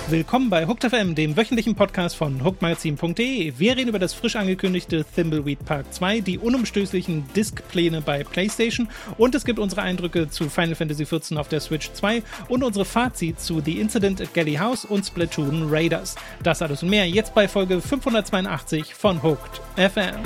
Willkommen bei Hooked FM, dem wöchentlichen Podcast von hookedmagazin.de. Wir reden über das frisch angekündigte Thimbleweed Park 2, die unumstößlichen Diskpläne bei PlayStation und es gibt unsere Eindrücke zu Final Fantasy XIV auf der Switch 2 und unsere Fazit zu The Incident at Galley House und Splatoon Raiders. Das alles und mehr jetzt bei Folge 582 von Hooked FM.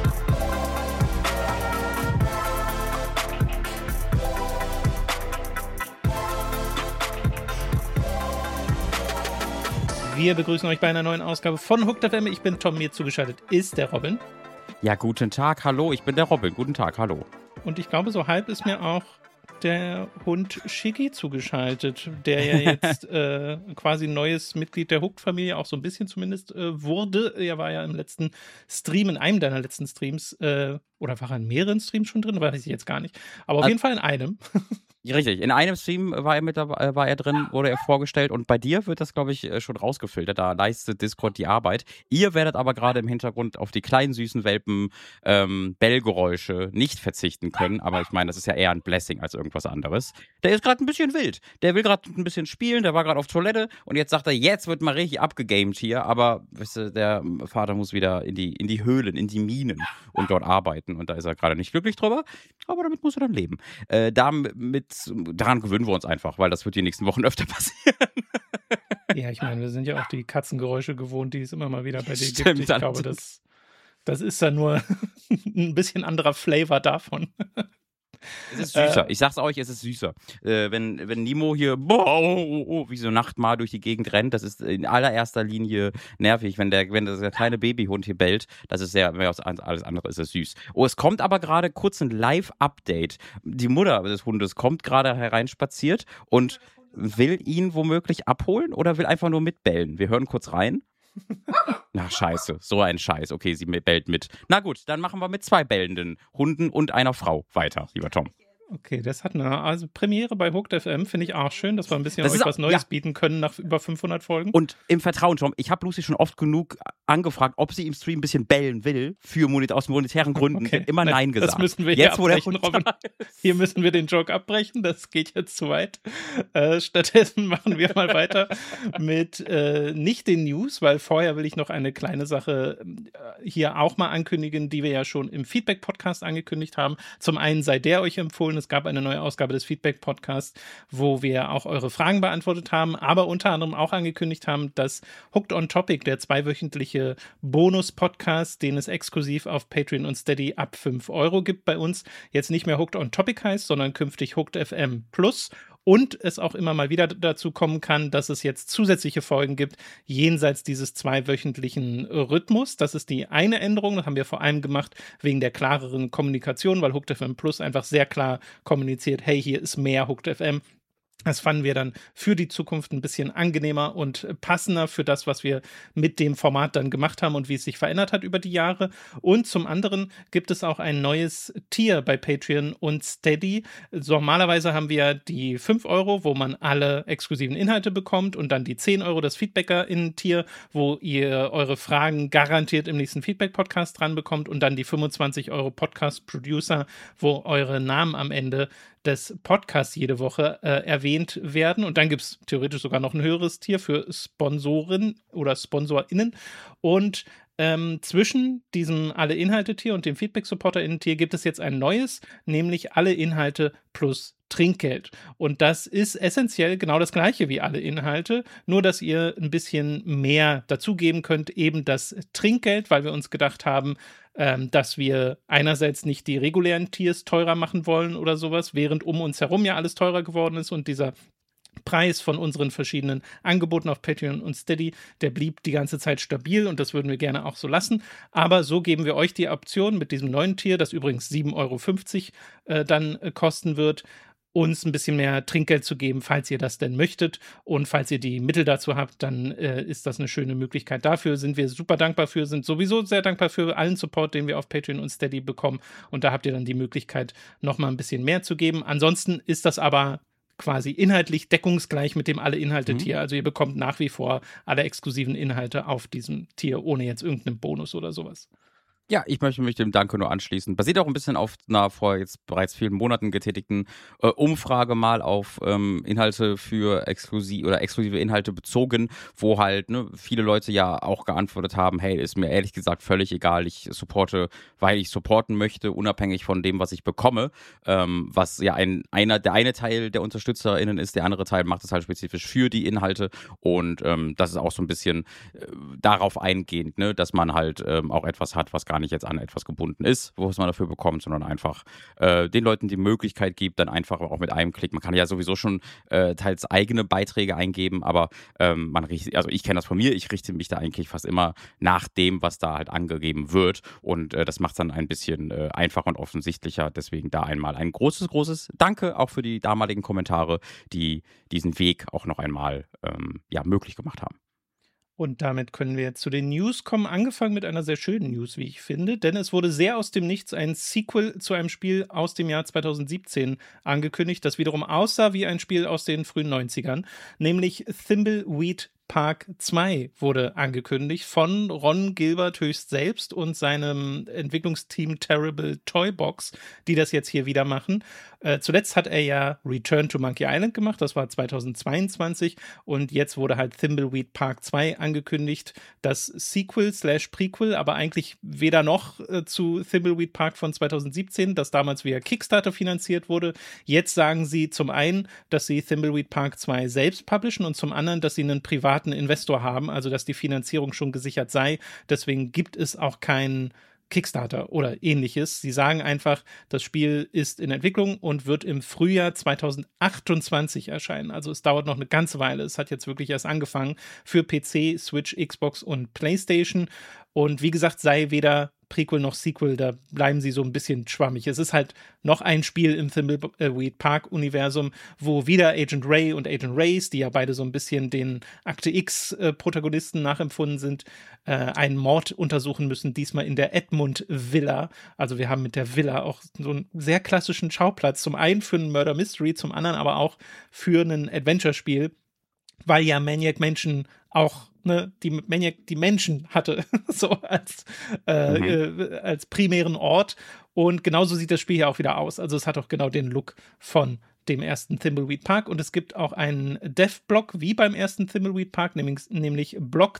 Wir begrüßen euch bei einer neuen Ausgabe von Hooked FM. Ich bin Tom, mir zugeschaltet ist der Robin. Ja, guten Tag, hallo, ich bin der Robin. Guten Tag, hallo. Und ich glaube, so halb ist mir auch der Hund Shiggy zugeschaltet, der ja jetzt quasi neues Mitglied der Hooked-Familie, auch so ein bisschen zumindest, wurde. Er war ja im letzten Stream, in einem deiner letzten Streams, oder war er in mehreren Streams schon drin? Weiß ich jetzt gar nicht. Aber auf jeden Fall in einem. Richtig, in einem Stream war er mit dabei, war er drin, wurde er vorgestellt und bei dir wird das, glaube ich, schon rausgefiltert. Da leistet Discord die Arbeit. Ihr werdet aber gerade im Hintergrund auf die kleinen süßen Welpen Bellgeräusche nicht verzichten können, aber ich meine, das ist ja eher ein Blessing als irgendwas anderes. Der ist gerade ein bisschen wild. Der will gerade ein bisschen spielen, der war gerade auf Toilette und jetzt sagt er, jetzt wird mal richtig abgegamed hier, aber weißt du, der Vater muss wieder in die Höhlen, in die Minen und dort arbeiten und da ist er gerade nicht glücklich drüber, aber damit muss er dann leben. Daran gewöhnen wir uns einfach, weil das wird die nächsten Wochen öfter passieren. Ja, ich meine, wir sind ja auch die Katzengeräusche gewohnt, die es immer mal wieder bei dir gibt. Stimmt, Ich glaube, das ist dann nur ein bisschen anderer Flavor davon. Es ist süßer. Ich sag's euch, es ist süßer. Wenn Nemo hier wie so Nachtmar durch die Gegend rennt, das ist in allererster Linie nervig. Wenn der kleine Babyhund hier bellt, das ist alles andere ist es süß. Oh, es kommt aber gerade kurz ein Live-Update. Die Mutter des Hundes kommt gerade hereinspaziert und will ihn womöglich abholen oder will einfach nur mitbellen. Wir hören kurz rein. Na, scheiße, so ein Scheiß. Okay, sie bellt mit. Na gut, dann machen wir mit 2 bellenden Hunden und einer Frau weiter, lieber Tom. Okay, das hat eine Premiere bei Hooked FM, finde ich auch schön, dass wir ein bisschen euch was Neues bieten können nach über 500 Folgen. Und im Vertrauen, Tom, ich habe Lucy schon oft genug angefragt, ob sie im Stream ein bisschen bellen will, aus monetären Gründen. Okay. Immer Nein gesagt. Das müssen wir hier abbrechen, Robin. Hier müssen wir den Joke abbrechen, das geht jetzt zu weit. Stattdessen machen wir mal weiter mit nicht den News, weil vorher will ich noch eine kleine Sache hier auch mal ankündigen, die wir ja schon im Feedback-Podcast angekündigt haben. Zum einen sei der euch empfohlen, es gab eine neue Ausgabe des Feedback-Podcasts, wo wir auch eure Fragen beantwortet haben, aber unter anderem auch angekündigt haben, dass Hooked on Topic, der 2-wöchentliche Bonus-Podcast, den es exklusiv auf Patreon und Steady ab 5 € gibt bei uns, jetzt nicht mehr Hooked on Topic heißt, sondern künftig Hooked FM Plus. Und es auch immer mal wieder dazu kommen kann, dass es jetzt zusätzliche Folgen gibt, jenseits dieses 2-wöchentlichen Rhythmus. Das ist die eine Änderung. Das haben wir vor allem gemacht wegen der klareren Kommunikation, weil Hooked FM Plus einfach sehr klar kommuniziert, hey, hier ist mehr Hooked FM. Das fanden wir dann für die Zukunft ein bisschen angenehmer und passender für das, was wir mit dem Format dann gemacht haben und wie es sich verändert hat über die Jahre. Und zum anderen gibt es auch ein neues Tier bei Patreon und Steady. Normalerweise haben wir die 5 €, wo man alle exklusiven Inhalte bekommt und dann die 10 € das FeedbackerInnen-Tier, wo ihr eure Fragen garantiert im nächsten Feedback-Podcast dran bekommt und dann die 25 € Podcast-Producer, wo eure Namen am Ende des Podcasts jede Woche erwähnt werden. Und dann gibt es theoretisch sogar noch ein höheres Tier für Sponsoren oder SponsorInnen. Und zwischen diesem Alle-Inhalte-Tier und dem Feedback-SupporterInnen-Tier gibt es jetzt ein neues, nämlich Alle Inhalte plus Trinkgeld. Und das ist essentiell genau das Gleiche wie alle Inhalte, nur dass ihr ein bisschen mehr dazugeben könnt, eben das Trinkgeld, weil wir uns gedacht haben, dass wir einerseits nicht die regulären Tiers teurer machen wollen oder sowas, während um uns herum ja alles teurer geworden ist und dieser Preis von unseren verschiedenen Angeboten auf Patreon und Steady, der blieb die ganze Zeit stabil und das würden wir gerne auch so lassen. Aber so geben wir euch die Option mit diesem neuen Tier, das übrigens 7,50 € dann kosten wird, uns ein bisschen mehr Trinkgeld zu geben, falls ihr das denn möchtet. Und falls ihr die Mittel dazu habt, dann ist das eine schöne Möglichkeit dafür. Sind wir super dankbar für, sind sowieso sehr dankbar für allen Support, den wir auf Patreon und Steady bekommen. Und da habt ihr dann die Möglichkeit, nochmal ein bisschen mehr zu geben. Ansonsten ist das aber quasi inhaltlich deckungsgleich mit dem Alle-Inhalte-Tier. Also ihr bekommt nach wie vor alle exklusiven Inhalte auf diesem Tier, ohne jetzt irgendeinen Bonus oder sowas. Ja, ich möchte mich dem Danke nur anschließen. Basiert auch ein bisschen auf einer vor jetzt bereits vielen Monaten getätigten Umfrage mal auf Inhalte für exklusive Inhalte bezogen, wo halt viele Leute ja auch geantwortet haben, hey, ist mir ehrlich gesagt völlig egal, ich supporte, weil ich supporten möchte, unabhängig von dem, was ich bekomme, was ja der eine Teil der UnterstützerInnen ist, der andere Teil macht es halt spezifisch für die Inhalte und das ist auch so ein bisschen darauf eingehend, ne, dass man halt auch etwas hat, was gar nicht jetzt an etwas gebunden ist, was man dafür bekommt, sondern einfach den Leuten die Möglichkeit gibt, dann einfach auch mit einem Klick, man kann ja sowieso schon teils eigene Beiträge eingeben, aber also ich kenne das von mir, ich richte mich da eigentlich fast immer nach dem, was da halt angegeben wird und das macht es dann ein bisschen einfacher und offensichtlicher, deswegen da einmal ein großes, großes Danke auch für die damaligen Kommentare, die diesen Weg auch noch einmal möglich gemacht haben. Und damit können wir jetzt zu den News kommen, angefangen mit einer sehr schönen News, wie ich finde, denn es wurde sehr aus dem Nichts ein Sequel zu einem Spiel aus dem Jahr 2017 angekündigt, das wiederum aussah wie ein Spiel aus den frühen 90ern, nämlich Thimbleweed Park 2 wurde angekündigt von Ron Gilbert höchst selbst und seinem Entwicklungsteam Terrible Toybox, die das jetzt hier wieder machen. Zuletzt hat er ja Return to Monkey Island gemacht, das war 2022 und jetzt wurde halt Thimbleweed Park 2 angekündigt, das Sequel/Prequel, aber eigentlich weder noch zu Thimbleweed Park von 2017, das damals via Kickstarter finanziert wurde. Jetzt sagen sie zum einen, dass sie Thimbleweed Park 2 selbst publishen und zum anderen, dass sie einen privaten Investor haben, also dass die Finanzierung schon gesichert sei. Deswegen gibt es auch keinen Kickstarter oder ähnliches. Sie sagen einfach, das Spiel ist in Entwicklung und wird im Frühjahr 2028 erscheinen. Also es dauert noch eine ganze Weile. Es hat jetzt wirklich erst angefangen für PC, Switch, Xbox und PlayStation. Und wie gesagt, sei weder Prequel noch Sequel, da bleiben sie so ein bisschen schwammig. Es ist halt noch ein Spiel im Thimbleweed Park-Universum, wo wieder Agent Ray und Agent Race, die ja beide so ein bisschen den Akte X-Protagonisten nachempfunden sind, einen Mord untersuchen müssen, diesmal in der Edmund Villa. Also wir haben mit der Villa auch so einen sehr klassischen Schauplatz, zum einen für ein Murder Mystery, zum anderen aber auch für ein Adventure-Spiel, weil ja Maniac Mansion auch die Menschen hatte, so als primären Ort. Und genauso sieht das Spiel hier auch wieder aus. Also es hat auch genau den Look von dem ersten Thimbleweed Park. Und es gibt auch einen Dev-Blog, wie beim ersten Thimbleweed Park, nämlich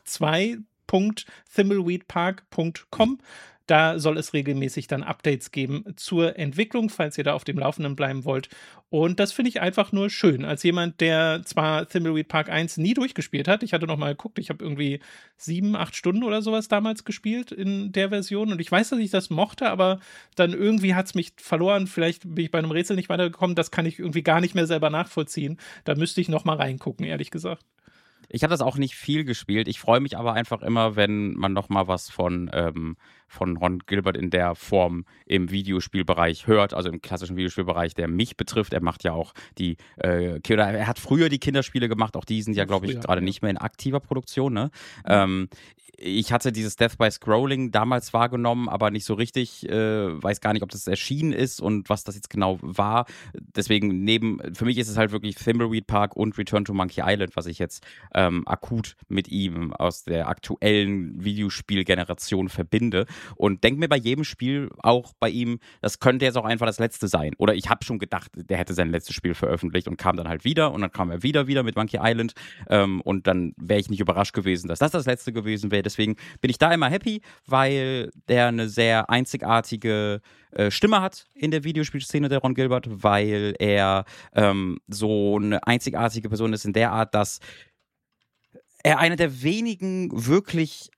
blog2.thimbleweedpark.com. Da soll es regelmäßig dann Updates geben zur Entwicklung, falls ihr da auf dem Laufenden bleiben wollt. Und das finde ich einfach nur schön. Als jemand, der zwar Thimbleweed Park 1 nie durchgespielt hat, ich hatte noch mal geguckt, ich habe irgendwie 7, 8 Stunden oder sowas damals gespielt in der Version. Und ich weiß, dass ich das mochte, aber dann irgendwie hat es mich verloren. Vielleicht bin ich bei einem Rätsel nicht weitergekommen. Das kann ich irgendwie gar nicht mehr selber nachvollziehen. Da müsste ich noch mal reingucken, ehrlich gesagt. Ich habe das auch nicht viel gespielt. Ich freue mich aber einfach immer, wenn man noch mal was von Ron Gilbert in der Form im Videospielbereich hört, also im klassischen Videospielbereich, der mich betrifft. Er macht ja auch er hat früher die Kinderspiele gemacht, auch die sind ja, glaube ich, gerade nicht mehr in aktiver Produktion, ne? Ich hatte dieses Death by Scrolling damals wahrgenommen, aber nicht so richtig, weiß gar nicht, ob das erschienen ist und was das jetzt genau war. Deswegen für mich ist es halt wirklich Thimbleweed Park und Return to Monkey Island, was ich jetzt akut mit ihm aus der aktuellen Videospielgeneration verbinde. Und denke mir bei jedem Spiel, auch bei ihm, das könnte jetzt auch einfach das letzte sein. Oder ich habe schon gedacht, der hätte sein letztes Spiel veröffentlicht und kam dann halt wieder und dann kam er wieder mit Monkey Island und dann wäre ich nicht überrascht gewesen, dass das letzte gewesen wäre. Deswegen bin ich da immer happy, weil der eine sehr einzigartige Stimme hat in der Videospielszene, der Ron Gilbert, weil er so eine einzigartige Person ist in der Art, dass er einer der wenigen wirklich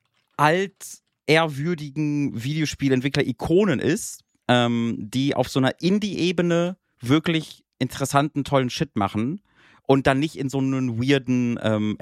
altehrwürdigen Videospielentwickler-Ikonen ist, die auf so einer Indie-Ebene wirklich interessanten, tollen Shit machen und dann nicht in so einen weirden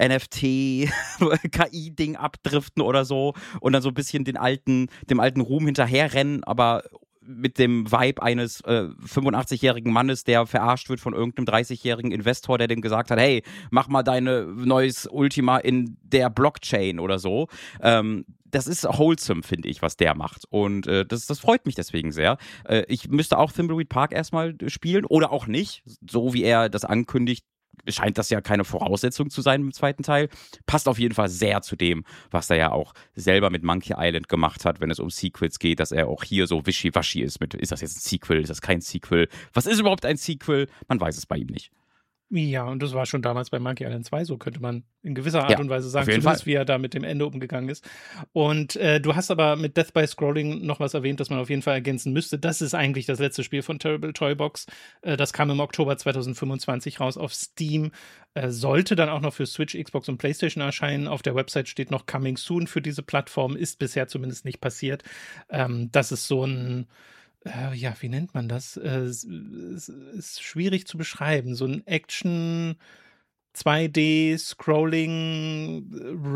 NFT-KI-Ding abdriften oder so und dann so ein bisschen dem alten Ruhm hinterherrennen, aber mit dem Vibe eines 85-jährigen Mannes, der verarscht wird von irgendeinem 30-jährigen Investor, der dem gesagt hat, hey, mach mal deine neues Ultima in der Blockchain oder so. Das ist wholesome, finde ich, was der macht. Und das freut mich deswegen sehr. Ich müsste auch Thimbleweed Park erstmal spielen oder auch nicht. So wie er das ankündigt, scheint das ja keine Voraussetzung zu sein im zweiten Teil. Passt auf jeden Fall sehr zu dem, was er ja auch selber mit Monkey Island gemacht hat, wenn es um Sequels geht, dass er auch hier so wischiwaschi ist mit, ist das jetzt ein Sequel, ist das kein Sequel? Was ist überhaupt ein Sequel? Man weiß es bei ihm nicht. Ja, und das war schon damals bei Monkey Island 2 so, könnte man in gewisser Art Ja, und Weise sagen, auf jeden zumindest Fall. wie er da mit dem Ende umgegangen ist. Und du hast aber mit Death by Scrolling noch was erwähnt, das man auf jeden Fall ergänzen müsste. Das ist eigentlich das letzte Spiel von Terrible Toy Box. Das kam im Oktober 2025 raus auf Steam. Sollte dann auch noch für Switch, Xbox und PlayStation erscheinen. Auf der Website steht noch Coming Soon für diese Plattform. Ist bisher zumindest nicht passiert. Das ist so ein ja, wie nennt man das? Es ist schwierig zu beschreiben. So ein Action 2D Scrolling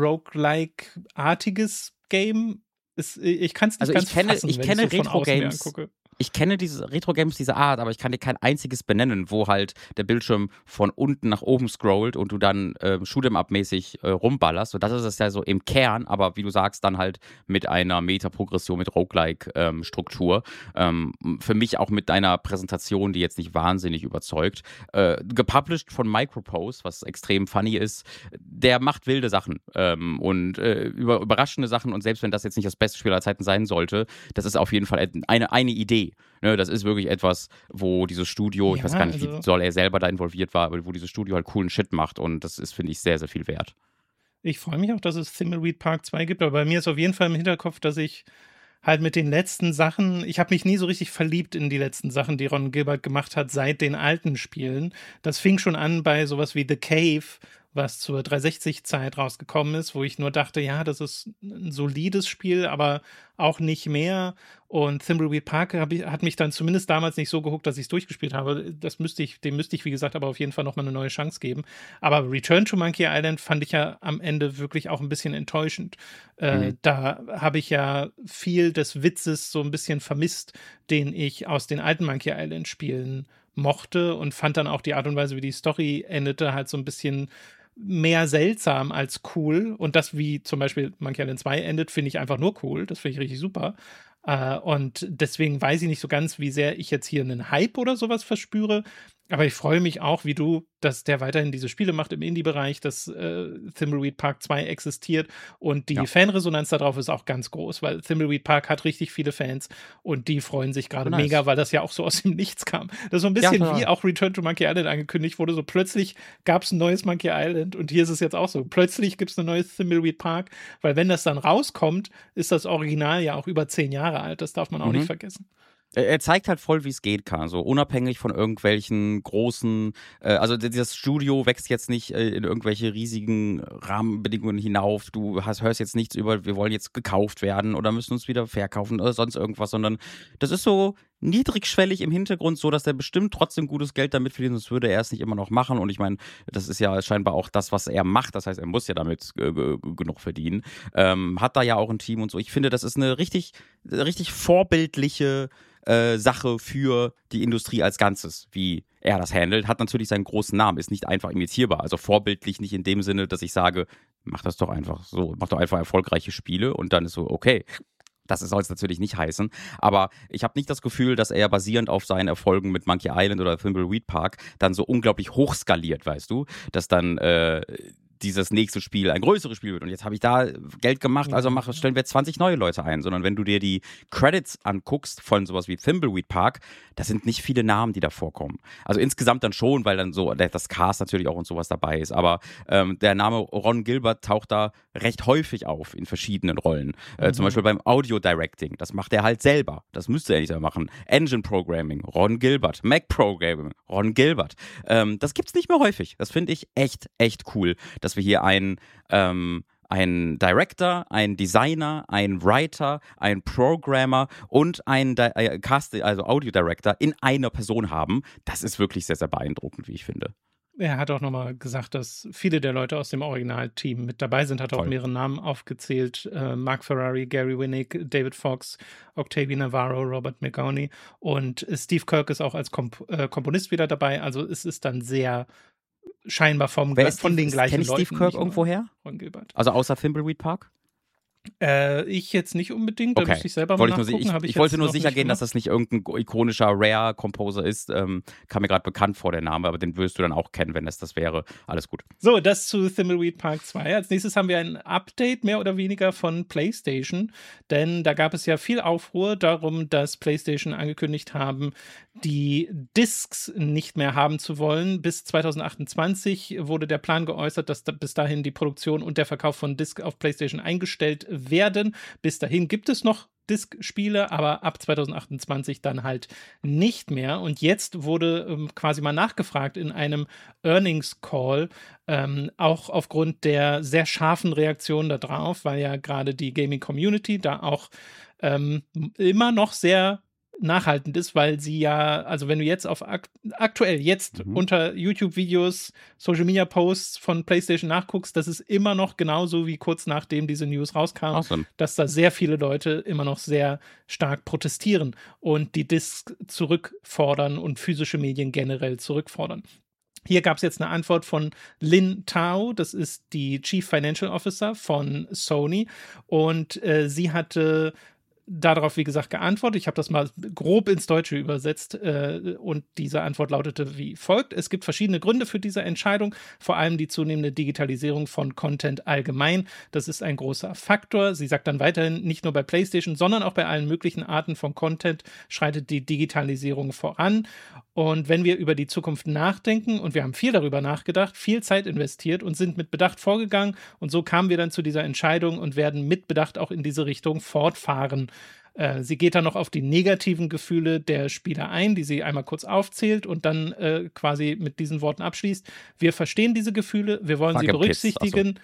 Roguelike-artiges Game. Ich kann es nicht Also ganz fassen, ich wenn kenne ich so von außen mir Retro-Games, angucke. ich kenne diese Retro-Games dieser Art, aber ich kann dir kein einziges benennen, wo halt der Bildschirm von unten nach oben scrollt und du dann Shoot'em-up-mäßig rumballerst. Und das ist es ja so im Kern, aber wie du sagst, dann halt mit einer Meta-Progression, mit Roguelike-Struktur. Für mich auch mit deiner Präsentation, die jetzt nicht wahnsinnig überzeugt. Gepublished von Micropose, was extrem funny ist. Der macht wilde Sachen und überraschende Sachen, und selbst wenn das jetzt nicht das beste Spiel aller Zeiten sein sollte, das ist auf jeden Fall eine Idee. Ne, das ist wirklich etwas, wo dieses Studio, ich weiß gar nicht, wie doll er selber da involviert war, aber wo dieses Studio halt coolen Shit macht, und das ist, finde ich, sehr, sehr viel wert. Ich freue mich auch, dass es Thimbleweed Park 2 gibt, aber bei mir ist auf jeden Fall im Hinterkopf, dass ich halt mit den letzten Sachen, ich habe mich nie so richtig verliebt in die letzten Sachen, die Ron Gilbert gemacht hat seit den alten Spielen. Das fing schon an bei sowas wie The Cave, was zur 360-Zeit rausgekommen ist, wo ich nur dachte, ja, das ist ein solides Spiel, aber auch nicht mehr. Und Thimbleweed Park hat mich dann zumindest damals nicht so gehuckt, dass ich es durchgespielt habe. Dem müsste ich, wie gesagt, aber auf jeden Fall nochmal eine neue Chance geben. Aber Return to Monkey Island fand ich ja am Ende wirklich auch ein bisschen enttäuschend. Da habe ich ja viel des Witzes so ein bisschen vermisst, den ich aus den alten Monkey Island Spielen mochte, und fand dann auch die Art und Weise, wie die Story endete, halt so ein bisschen mehr seltsam als cool. Und das, wie zum Beispiel Monkey Island 2 endet, finde ich einfach nur cool. Das finde ich richtig super. Und deswegen weiß ich nicht so ganz, wie sehr ich jetzt hier einen Hype oder sowas verspüre. Aber ich freue mich auch, wie du, dass der weiterhin diese Spiele macht im Indie-Bereich, dass Thimbleweed Park 2 existiert. Und die Fanresonanz darauf ist auch ganz groß, weil Thimbleweed Park hat richtig viele Fans und die freuen sich gerade mega, weil das ja auch so aus dem Nichts kam. Das ist so ein bisschen wie auch Return to Monkey Island angekündigt wurde. So plötzlich gab es ein neues Monkey Island, und hier ist es jetzt auch so. Plötzlich gibt es ein neues Thimbleweed Park, weil wenn das dann rauskommt, ist das Original ja auch über 10 Jahre alt. Das darf man auch nicht vergessen. Er zeigt halt voll, wie es geht, kann. So unabhängig von irgendwelchen großen, also das Studio wächst jetzt nicht in irgendwelche riesigen Rahmenbedingungen hinauf. Du hörst jetzt nichts über, wir wollen jetzt gekauft werden oder müssen uns wieder verkaufen oder sonst irgendwas, sondern das ist so niedrigschwellig im Hintergrund, so dass er bestimmt trotzdem gutes Geld damit verdient, sonst würde er es nicht immer noch machen. Und ich meine, das ist ja scheinbar auch das, was er macht. Das heißt, er muss ja damit genug verdienen. Hat da ja auch ein Team und so. Ich finde, das ist eine richtig vorbildliche Sache für die Industrie als Ganzes, wie er das handelt. Hat natürlich seinen großen Namen, ist nicht einfach imitierbar. Also vorbildlich nicht in dem Sinne, dass ich sage, mach das doch einfach so, mach doch einfach erfolgreiche Spiele, und dann ist so, okay. Das soll es natürlich nicht heißen, aber ich habe nicht das Gefühl, dass er basierend auf seinen Erfolgen mit Monkey Island oder Thimbleweed Park dann so unglaublich hochskaliert, weißt du, dass dann dieses nächste Spiel ein größeres Spiel wird. Und jetzt habe ich da Geld gemacht, also stellen wir 20 neue Leute ein. Sondern wenn du dir die Credits anguckst von sowas wie Thimbleweed Park, das sind nicht viele Namen, die da vorkommen. Also insgesamt dann schon, weil dann so das Cast natürlich auch und sowas dabei ist. Aber der Name Ron Gilbert taucht da recht häufig auf in verschiedenen Rollen. Zum Beispiel beim Audio Directing. Das macht er halt selber. Das müsste er nicht mehr machen. Engine Programming, Ron Gilbert. Mac Programming, Ron Gilbert. Das gibt's nicht mehr häufig. Das finde ich echt cool, dass wir hier einen Director, einen Designer, einen Writer, einen Programmer und einen also Audio Director in einer Person haben. Das ist wirklich sehr, sehr beeindruckend, wie ich finde. Er hat auch nochmal gesagt, dass viele der Leute aus dem Originalteam mit dabei sind, hat auch mehrere Namen aufgezählt. Mark Ferrari, Gary Winnick, David Fox, Octavio Navarro, Robert Magoni, und Steve Kirk ist auch als Komponist wieder dabei. Also es ist dann sehr scheinbar von den gleichen Leuten. Kennt Steve Kirk irgendwoher? Ron Gilbert. Also außer Thimbleweed Park? Ich jetzt nicht unbedingt, da Okay. müsste ich selber mal nachgucken. Ich wollte nur sicher gehen, dass das nicht irgendein ikonischer Rare-Composer ist. Kam mir gerade bekannt vor, der Name, aber den würdest du dann auch kennen, wenn das wäre. Alles gut. So, das zu Thimbleweed Park 2. Als nächstes haben wir ein Update mehr oder weniger von PlayStation, denn da gab es ja viel Aufruhr darum, dass PlayStation angekündigt haben, die Discs nicht mehr haben zu wollen. Bis 2028 wurde der Plan geäußert, dass bis dahin die Produktion und der Verkauf von Discs auf PlayStation eingestellt werden. Bis dahin gibt es noch Disk-Spiele, aber ab 2028 dann halt nicht mehr. Und jetzt wurde quasi mal nachgefragt in einem Earnings-Call, auch aufgrund der sehr scharfen Reaktionen darauf, weil ja gerade die Gaming-Community da auch immer noch sehr nachhaltend ist, weil sie ja, also wenn du jetzt auf aktuell jetzt unter YouTube-Videos, Social-Media-Posts von PlayStation nachguckst, das ist immer noch genauso wie kurz nachdem diese News rauskam, Awesome. dass da sehr viele Leute immer noch sehr stark protestieren und die Discs zurückfordern und physische Medien generell zurückfordern. Hier gab es jetzt eine Antwort von Lin Tao, das ist die Chief Financial Officer von Sony, und sie hatte darauf, wie gesagt, geantwortet. Ich habe das mal grob ins Deutsche übersetzt und diese Antwort lautete wie folgt: Es gibt verschiedene Gründe für diese Entscheidung, vor allem die zunehmende Digitalisierung von Content allgemein. Das ist ein großer Faktor. Sie sagt dann weiterhin, nicht nur bei PlayStation, sondern auch bei allen möglichen Arten von Content schreitet die Digitalisierung voran. Und wenn wir über die Zukunft nachdenken, und wir haben viel darüber nachgedacht, viel Zeit investiert und sind mit Bedacht vorgegangen, und so kamen wir dann zu dieser Entscheidung und werden mit Bedacht auch in diese Richtung fortfahren. Sie geht dann noch auf die negativen Gefühle der Spieler ein, die sie einmal kurz aufzählt und dann quasi mit diesen Worten abschließt. Wir verstehen diese Gefühle, wir wollen sie berücksichtigen.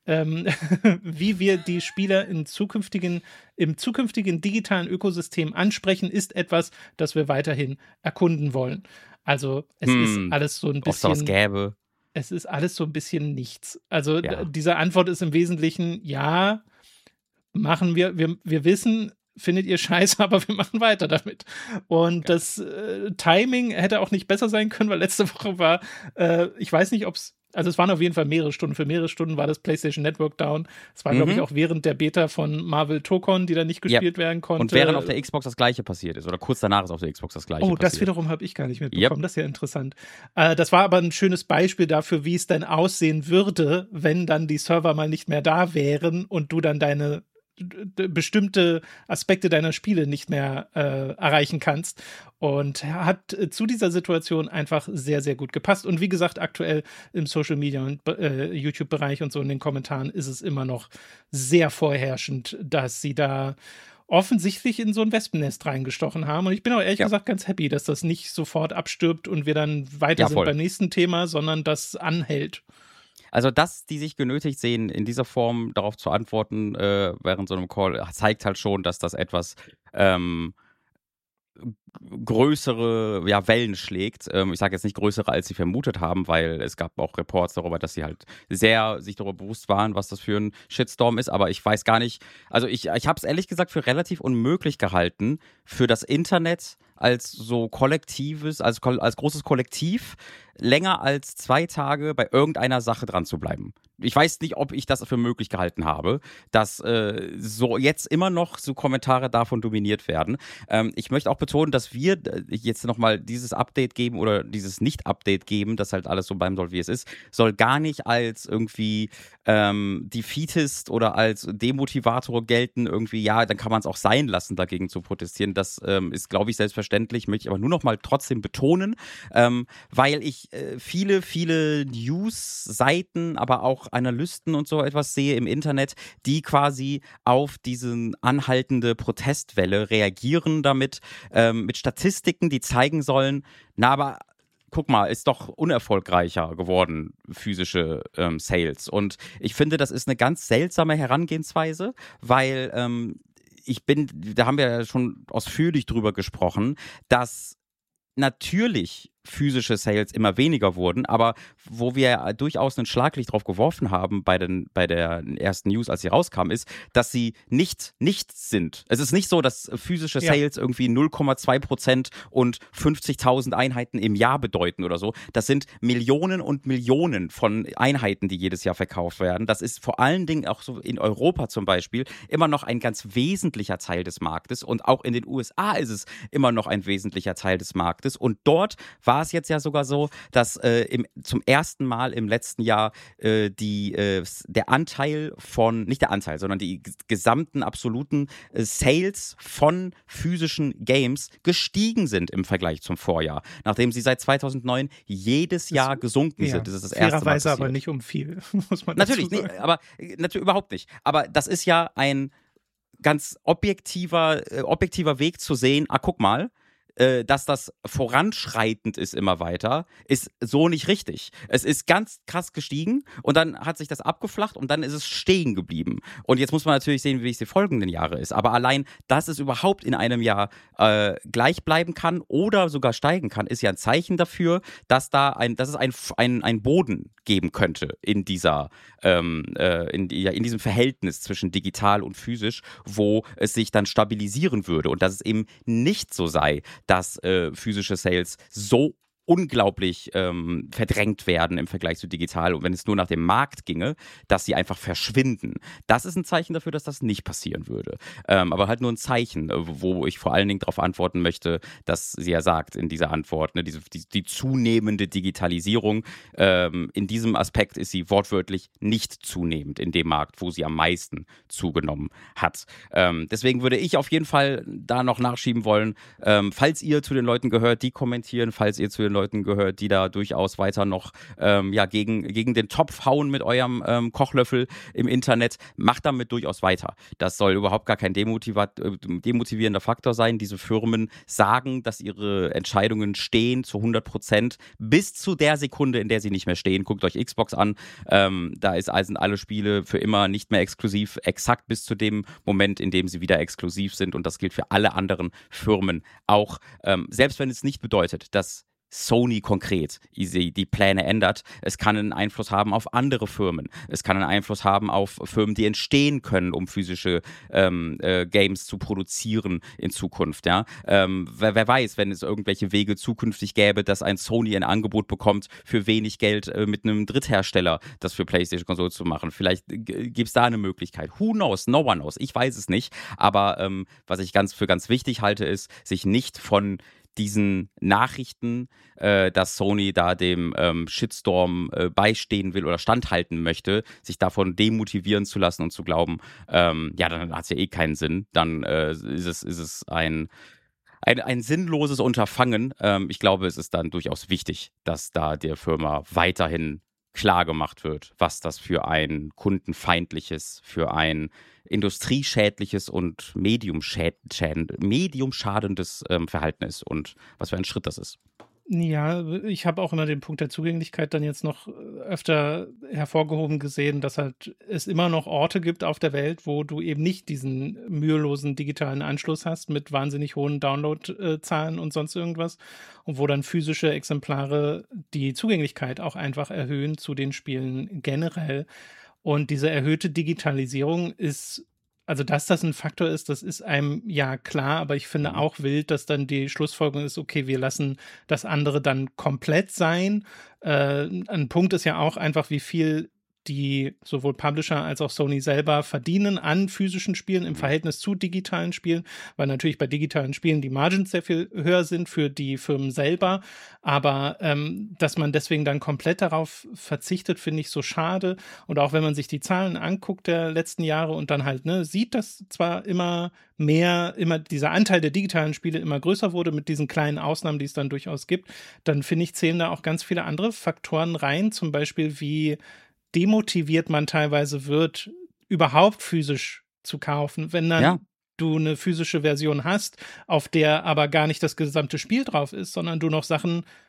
Wie wir die Spieler im zukünftigen digitalen Ökosystem ansprechen, ist etwas, das wir weiterhin erkunden wollen. Also es ist alles so ein bisschen. Was gäbe. Es ist alles so ein bisschen nichts. Also diese Antwort ist im Wesentlichen, ja, machen wir wissen, findet ihr scheiße, aber wir machen weiter damit. Und das Timing hätte auch nicht besser sein können, weil letzte Woche war, ich weiß nicht, ob es, also es waren auf jeden Fall mehrere Stunden. Für mehrere Stunden war das PlayStation Network down. Es war, glaube ich, auch während der Beta von Marvel Tokon, die dann nicht gespielt werden konnte. Und während auf der Xbox das Gleiche passiert ist. Oder kurz danach ist auf der Xbox das Gleiche passiert. Oh, das wiederum habe ich gar nicht mitbekommen. Das ist ja interessant. Das war aber ein schönes Beispiel dafür, wie es denn aussehen würde, wenn dann die Server mal nicht mehr da wären und du dann deine bestimmte Aspekte deiner Spiele nicht mehr erreichen kannst, und hat zu dieser Situation einfach sehr, sehr gut gepasst. Und wie gesagt, aktuell im Social Media und YouTube-Bereich und so in den Kommentaren ist es immer noch sehr vorherrschend, dass sie da offensichtlich in so ein Wespennest reingestochen haben. Und ich bin auch ehrlich gesagt ganz happy, dass das nicht sofort abstirbt und wir dann weiter sind beim nächsten Thema, sondern das anhält. Also, dass die sich genötigt sehen, in dieser Form darauf zu antworten, während so einem Call, zeigt halt schon, dass das etwas größere Wellen schlägt. Ich sage jetzt nicht größere, als sie vermutet haben, weil es gab auch Reports darüber, dass sie halt sehr sich darüber bewusst waren, was das für ein Shitstorm ist. Aber ich weiß gar nicht, also ich habe es ehrlich gesagt für relativ unmöglich gehalten, für das Internet als so kollektives, als großes Kollektiv länger als 2 Tage bei irgendeiner Sache dran zu bleiben. Ich weiß nicht, ob ich das für möglich gehalten habe, dass so jetzt immer noch so Kommentare davon dominiert werden. Ich möchte auch betonen, dass wir jetzt nochmal dieses Update geben oder dieses Nicht-Update geben, dass halt alles so bleiben soll, wie es ist, soll gar nicht als irgendwie Defeatist oder als Demotivator gelten, irgendwie, ja, dann kann man es auch sein lassen, dagegen zu protestieren. Das ist, glaube ich, selbstverständlich, möchte ich aber nur nochmal trotzdem betonen, weil ich viele News-Seiten, aber auch Analysten und so etwas sehe im Internet, die quasi auf diesen anhaltende Protestwelle reagieren damit, mit Statistiken, die zeigen sollen, na, aber guck mal, ist doch unerfolgreicher geworden, physische Sales. Und ich finde, das ist eine ganz seltsame Herangehensweise, weil da haben wir ja schon ausführlich drüber gesprochen, dass natürlich physische Sales immer weniger wurden, aber wo wir ja durchaus ein Schlaglicht drauf geworfen haben bei der ersten News, als sie rauskam, ist, dass sie nichts sind. Es ist nicht so, dass physische Sales irgendwie 0,2% und 50.000 Einheiten im Jahr bedeuten oder so. Das sind Millionen und Millionen von Einheiten, die jedes Jahr verkauft werden. Das ist vor allen Dingen auch so in Europa zum Beispiel immer noch ein ganz wesentlicher Teil des Marktes und auch in den USA ist es immer noch ein wesentlicher Teil des Marktes und dort war es jetzt ja sogar so, dass zum ersten Mal im letzten Jahr der Anteil nicht der Anteil, sondern die gesamten absoluten Sales von physischen Games gestiegen sind im Vergleich zum Vorjahr, nachdem sie seit 2009 jedes Jahr gesunken sind. Das ist das erste Mal fairerweise passiert. Aber nicht um viel, muss man dazu sagen. Natürlich, aber natürlich überhaupt nicht. Aber das ist ja ein ganz objektiver Weg zu sehen, guck mal, dass das voranschreitend ist immer weiter, ist so nicht richtig. Es ist ganz krass gestiegen und dann hat sich das abgeflacht und dann ist es stehen geblieben. Und jetzt muss man natürlich sehen, wie es die folgenden Jahre ist. Aber allein, dass es überhaupt in einem Jahr gleich bleiben kann oder sogar steigen kann, ist ja ein Zeichen dafür, dass es ein Boden geben könnte in diesem Verhältnis zwischen digital und physisch, wo es sich dann stabilisieren würde und dass es eben nicht so sei, dass physische Sales so unglaublich verdrängt werden im Vergleich zu digital und wenn es nur nach dem Markt ginge, dass sie einfach verschwinden. Das ist ein Zeichen dafür, dass das nicht passieren würde. Aber halt nur ein Zeichen, wo ich vor allen Dingen darauf antworten möchte, dass sie ja sagt in dieser Antwort, ne, die zunehmende Digitalisierung, in diesem Aspekt ist sie wortwörtlich nicht zunehmend in dem Markt, wo sie am meisten zugenommen hat. Deswegen würde ich auf jeden Fall da noch nachschieben wollen, falls ihr zu den Leuten gehört, die kommentieren, falls ihr zu den Leuten gehört, die da durchaus weiter noch gegen den Topf hauen mit eurem Kochlöffel im Internet, macht damit durchaus weiter. Das soll überhaupt gar kein demotivierender Faktor sein. Diese Firmen sagen, dass ihre Entscheidungen stehen zu 100% bis zu der Sekunde, in der sie nicht mehr stehen. Guckt euch Xbox an. Da sind alle Spiele für immer nicht mehr exklusiv, exakt bis zu dem Moment, in dem sie wieder exklusiv sind. Und das gilt für alle anderen Firmen auch. Selbst wenn es nicht bedeutet, dass Sony konkret die Pläne ändert. Es kann einen Einfluss haben auf andere Firmen. Es kann einen Einfluss haben auf Firmen, die entstehen können, um physische Games zu produzieren in Zukunft. Ja? Wer weiß, wenn es irgendwelche Wege zukünftig gäbe, dass ein Sony ein Angebot bekommt, für wenig Geld mit einem Dritthersteller das für PlayStation-Konsole zu machen. Vielleicht gibt es da eine Möglichkeit. Who knows? No one knows. Ich weiß es nicht. Aber was ich für ganz wichtig halte, ist, sich nicht von diesen Nachrichten, dass Sony da dem Shitstorm beistehen will oder standhalten möchte, sich davon demotivieren zu lassen und zu glauben, dann hat es ja eh keinen Sinn. Dann ist es ein sinnloses Unterfangen. Ich glaube, es ist dann durchaus wichtig, dass da der Firma weiterhin klar gemacht wird, was das für ein kundenfeindliches, für ein industrieschädliches und mediumschadendes Verhalten ist und was für ein Schritt das ist. Ja, ich habe auch immer den Punkt der Zugänglichkeit dann jetzt noch öfter hervorgehoben gesehen, dass halt es immer noch Orte gibt auf der Welt, wo du eben nicht diesen mühelosen digitalen Anschluss hast mit wahnsinnig hohen Downloadzahlen und sonst irgendwas und wo dann physische Exemplare die Zugänglichkeit auch einfach erhöhen zu den Spielen generell. Und diese erhöhte Digitalisierung ist, also dass das ein Faktor ist, das ist einem ja klar, aber ich finde auch wild, dass dann die Schlussfolgerung ist, okay, wir lassen das andere dann komplett sein. Ein Punkt ist ja auch einfach, wie viel die sowohl Publisher als auch Sony selber verdienen an physischen Spielen im Verhältnis zu digitalen Spielen, weil natürlich bei digitalen Spielen die Margins sehr viel höher sind für die Firmen selber, aber dass man deswegen dann komplett darauf verzichtet, finde ich so schade. Und auch wenn man sich die Zahlen anguckt der letzten Jahre und dann halt sieht, dass zwar immer dieser Anteil der digitalen Spiele immer größer wurde mit diesen kleinen Ausnahmen, die es dann durchaus gibt, dann finde ich, zählen da auch ganz viele andere Faktoren rein, zum Beispiel wie demotiviert man teilweise wird, überhaupt physisch zu kaufen, wenn dann du eine physische Version hast, auf der aber gar nicht das gesamte Spiel drauf ist, sondern du noch Sachen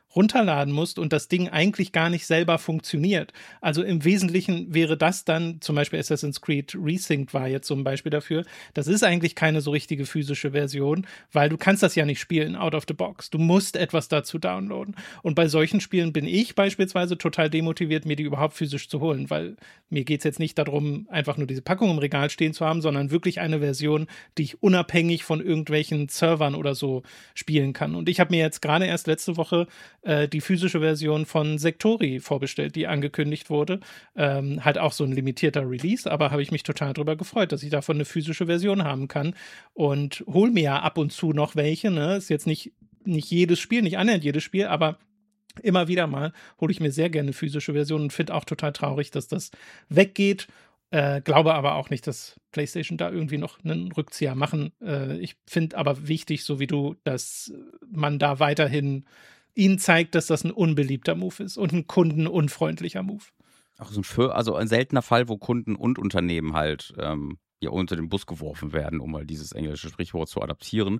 runterladen musst und das Ding eigentlich gar nicht selber funktioniert. Also im Wesentlichen wäre das dann, zum Beispiel Assassin's Creed Resynced war jetzt so ein Beispiel dafür, das ist eigentlich keine so richtige physische Version, weil du kannst das ja nicht spielen out of the box. Du musst etwas dazu downloaden. Und bei solchen Spielen bin ich beispielsweise total demotiviert, mir die überhaupt physisch zu holen, weil mir geht es jetzt nicht darum, einfach nur diese Packung im Regal stehen zu haben, sondern wirklich eine Version, die ich unabhängig von irgendwelchen Servern oder so spielen kann. Und ich habe mir jetzt gerade erst letzte Woche die physische Version von Sektori vorbestellt, die angekündigt wurde. Halt auch so ein limitierter Release, aber habe ich mich total drüber gefreut, dass ich davon eine physische Version haben kann. Und hol mir ja ab und zu noch welche. Ne? Ist jetzt nicht jedes Spiel, nicht annähernd jedes Spiel, aber immer wieder mal hole ich mir sehr gerne physische Versionen und finde auch total traurig, dass das weggeht. Glaube aber auch nicht, dass PlayStation da irgendwie noch einen Rückzieher machen. Ich finde aber wichtig, so wie du, dass man da weiterhin ihnen zeigt, dass das ein unbeliebter Move ist und ein kundenunfreundlicher Move. Auch also ein seltener Fall, wo Kunden und Unternehmen halt ja unter den Bus geworfen werden, um mal dieses englische Sprichwort zu adaptieren,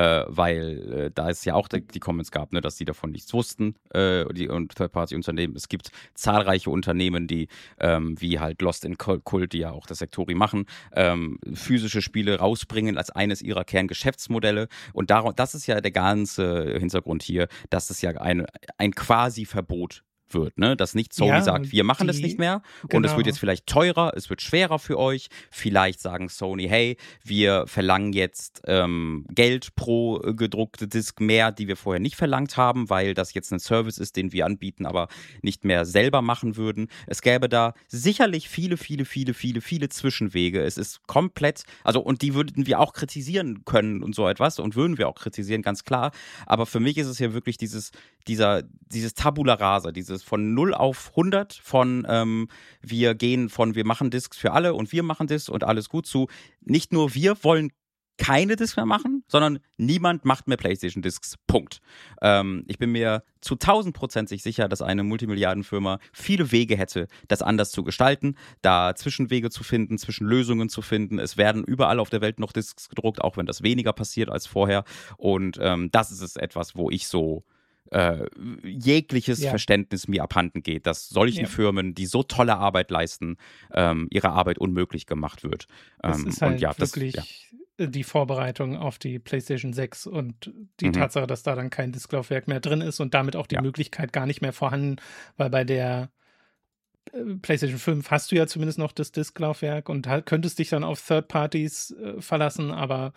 weil da es ja auch die Comments gab, ne, dass die davon nichts wussten, und Third-Party-Unternehmen. Es gibt zahlreiche Unternehmen, die wie halt Lost in Cult, die ja auch das Sektori machen, physische Spiele rausbringen als eines ihrer Kerngeschäftsmodelle. Und das ist ja der ganze Hintergrund hier, dass es ja ein Quasi-Verbot wird, ne? Dass nicht Sony sagt, wir machen das nicht mehr und es wird jetzt vielleicht teurer, es wird schwerer für euch. Vielleicht sagen Sony, hey, wir verlangen jetzt Geld pro gedruckte Disc mehr, die wir vorher nicht verlangt haben, weil das jetzt ein Service ist, den wir anbieten, aber nicht mehr selber machen würden. Es gäbe da sicherlich viele Zwischenwege. Es ist komplett, also und die würden wir auch kritisieren können und so etwas und würden wir auch kritisieren, ganz klar. Aber für mich ist es ja wirklich dieses Tabula Rasa, dieses von 0 auf 100 von wir machen Discs für alle und wir machen Discs und alles gut zu. Nicht nur wir wollen keine Discs mehr machen, sondern niemand macht mehr PlayStation Discs. Punkt. Ich bin mir zu 1000% sicher, dass eine Multimilliardenfirma viele Wege hätte, das anders zu gestalten, da Zwischenwege zu finden, Zwischenlösungen zu finden. Es werden überall auf der Welt noch Discs gedruckt, auch wenn das weniger passiert als vorher. Und das ist es etwas, wo ich so jegliches Verständnis mir abhanden geht, dass solchen Firmen, die so tolle Arbeit leisten, ihre Arbeit unmöglich gemacht wird. Das ist halt wirklich die Vorbereitung auf die PlayStation 6 und die Tatsache, dass da dann kein Disklaufwerk mehr drin ist und damit auch die Möglichkeit gar nicht mehr vorhanden, weil bei der PlayStation 5 hast du ja zumindest noch das Disklaufwerk und könntest dich dann auf Third Parties verlassen, aber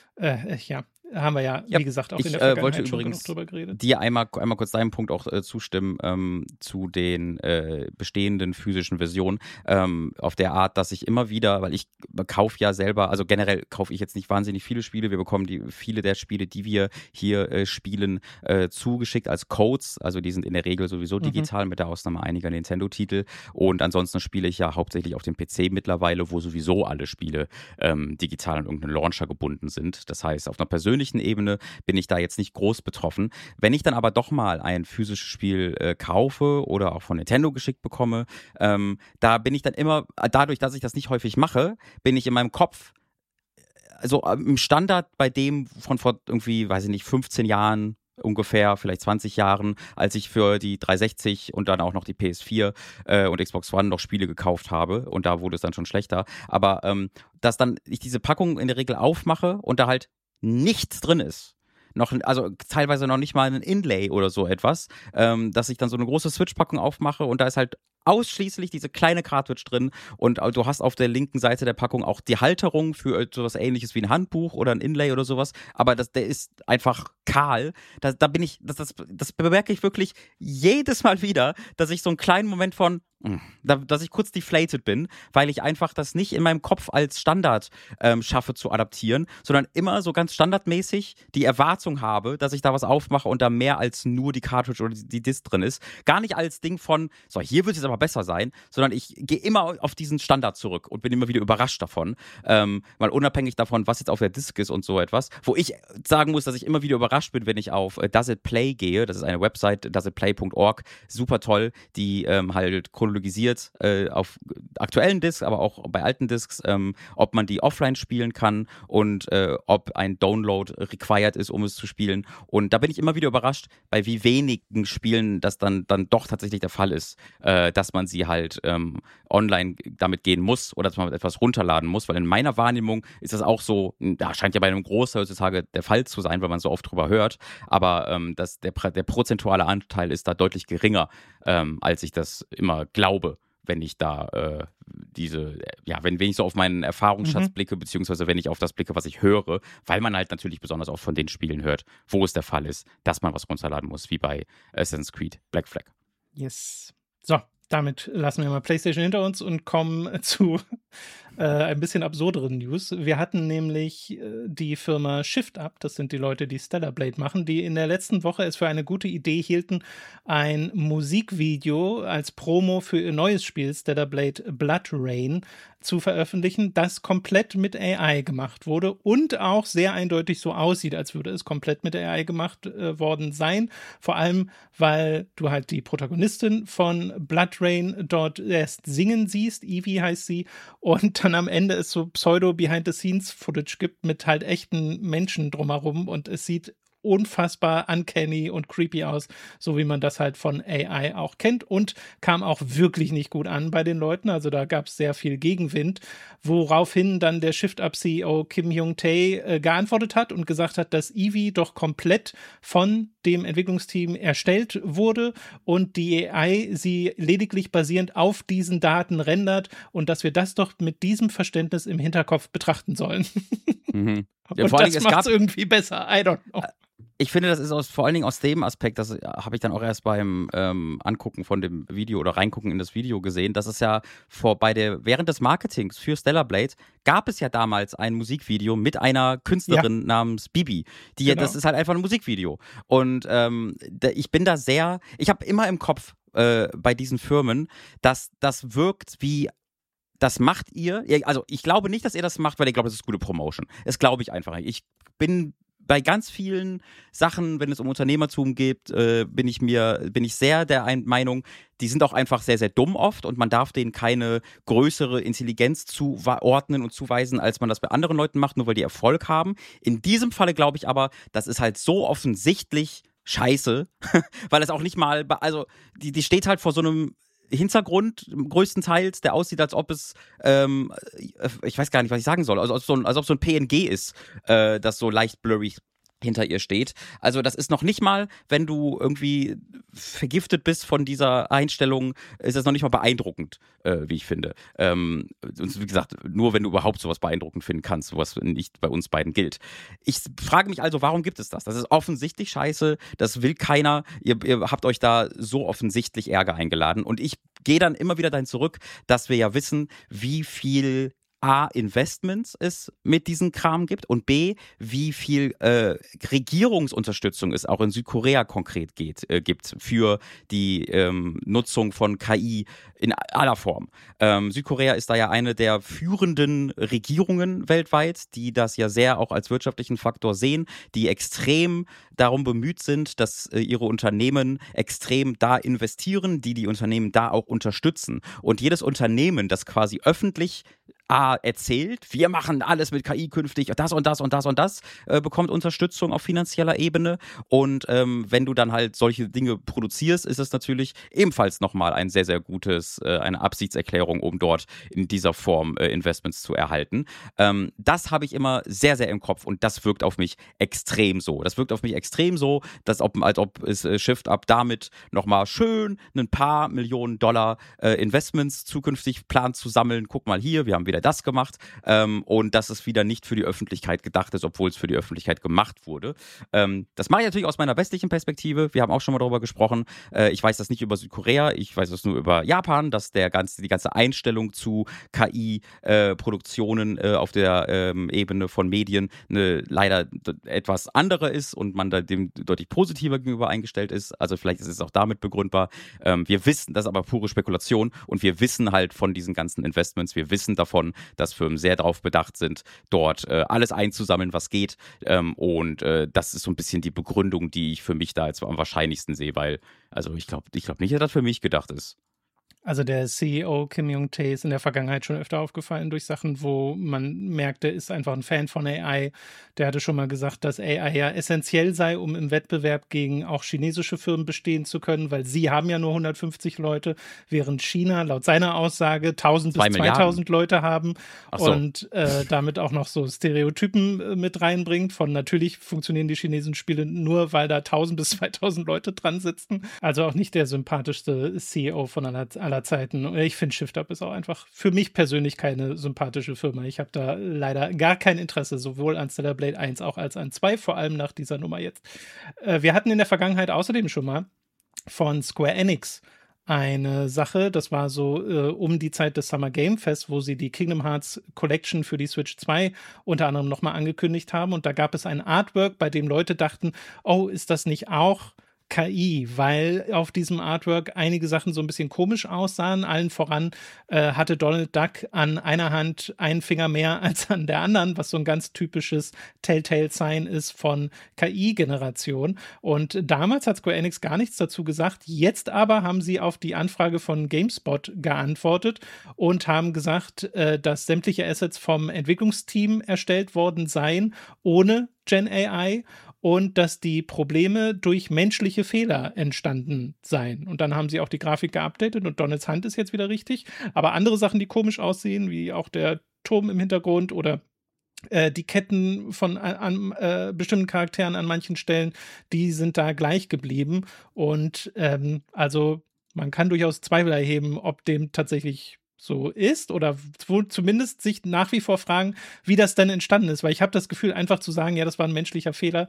haben wir wie gesagt, auch in der Vergangenheit wollte schon übrigens drüber geredet. Dir einmal kurz deinen Punkt auch zustimmen zu den bestehenden physischen Versionen auf der Art, dass ich immer wieder, weil ich kaufe ja selber, also generell kaufe ich jetzt nicht wahnsinnig viele Spiele, wir bekommen viele der Spiele, die wir hier spielen, zugeschickt als Codes, also die sind in der Regel sowieso digital, mit der Ausnahme einiger Nintendo-Titel und ansonsten spiele ich ja hauptsächlich auf dem PC mittlerweile, wo sowieso alle Spiele digital an irgendeinen Launcher gebunden sind. Das heißt, auf einer persönlichen Ebene bin ich da jetzt nicht groß betroffen. Wenn ich dann aber doch mal ein physisches Spiel kaufe oder auch von Nintendo geschickt bekomme, da bin ich dann immer, dadurch, dass ich das nicht häufig mache, bin ich in meinem Kopf also im Standard bei dem von vor irgendwie, weiß ich nicht, 15 Jahren ungefähr, vielleicht 20 Jahren, als ich für die 360 und dann auch noch die PS4 und Xbox One noch Spiele gekauft habe und da wurde es dann schon schlechter, aber dass dann ich diese Packung in der Regel aufmache und da halt nichts drin ist. Also teilweise noch nicht mal ein Inlay oder so etwas, dass ich dann so eine große Switch-Packung aufmache und da ist halt ausschließlich diese kleine Cartridge drin und du hast auf der linken Seite der Packung auch die Halterung für sowas Ähnliches wie ein Handbuch oder ein Inlay oder sowas, aber der ist einfach kahl. Das bemerke ich wirklich jedes Mal wieder, dass ich so einen kleinen Moment von dass ich kurz deflated bin, weil ich einfach das nicht in meinem Kopf als Standard schaffe zu adaptieren, sondern immer so ganz standardmäßig die Erwartung habe, dass ich da was aufmache und da mehr als nur die Cartridge oder die Disc drin ist. Gar nicht als Ding von, so, hier wird jetzt aber aber besser sein, sondern ich gehe immer auf diesen Standard zurück und bin immer wieder überrascht davon. Mal unabhängig davon, was jetzt auf der Disk ist und so etwas. Wo ich sagen muss, dass ich immer wieder überrascht bin, wenn ich auf Does It Play gehe. Das ist eine Website, doesitplay.org. Super toll, die halt chronologisiert auf aktuellen Disks, aber auch bei alten Disks, ob man die offline spielen kann und ob ein Download required ist, um es zu spielen. Und da bin ich immer wieder überrascht, bei wie wenigen Spielen das dann doch tatsächlich der Fall ist, dass man sie halt online damit gehen muss oder dass man etwas runterladen muss, weil in meiner Wahrnehmung ist das auch so, da scheint ja bei einem Großteil heutzutage der Fall zu sein, weil man so oft drüber hört, aber der prozentuale Anteil ist da deutlich geringer, als ich das immer glaube, wenn ich da wenn ich so auf meinen Erfahrungsschatz blicke, beziehungsweise wenn ich auf das blicke, was ich höre, weil man halt natürlich besonders oft von den Spielen hört, wo es der Fall ist, dass man was runterladen muss, wie bei Assassin's Creed Black Flag. Yes. So, damit lassen wir mal PlayStation hinter uns und kommen zu ein bisschen absurderen News. Wir hatten nämlich die Firma ShiftUp, das sind die Leute, die Stellar Blade machen, die in der letzten Woche es für eine gute Idee hielten, ein Musikvideo als Promo für ihr neues Spiel Stellar Blade Blood Rain zu veröffentlichen, das komplett mit AI gemacht wurde und auch sehr eindeutig so aussieht, als würde es komplett mit AI gemacht worden sein. Vor allem, weil du halt die Protagonistin von Blood Rain dort erst singen siehst, Evie heißt sie, und dann am Ende es so Pseudo-Behind-the-Scenes-Footage gibt mit halt echten Menschen drumherum und es sieht unfassbar uncanny und creepy aus, so wie man das halt von AI auch kennt und kam auch wirklich nicht gut an bei den Leuten, also da gab es sehr viel Gegenwind, woraufhin dann der ShiftUp-CEO Kim Hyung-tae geantwortet hat und gesagt hat, dass Evie doch komplett von dem Entwicklungsteam erstellt wurde und die AI sie lediglich basierend auf diesen Daten rendert und dass wir das doch mit diesem Verständnis im Hinterkopf betrachten sollen. Mhm. Ja, und das macht es irgendwie besser, I don't know. Ich finde, das ist vor allen Dingen aus dem Aspekt, das habe ich dann auch erst beim Angucken von dem Video oder reingucken in das Video gesehen, dass es ja während des Marketings für Stellar Blade gab es ja damals ein Musikvideo mit einer Künstlerin namens Bibi. Das ist halt einfach ein Musikvideo. Und ich habe immer im Kopf bei diesen Firmen, dass das wirkt wie das macht ihr, also ich glaube nicht, dass ihr das macht, weil ich glaube, das ist gute Promotion. Das glaube ich einfach nicht. Ich bin bei ganz vielen Sachen, wenn es um Unternehmertum geht, bin ich sehr der Meinung, die sind auch einfach sehr, sehr dumm oft und man darf denen keine größere Intelligenz zuordnen und zuweisen, als man das bei anderen Leuten macht, nur weil die Erfolg haben. In diesem Falle glaube ich aber, das ist halt so offensichtlich scheiße, weil es auch nicht mal, also die steht halt vor so einem Hintergrund größtenteils, der aussieht, als ob es, ich weiß gar nicht, was ich sagen soll, also als ob so ein PNG ist, das so leicht blurry hinter ihr steht. Also das ist noch nicht mal, wenn du irgendwie vergiftet bist von dieser Einstellung, ist das noch nicht mal beeindruckend, wie ich finde. Und wie gesagt, nur wenn du überhaupt sowas beeindruckend finden kannst, was nicht bei uns beiden gilt. Ich frage mich also, warum gibt es das? Das ist offensichtlich scheiße, das will keiner. Ihr habt euch da so offensichtlich Ärger eingeladen und ich gehe dann immer wieder dahin zurück, dass wir ja wissen, wie viel A, Investments es mit diesem Kram gibt und B, wie viel Regierungsunterstützung es auch in Südkorea konkret gibt für die Nutzung von KI in aller Form. Südkorea ist da ja eine der führenden Regierungen weltweit, die das ja sehr auch als wirtschaftlichen Faktor sehen, die extrem darum bemüht sind, dass ihre Unternehmen extrem da investieren, die Unternehmen da auch unterstützen. Und jedes Unternehmen, das quasi öffentlich erzählt, wir machen alles mit KI künftig, das und das und das und das, bekommt Unterstützung auf finanzieller Ebene. Und wenn du dann halt solche Dinge produzierst, ist es natürlich ebenfalls nochmal ein sehr, sehr gutes, eine Absichtserklärung, um dort in dieser Form Investments zu erhalten. Das habe ich immer sehr, sehr im Kopf und das wirkt auf mich extrem so. Das wirkt auf mich extrem so, als ob es ShiftUp damit nochmal schön ein paar Millionen Dollar Investments zukünftig plant zu sammeln. Guck mal hier, wir haben wieder wieder das gemacht und dass es wieder nicht für die Öffentlichkeit gedacht ist, obwohl es für die Öffentlichkeit gemacht wurde. Das mache ich natürlich aus meiner westlichen Perspektive. Wir haben auch schon mal darüber gesprochen. Ich weiß das nicht über Südkorea, ich weiß das nur über Japan, dass die ganze Einstellung zu KI-Produktionen auf der Ebene von Medien leider etwas andere ist und man da dem deutlich positiver gegenüber eingestellt ist. Also vielleicht ist es auch damit begründbar. Wir wissen, das ist aber pure Spekulation und wir wissen halt von diesen ganzen Investments, wir wissen davon, dass Firmen sehr darauf bedacht sind, dort alles einzusammeln, was geht. Und das ist so ein bisschen die Begründung, die ich für mich da jetzt am wahrscheinlichsten sehe, weil, also ich glaube nicht, dass das für mich gedacht ist. Also der CEO Kim Young-tae ist in der Vergangenheit schon öfter aufgefallen durch Sachen, wo man merkt, der ist einfach ein Fan von AI. Der hatte schon mal gesagt, dass AI ja essentiell sei, um im Wettbewerb gegen auch chinesische Firmen bestehen zu können, weil sie haben ja nur 150 Leute, während China laut seiner Aussage 1000 bis 2000 Leute haben und damit auch noch so Stereotypen mit reinbringt von natürlich funktionieren die chinesischen Spiele nur, weil da 1000 bis 2000 Leute dran sitzen. Also auch nicht der sympathischste CEO von aller Zeiten. Ich finde, ShiftUp ist auch einfach für mich persönlich keine sympathische Firma. Ich habe da leider gar kein Interesse, sowohl an Stellar Blade 1 auch als an 2, vor allem nach dieser Nummer jetzt. Wir hatten in der Vergangenheit außerdem schon mal von Square Enix eine Sache, das war so um die Zeit des Summer Game Fest, wo sie die Kingdom Hearts Collection für die Switch 2 unter anderem nochmal angekündigt haben und da gab es ein Artwork, bei dem Leute dachten, oh, ist das nicht auch KI, weil auf diesem Artwork einige Sachen so ein bisschen komisch aussahen. Allen voran hatte Donald Duck an einer Hand einen Finger mehr als an der anderen, was so ein ganz typisches Telltale-Sign ist von KI-Generation. Und damals hat Square Enix gar nichts dazu gesagt. Jetzt aber haben sie auf die Anfrage von GameSpot geantwortet und haben gesagt, dass sämtliche Assets vom Entwicklungsteam erstellt worden seien, ohne Gen AI und dass die Probleme durch menschliche Fehler entstanden seien. Und dann haben sie auch die Grafik geupdatet und Donalds Hand ist jetzt wieder richtig. Aber andere Sachen, die komisch aussehen, wie auch der Turm im Hintergrund oder die Ketten von bestimmten Charakteren an manchen Stellen, die sind da gleich geblieben. Und also man kann durchaus Zweifel erheben, ob dem tatsächlich so ist oder zumindest sich nach wie vor fragen, wie das denn entstanden ist, weil ich habe das Gefühl, einfach zu sagen, ja, das war ein menschlicher Fehler,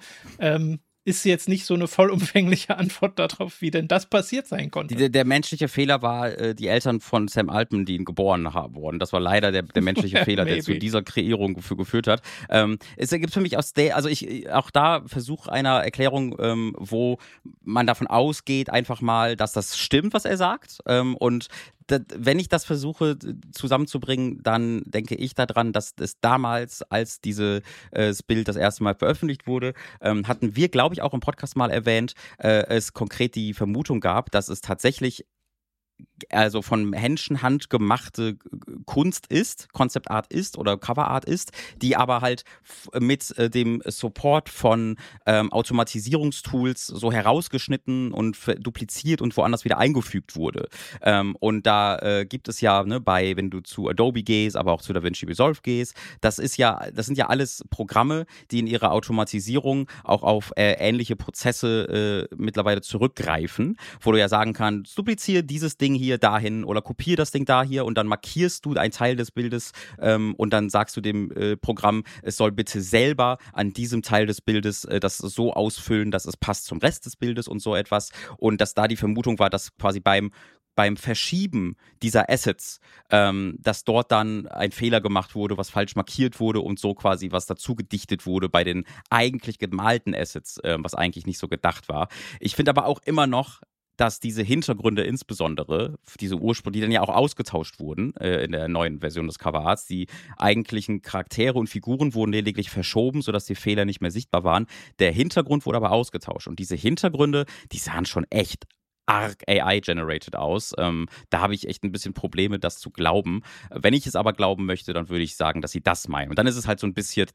ist jetzt nicht so eine vollumfängliche Antwort darauf, wie denn das passiert sein konnte. Der menschliche Fehler war die Eltern von Sam Altman, die ihn geboren haben worden. Das war leider der menschliche Fehler, der zu dieser Kreierung geführt hat. Es ergibt für mich auch da Versuch einer Erklärung, wo man davon ausgeht, einfach mal, dass das stimmt, was er sagt. Und wenn ich das versuche zusammenzubringen, dann denke ich daran, dass es damals, als dieses Bild das erste Mal veröffentlicht wurde, hatten wir, glaube ich, auch im Podcast mal erwähnt, es konkret die Vermutung gab, dass es tatsächlich also von Menschenhand gemachte Kunst ist, Concept Art ist oder Cover Art ist, die aber halt mit dem Support von Automatisierungstools so herausgeschnitten und dupliziert und woanders wieder eingefügt wurde. Und da gibt es ja, ne, wenn du zu Adobe gehst, aber auch zu DaVinci Resolve gehst, das sind ja alles Programme, die in ihrer Automatisierung auch auf ähnliche Prozesse mittlerweile zurückgreifen, wo du ja sagen kannst, dupliziere dieses Ding hier dahin oder kopiere das Ding da hier und dann markierst du einen Teil des Bildes und dann sagst du dem Programm, es soll bitte selber an diesem Teil des Bildes das so ausfüllen, dass es passt zum Rest des Bildes und so etwas. Und dass da die Vermutung war, dass quasi beim Verschieben dieser Assets, dass dort dann ein Fehler gemacht wurde, was falsch markiert wurde und so quasi was dazu gedichtet wurde bei den eigentlich gemalten Assets, was eigentlich nicht so gedacht war. Ich finde aber auch immer noch, dass diese Hintergründe insbesondere, diese Ursprünge, die dann ja auch ausgetauscht wurden in der neuen Version des Coverarts, die eigentlichen Charaktere und Figuren wurden lediglich verschoben, sodass die Fehler nicht mehr sichtbar waren. Der Hintergrund wurde aber ausgetauscht und diese Hintergründe, die sahen schon echt arg AI-generated aus. Da habe ich echt ein bisschen Probleme, das zu glauben. Wenn ich es aber glauben möchte, dann würde ich sagen, dass sie das meinen. Und dann ist es halt so ein bisschen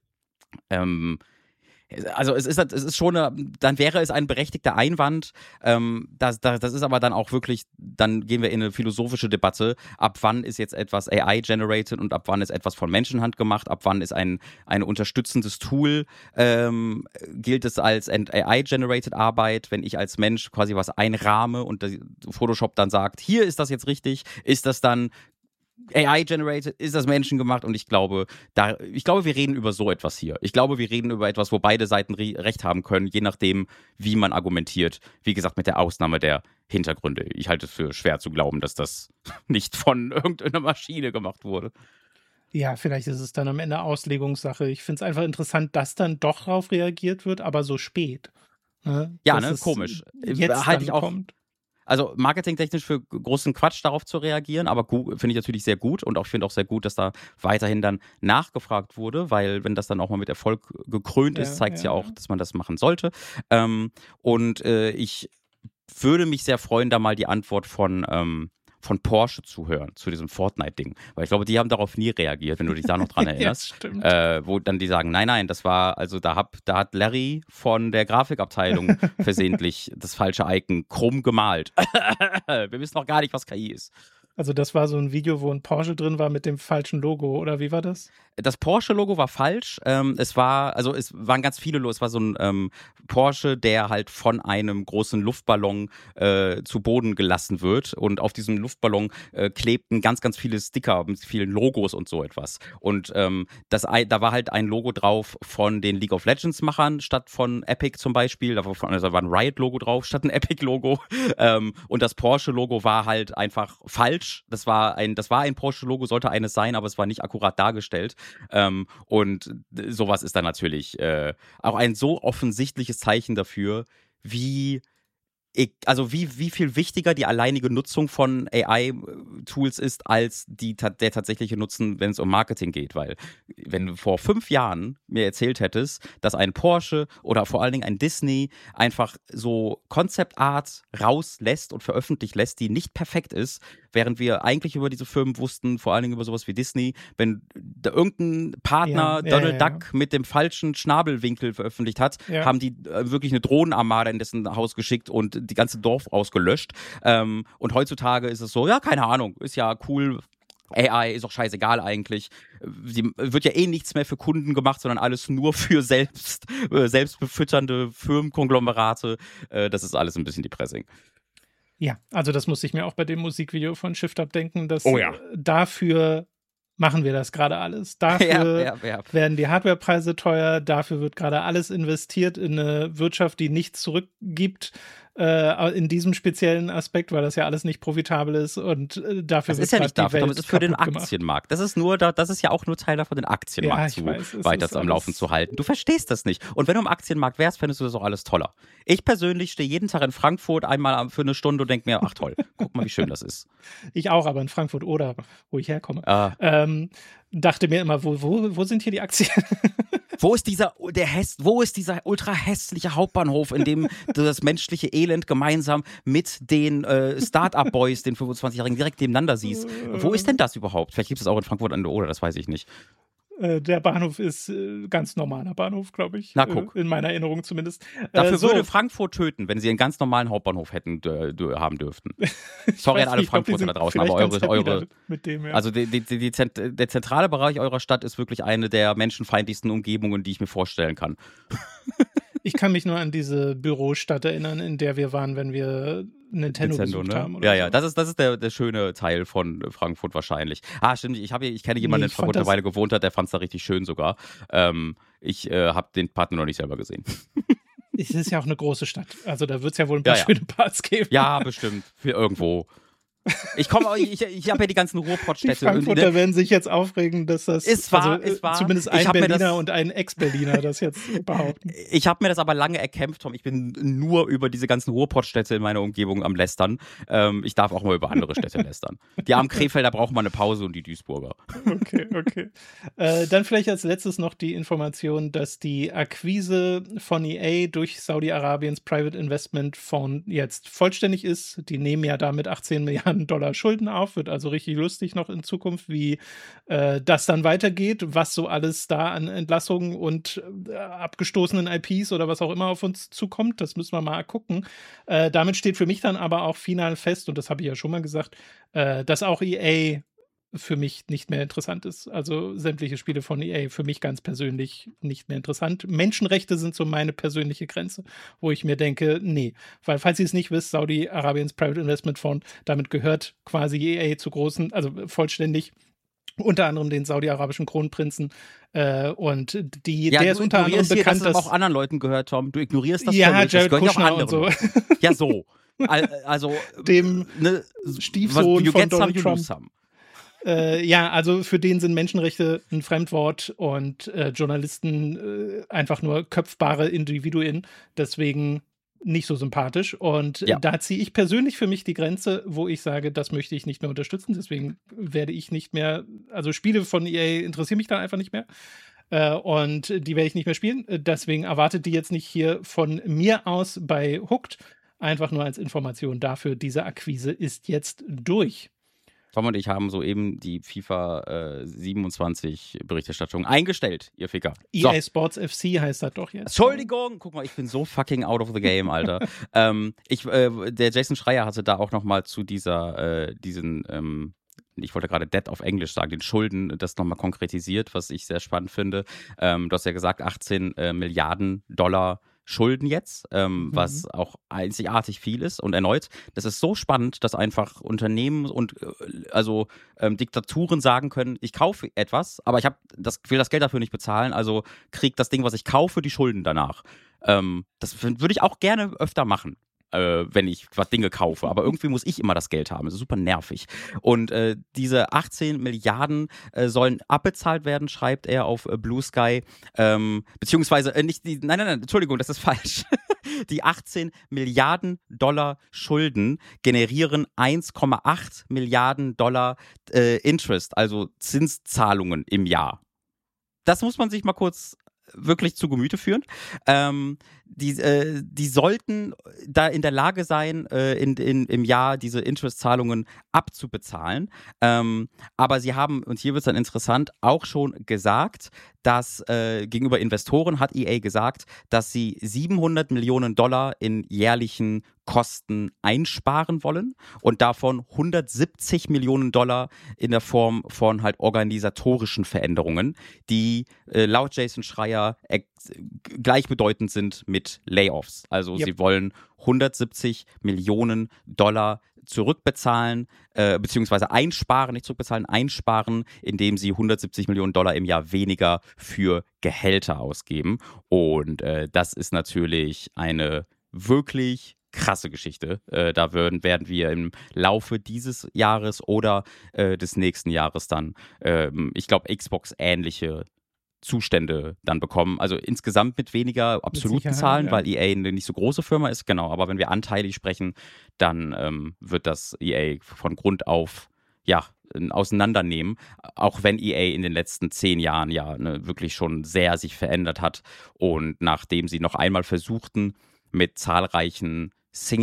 also es ist schon, dann wäre es ein berechtigter Einwand, das ist aber dann auch wirklich, dann gehen wir in eine philosophische Debatte, ab wann ist jetzt etwas AI-generated und ab wann ist etwas von Menschenhand gemacht, ab wann ist ein unterstützendes Tool, gilt es als AI-generated Arbeit, wenn ich als Mensch quasi was einrahme und Photoshop dann sagt, hier ist das jetzt richtig, ist das dann AI-generated, ist das menschengemacht und ich glaube, wir reden über so etwas hier. Ich glaube, wir reden über etwas, wo beide Seiten recht haben können, je nachdem, wie man argumentiert. Wie gesagt, mit der Ausnahme der Hintergründe. Ich halte es für schwer zu glauben, dass das nicht von irgendeiner Maschine gemacht wurde. Ja, vielleicht ist es dann am Ende Auslegungssache. Ich finde es einfach interessant, dass dann doch darauf reagiert wird, aber so spät. Ne? Ja, Dass ne, es komisch. jetzt Halte dann ich auch. kommt. Also marketingtechnisch für großen Quatsch darauf zu reagieren, aber finde ich natürlich sehr gut und ich finde auch sehr gut, dass da weiterhin dann nachgefragt wurde, weil wenn das dann auch mal mit Erfolg gekrönt ist, zeigt es ja auch, dass man das machen sollte. Ich würde mich sehr freuen, da mal die Antwort von Porsche zu hören, zu diesem Fortnite-Ding. Weil ich glaube, die haben darauf nie reagiert, wenn du dich da noch dran erinnerst. Ja, stimmt. Wo dann die sagen, nein, das war, also da hat Larry von der Grafikabteilung versehentlich das falsche Icon krumm gemalt. Wir wissen noch gar nicht, was KI ist. Also das war so ein Video, wo ein Porsche drin war mit dem falschen Logo, oder wie war das? Das Porsche-Logo war falsch. Es waren ganz viele Logos. Es war so ein Porsche, der halt von einem großen Luftballon zu Boden gelassen wird. Und auf diesem Luftballon klebten ganz, ganz viele Sticker mit vielen Logos und so etwas. Und da war halt ein Logo drauf von den League of Legends-Machern statt von Epic zum Beispiel. Da war ein Riot-Logo drauf statt ein Epic-Logo. Und das Porsche-Logo war halt einfach falsch. Das war ein Porsche-Logo, sollte eines sein, aber es war nicht akkurat dargestellt. Und sowas ist dann natürlich auch ein so offensichtliches Zeichen dafür, wie viel wichtiger die alleinige Nutzung von AI-Tools ist, als der tatsächliche Nutzen, wenn es um Marketing geht. Weil, wenn du vor 5 Jahren mir erzählt hättest, dass ein Porsche oder vor allen Dingen ein Disney einfach so Concept Art rauslässt und veröffentlicht lässt, die nicht perfekt ist, während wir eigentlich über diese Firmen wussten, vor allen Dingen über sowas wie Disney, wenn da irgendein Partner Donald Duck mit dem falschen Schnabelwinkel veröffentlicht hat, haben die wirklich eine Drohnenarmada in dessen Haus geschickt und die ganze Dorf ausgelöscht. Und heutzutage ist es so, ja, keine Ahnung, ist ja cool, AI ist auch scheißegal eigentlich. Wird ja nichts mehr für Kunden gemacht, sondern alles nur für selbstbefütternde Firmenkonglomerate. Das ist alles ein bisschen depressing. Ja, also das musste ich mir auch bei dem Musikvideo von Shift Up denken, dass dafür machen wir das gerade alles. Dafür werden die Hardwarepreise teuer, dafür wird gerade alles investiert in eine Wirtschaft, die nichts zurückgibt. In diesem speziellen Aspekt, weil das ja alles nicht profitabel ist und dafür das wird ist ja nicht dafür, Welt das ist für den gemacht. Aktienmarkt. Das ist ja auch nur Teil davon, den Aktienmarkt weiter am Laufen zu halten. Du verstehst das nicht. Und wenn du im Aktienmarkt wärst, fändest du das auch alles toller. Ich persönlich stehe jeden Tag in Frankfurt einmal für eine Stunde und denke mir, ach toll, guck mal, wie schön das ist. Ich auch, aber in Frankfurt oder wo ich herkomme. Dachte mir immer, wo sind hier die Aktien? Wo ist dieser ultra hässliche Hauptbahnhof, in dem das menschliche Elend gemeinsam mit den Start-up-Boys, den 25-Jährigen, direkt nebeneinander siehst? Wo ist denn das überhaupt? Vielleicht gibt es auch in Frankfurt an der Oder, das weiß ich nicht. Der Bahnhof ist ganz normaler Bahnhof, glaube ich. Na, guck. In meiner Erinnerung zumindest. Dafür würde Frankfurt töten, wenn sie einen ganz normalen Hauptbahnhof hätten haben dürften. Sorry an alle Frankfurter da draußen, aber also der zentrale Bereich eurer Stadt ist wirklich eine der menschenfeindlichsten Umgebungen, die ich mir vorstellen kann. Ich kann mich nur an diese Bürostadt erinnern, in der wir waren, wenn wir Nintendo besucht haben. Oder ja, das ist der schöne Teil von Frankfurt wahrscheinlich. Stimmt, ich kenne jemanden, der in Frankfurt eine Weile gewohnt hat, der fand es da richtig schön sogar. Ich habe den Part noch nicht selber gesehen. Es ist ja auch eine große Stadt, also da wird es ja wohl ein paar schöne Parts geben. Ja, bestimmt, für irgendwo. Ich habe ja die ganzen Ruhrpottstädte. Die Frankfurter werden sich jetzt aufregen, dass das es war. Zumindest ein Berliner und ein Ex-Berliner das jetzt behaupten. Ich habe mir das aber lange erkämpft, Tom. Ich bin nur über diese ganzen Ruhrpottstädte in meiner Umgebung am Lästern. Ich darf auch mal über andere Städte lästern. Die armen Krefelder brauchen mal eine Pause und die Duisburger. Okay. Dann vielleicht als letztes noch die Information, dass die Akquise von EA durch Saudi-Arabiens Private Investment Fonds jetzt vollständig ist. Die nehmen ja damit 18 Milliarden $18 Schulden auf, wird also richtig lustig noch in Zukunft, wie das dann weitergeht, was so alles da an Entlassungen und abgestoßenen IPs oder was auch immer auf uns zukommt, das müssen wir mal gucken. Damit steht für mich dann aber auch final fest, und das habe ich ja schon mal gesagt, dass auch EA für mich nicht mehr interessant ist. Also sämtliche Spiele von EA für mich ganz persönlich nicht mehr interessant. Menschenrechte sind so meine persönliche Grenze, wo ich mir denke, nee. Weil, falls ihr es nicht wisst, Saudi-Arabiens Private Investment Fund, damit gehört quasi EA zu großen, also vollständig, unter anderem den saudi-arabischen Kronprinzen. Und der ist unter anderem bekannt, dass es auch anderen Leuten gehört, Tom. Du ignorierst das ja, völlig. Jared Das gehört Kushner auch anderen. und so. Ja, so. Also dem Stiefsohn von Donald Trump. Ja, also für den sind Menschenrechte ein Fremdwort und Journalisten einfach nur köpfbare Individuen. Deswegen nicht so sympathisch. Und da ziehe ich persönlich für mich die Grenze, wo ich sage, das möchte ich nicht mehr unterstützen. Deswegen werde ich nicht mehr, also Spiele von EA interessieren mich dann einfach nicht mehr. Und die werde ich nicht mehr spielen. Deswegen erwartet die jetzt nicht hier von mir aus bei Hooked. Einfach nur als Information dafür, diese Akquise ist jetzt durch. Tom und ich haben soeben die FIFA 27 Berichterstattung eingestellt, ihr Ficker. EA Sports FC heißt das doch jetzt. Entschuldigung, guck mal, ich bin so fucking out of the game, Alter. Der Jason Schreier hatte da auch nochmal zu ich wollte gerade Debt auf Englisch sagen, den Schulden, das nochmal konkretisiert, was ich sehr spannend finde. Du hast ja gesagt, 18 Milliarden Dollar Schulden jetzt, was auch einzigartig viel ist. Und erneut, das ist so spannend, dass einfach Unternehmen und Diktaturen sagen können, ich kaufe etwas, aber will das Geld dafür nicht bezahlen, also kriege das Ding, was ich kaufe, die Schulden danach. Das würde ich auch gerne öfter machen. Wenn ich Dinge kaufe. Aber irgendwie muss ich immer das Geld haben. Das ist super nervig. Und diese 18 Milliarden sollen abbezahlt werden, schreibt er auf Blue Sky. Beziehungsweise nein, Entschuldigung, das ist falsch. Die 18 Milliarden Dollar Schulden generieren 1,8 Milliarden Dollar Interest, also Zinszahlungen im Jahr. Das muss man sich mal kurz wirklich zu Gemüte führen. Die sollten da in der Lage sein, im Jahr diese Interest-Zahlungen abzubezahlen. Aber sie haben, und hier wird es dann interessant, auch schon gesagt, dass gegenüber Investoren hat EA gesagt, dass sie 700 Millionen Dollar in jährlichen Kosten einsparen wollen und davon 170 Millionen Dollar in der Form von halt organisatorischen Veränderungen, die laut Jason Schreier gleichbedeutend sind mit Layoffs. Also sie wollen 170 Millionen Dollar zurückbezahlen, beziehungsweise einsparen, nicht zurückbezahlen, einsparen, indem sie 170 Millionen Dollar im Jahr weniger für Gehälter ausgeben. Und das ist natürlich eine wirklich krasse Geschichte. Da werden wir im Laufe dieses Jahres oder des nächsten Jahres dann, ich glaube, Xbox ähnliche Zustände dann bekommen. Also insgesamt mit weniger absoluten Zahlen, weil EA eine nicht so große Firma ist, genau. Aber wenn wir anteilig sprechen, dann wird das EA von Grund auf auseinandernehmen, auch wenn EA in den letzten 10 Jahren wirklich schon sehr sich verändert hat und nachdem sie noch einmal versuchten, mit zahlreichen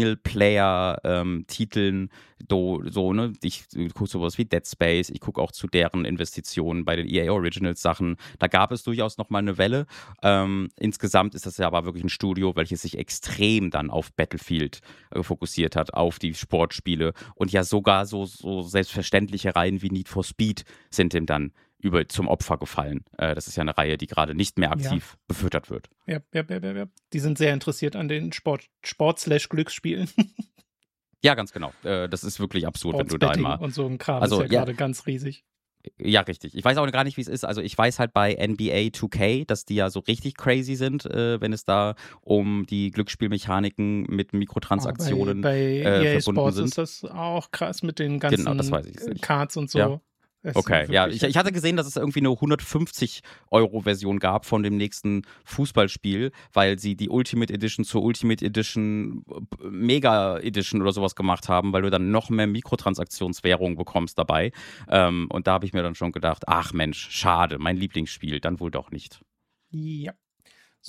Singleplayer-Titeln, ich gucke sowas wie Dead Space, ich gucke auch zu deren Investitionen bei den EA Originals Sachen. Da gab es durchaus nochmal eine Welle. Insgesamt ist das ja aber wirklich ein Studio, welches sich extrem dann auf Battlefield fokussiert hat, auf die Sportspiele und ja sogar so selbstverständliche Reihen wie Need for Speed sind dem dann zum Opfer gefallen. Das ist ja eine Reihe, die gerade nicht mehr aktiv befüttert wird. Ja. Die sind sehr interessiert an den Sport/Glücksspielen. Ja, ganz genau. Das ist wirklich absurd, wenn du da immer... Und so ein Kram ist ja gerade ganz riesig. Ja, richtig. Ich weiß auch gar nicht, wie es ist. Also ich weiß halt bei NBA 2K, dass die ja so richtig crazy sind, wenn es da um die Glücksspielmechaniken mit Mikrotransaktionen bei verbunden Sports sind. Ist das auch krass mit den ganzen Cards und so. Ja. Okay, ja, ich hatte gesehen, dass es irgendwie eine 150-Euro-Version gab von dem nächsten Fußballspiel, weil sie die Ultimate Edition zur Ultimate Edition Mega Edition oder sowas gemacht haben, weil du dann noch mehr Mikrotransaktionswährung bekommst dabei. Und da habe ich mir dann schon gedacht, ach Mensch, schade, mein Lieblingsspiel, dann wohl doch nicht. Ja. So,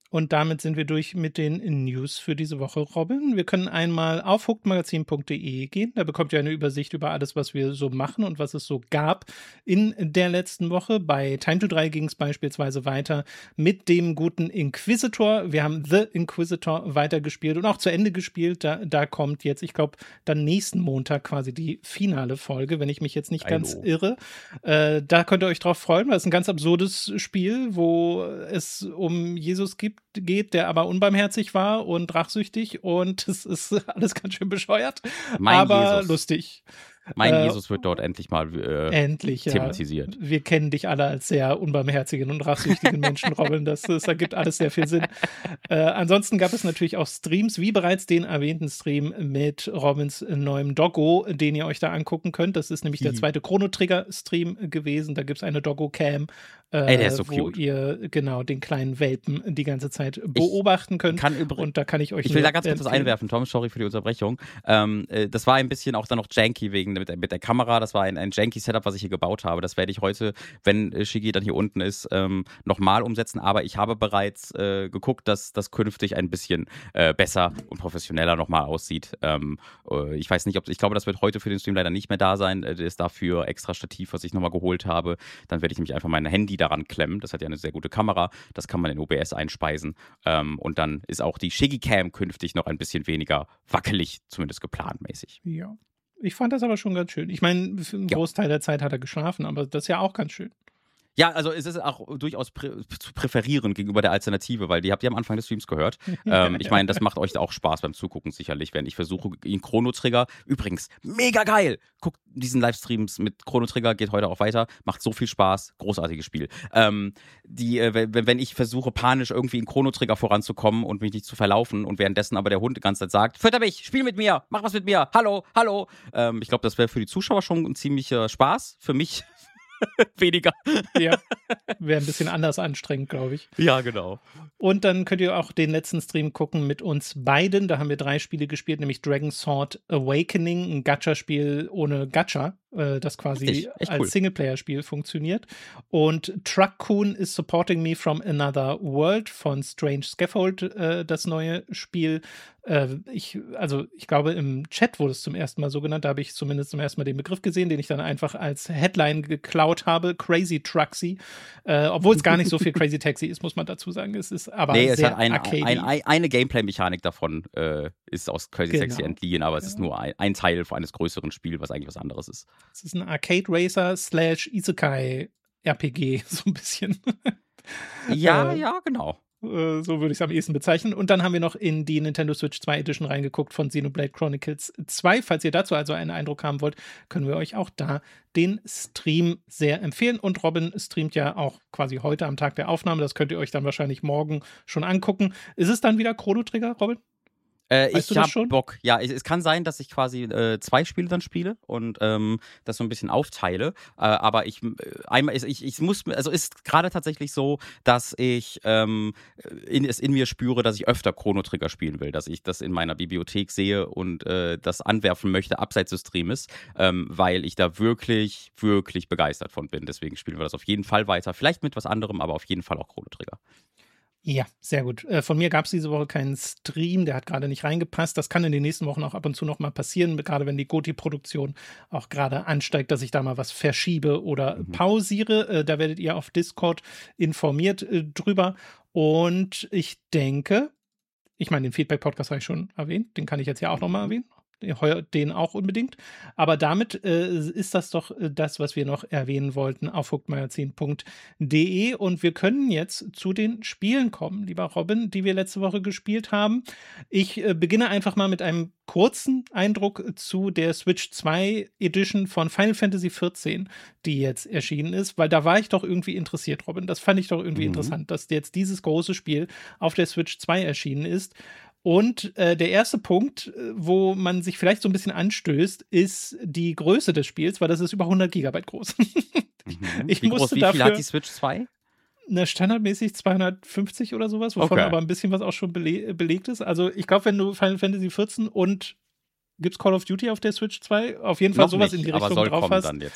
Und damit sind wir durch mit den News für diese Woche, Robin. Wir können einmal auf hookedmagazin.de gehen. Da bekommt ihr eine Übersicht über alles, was wir so machen und was es so gab in der letzten Woche. Bei Time to 3 ging es beispielsweise weiter mit dem guten Inquisitor. Wir haben The Inquisitor weitergespielt und auch zu Ende gespielt. Da kommt jetzt, ich glaube, dann nächsten Montag quasi die finale Folge, wenn ich mich jetzt nicht ganz irre. Da könnt ihr euch drauf freuen, weil es ein ganz absurdes Spiel, wo es um Jesus geht, der aber unbarmherzig war und rachsüchtig und es ist alles ganz schön bescheuert, aber Jesus. Lustig. Mein Jesus wird dort endlich mal thematisiert. Ja. Wir kennen dich alle als sehr unbarmherzigen und rachsüchtigen Menschen, Robin. Das ergibt alles sehr viel Sinn. Ansonsten gab es natürlich auch Streams, wie bereits den erwähnten Stream mit Robins neuem Doggo, den ihr euch da angucken könnt. Das ist nämlich der zweite Chrono-Trigger-Stream gewesen. Da gibt es eine Doggo-Cam, der ist so wo cute. ihr genau den kleinen Welpen die ganze Zeit beobachten könnt. Und da kann ich euch Ich will da ganz kurz was einwerfen, Tom, sorry für die Unterbrechung. Das war ein bisschen auch dann noch janky wegen mit der Kamera. Das war ein janky Setup, was ich hier gebaut habe. Das werde ich heute, wenn Shiggy dann hier unten ist, nochmal umsetzen. Aber ich habe bereits geguckt, dass das künftig ein bisschen besser und professioneller nochmal aussieht. Ich weiß nicht, ich glaube, das wird heute für den Stream leider nicht mehr da sein. Das ist dafür extra Stativ, was ich nochmal geholt habe. Dann werde ich nämlich einfach mein Handy daran klemmen. Das hat ja eine sehr gute Kamera. Das kann man in OBS einspeisen. Und dann ist auch die Shiggy Cam künftig noch ein bisschen weniger wackelig, zumindest geplanmäßig. Ja. Ich fand das aber schon ganz schön. Ich meine, einen Großteil der Zeit hat er geschlafen, aber das ist ja auch ganz schön. Ja, also es ist auch durchaus zu präferieren gegenüber der Alternative, weil die habt ihr am Anfang des Streams gehört. Ich meine, das macht euch auch Spaß beim Zugucken sicherlich, wenn ich versuche, ihn Chrono Trigger, übrigens, mega geil! Guckt diesen Livestreams mit Chrono Trigger, geht heute auch weiter, macht so viel Spaß, großartiges Spiel. Wenn ich versuche, panisch irgendwie in Chrono Trigger voranzukommen und mich nicht zu verlaufen und währenddessen aber der Hund die ganze Zeit sagt, fütter mich, spiel mit mir, mach was mit mir, hallo, hallo. Ich glaube, das wäre für die Zuschauer schon ein ziemlicher Spaß, für mich weniger. Ja, wäre ein bisschen anders anstrengend, glaube ich. Ja, genau. Und dann könnt ihr auch den letzten Stream gucken mit uns beiden. Da haben wir 3 Spiele gespielt, nämlich Dragon Sword Awakening, ein Gacha-Spiel ohne Gacha, das quasi echt als cool. Singleplayer-Spiel funktioniert. Und Truck-Kun is Supporting Me from Another World von Strange Scaffold, das neue Spiel. Ich glaube, im Chat wurde es zum ersten Mal so genannt. Da habe ich zumindest zum ersten Mal den Begriff gesehen, den ich dann einfach als Headline geklaut habe. Crazy Trucksy. Obwohl es gar nicht so viel Crazy Taxi ist, muss man dazu sagen. Es ist aber sehr eine Gameplay-Mechanik davon ist aus Crazy Taxi entliehen, aber es ist nur ein Teil eines größeren Spiels, was eigentlich was anderes ist. Es ist ein Arcade-Racer / Isekai-RPG, so ein bisschen. Ja, genau. So würde ich es am ehesten bezeichnen. Und dann haben wir noch in die Nintendo Switch 2 Edition reingeguckt von Xenoblade Chronicles 2. Falls ihr dazu also einen Eindruck haben wollt, können wir euch auch da den Stream sehr empfehlen. Und Robin streamt ja auch quasi heute am Tag der Aufnahme. Das könnt ihr euch dann wahrscheinlich morgen schon angucken. Ist es dann wieder Chrono Trigger, Robin? Ich habe Bock. Ja, es kann sein, dass ich quasi 2 Spiele dann spiele und das so ein bisschen aufteile. Aber es ist gerade tatsächlich so, dass ich es in mir spüre, dass ich öfter Chrono Trigger spielen will, dass ich das in meiner Bibliothek sehe und das anwerfen möchte abseits des Streames, weil ich da wirklich, wirklich begeistert von bin. Deswegen spielen wir das auf jeden Fall weiter. Vielleicht mit was anderem, aber auf jeden Fall auch Chrono Trigger. Ja, sehr gut. Von mir gab es diese Woche keinen Stream, der hat gerade nicht reingepasst. Das kann in den nächsten Wochen auch ab und zu noch mal passieren, gerade wenn die GOTY-Produktion auch gerade ansteigt, dass ich da mal was verschiebe oder pausiere. Da werdet ihr auf Discord informiert drüber. Und ich denke, den Feedback-Podcast habe ich schon erwähnt, den kann ich jetzt ja auch noch mal erwähnen. Den auch unbedingt. Aber damit ist das doch das, was wir noch erwähnen wollten auf hookedmagazin.de. Und wir können jetzt zu den Spielen kommen, lieber Robin, die wir letzte Woche gespielt haben. Ich beginne einfach mal mit einem kurzen Eindruck zu der Switch 2 Edition von Final Fantasy XIV, die jetzt erschienen ist, weil da war ich doch irgendwie interessiert, Robin. Das fand ich doch irgendwie interessant, dass jetzt dieses große Spiel auf der Switch 2 erschienen ist. Und der erste Punkt, wo man sich vielleicht so ein bisschen anstößt, ist die Größe des Spiels, weil das ist über 100 Gigabyte groß. Wie viel hat die Switch 2? Standardmäßig 250 oder sowas, wovon aber ein bisschen was auch schon belegt ist. Also ich glaube, wenn du Final Fantasy 14 und gibt's Call of Duty auf der Switch 2, auf jeden Fall noch sowas nicht, in die Richtung aber soll drauf kommen hast. Dann jetzt.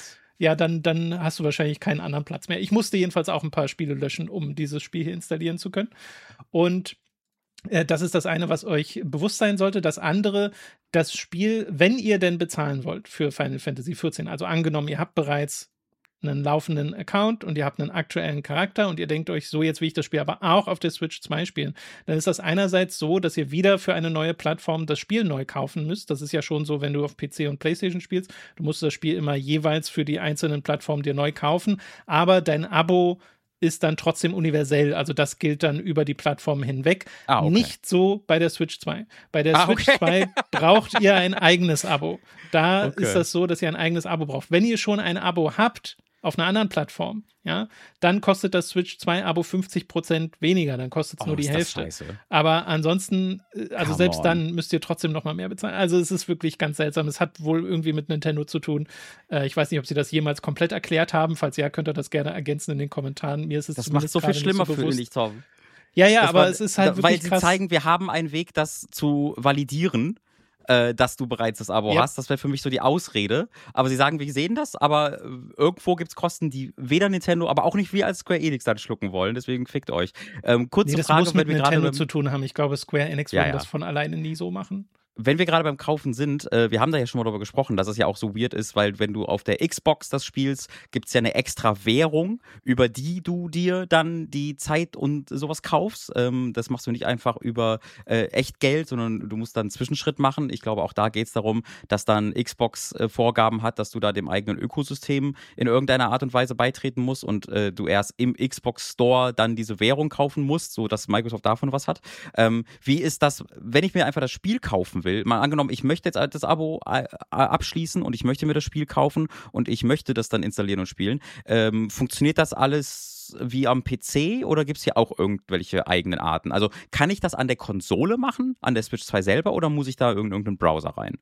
ja, dann hast du wahrscheinlich keinen anderen Platz mehr. Ich musste jedenfalls auch ein paar Spiele löschen, um dieses Spiel hier installieren zu können. Und das ist das eine, was euch bewusst sein sollte. Das andere, das Spiel, wenn ihr denn bezahlen wollt für Final Fantasy XIV, also angenommen, ihr habt bereits einen laufenden Account und ihr habt einen aktuellen Charakter und ihr denkt euch, so jetzt will ich das Spiel aber auch auf der Switch 2 spielen, dann ist das einerseits so, dass ihr wieder für eine neue Plattform das Spiel neu kaufen müsst. Das ist ja schon so, wenn du auf PC und PlayStation spielst. Du musst das Spiel immer jeweils für die einzelnen Plattformen dir neu kaufen, aber dein Abo ist dann trotzdem universell. Also das gilt dann über die Plattform hinweg. Okay. Nicht so bei der Switch 2. Bei der Switch 2 braucht ihr ein eigenes Abo. Da ist das so, dass ihr ein eigenes Abo braucht. Wenn ihr schon ein Abo habt auf einer anderen Plattform, ja, dann kostet das Switch 2 Abo 50% weniger, dann kostet es nur die Hälfte. Aber ansonsten, also selbst dann müsst ihr trotzdem noch mal mehr bezahlen. Also es ist wirklich ganz seltsam. Es hat wohl irgendwie mit Nintendo zu tun. Ich weiß nicht, ob sie das jemals komplett erklärt haben. Falls ja, könnt ihr das gerne ergänzen in den Kommentaren. Mir ist es das macht so viel schlimmer für ihn, Tom. Ja, aber es ist halt wirklich krass. Weil sie zeigen, wir haben einen Weg, das zu validieren, dass du bereits das Abo hast. Das wäre für mich so die Ausrede. Aber sie sagen, wir sehen das, aber irgendwo gibt es Kosten, die weder Nintendo, aber auch nicht wir als Square Enix dann schlucken wollen. Deswegen fickt euch. Kurze das Frage, muss mit Nintendo zu tun haben. Ich glaube, Square Enix würden das von alleine nie so machen. Wenn wir gerade beim Kaufen sind, wir haben da ja schon mal darüber gesprochen, dass es ja auch so weird ist, weil wenn du auf der Xbox das spielst, gibt es ja eine extra Währung, über die du dir dann die Zeit und sowas kaufst. Das machst du nicht einfach über echt Geld, sondern du musst dann einen Zwischenschritt machen. Ich glaube, auch da geht es darum, dass dann Xbox Vorgaben hat, dass du da dem eigenen Ökosystem in irgendeiner Art und Weise beitreten musst und du erst im Xbox Store dann diese Währung kaufen musst, sodass Microsoft davon was hat. Wie ist das, wenn ich mir einfach das Spiel kaufen will? Mal angenommen, ich möchte jetzt das Abo abschließen und ich möchte mir das Spiel kaufen und ich möchte das dann installieren und spielen. Funktioniert das alles wie am PC oder gibt es hier auch irgendwelche eigenen Arten? Also kann ich das an der Konsole machen, an der Switch 2 selber oder muss ich da irgendeinen Browser rein?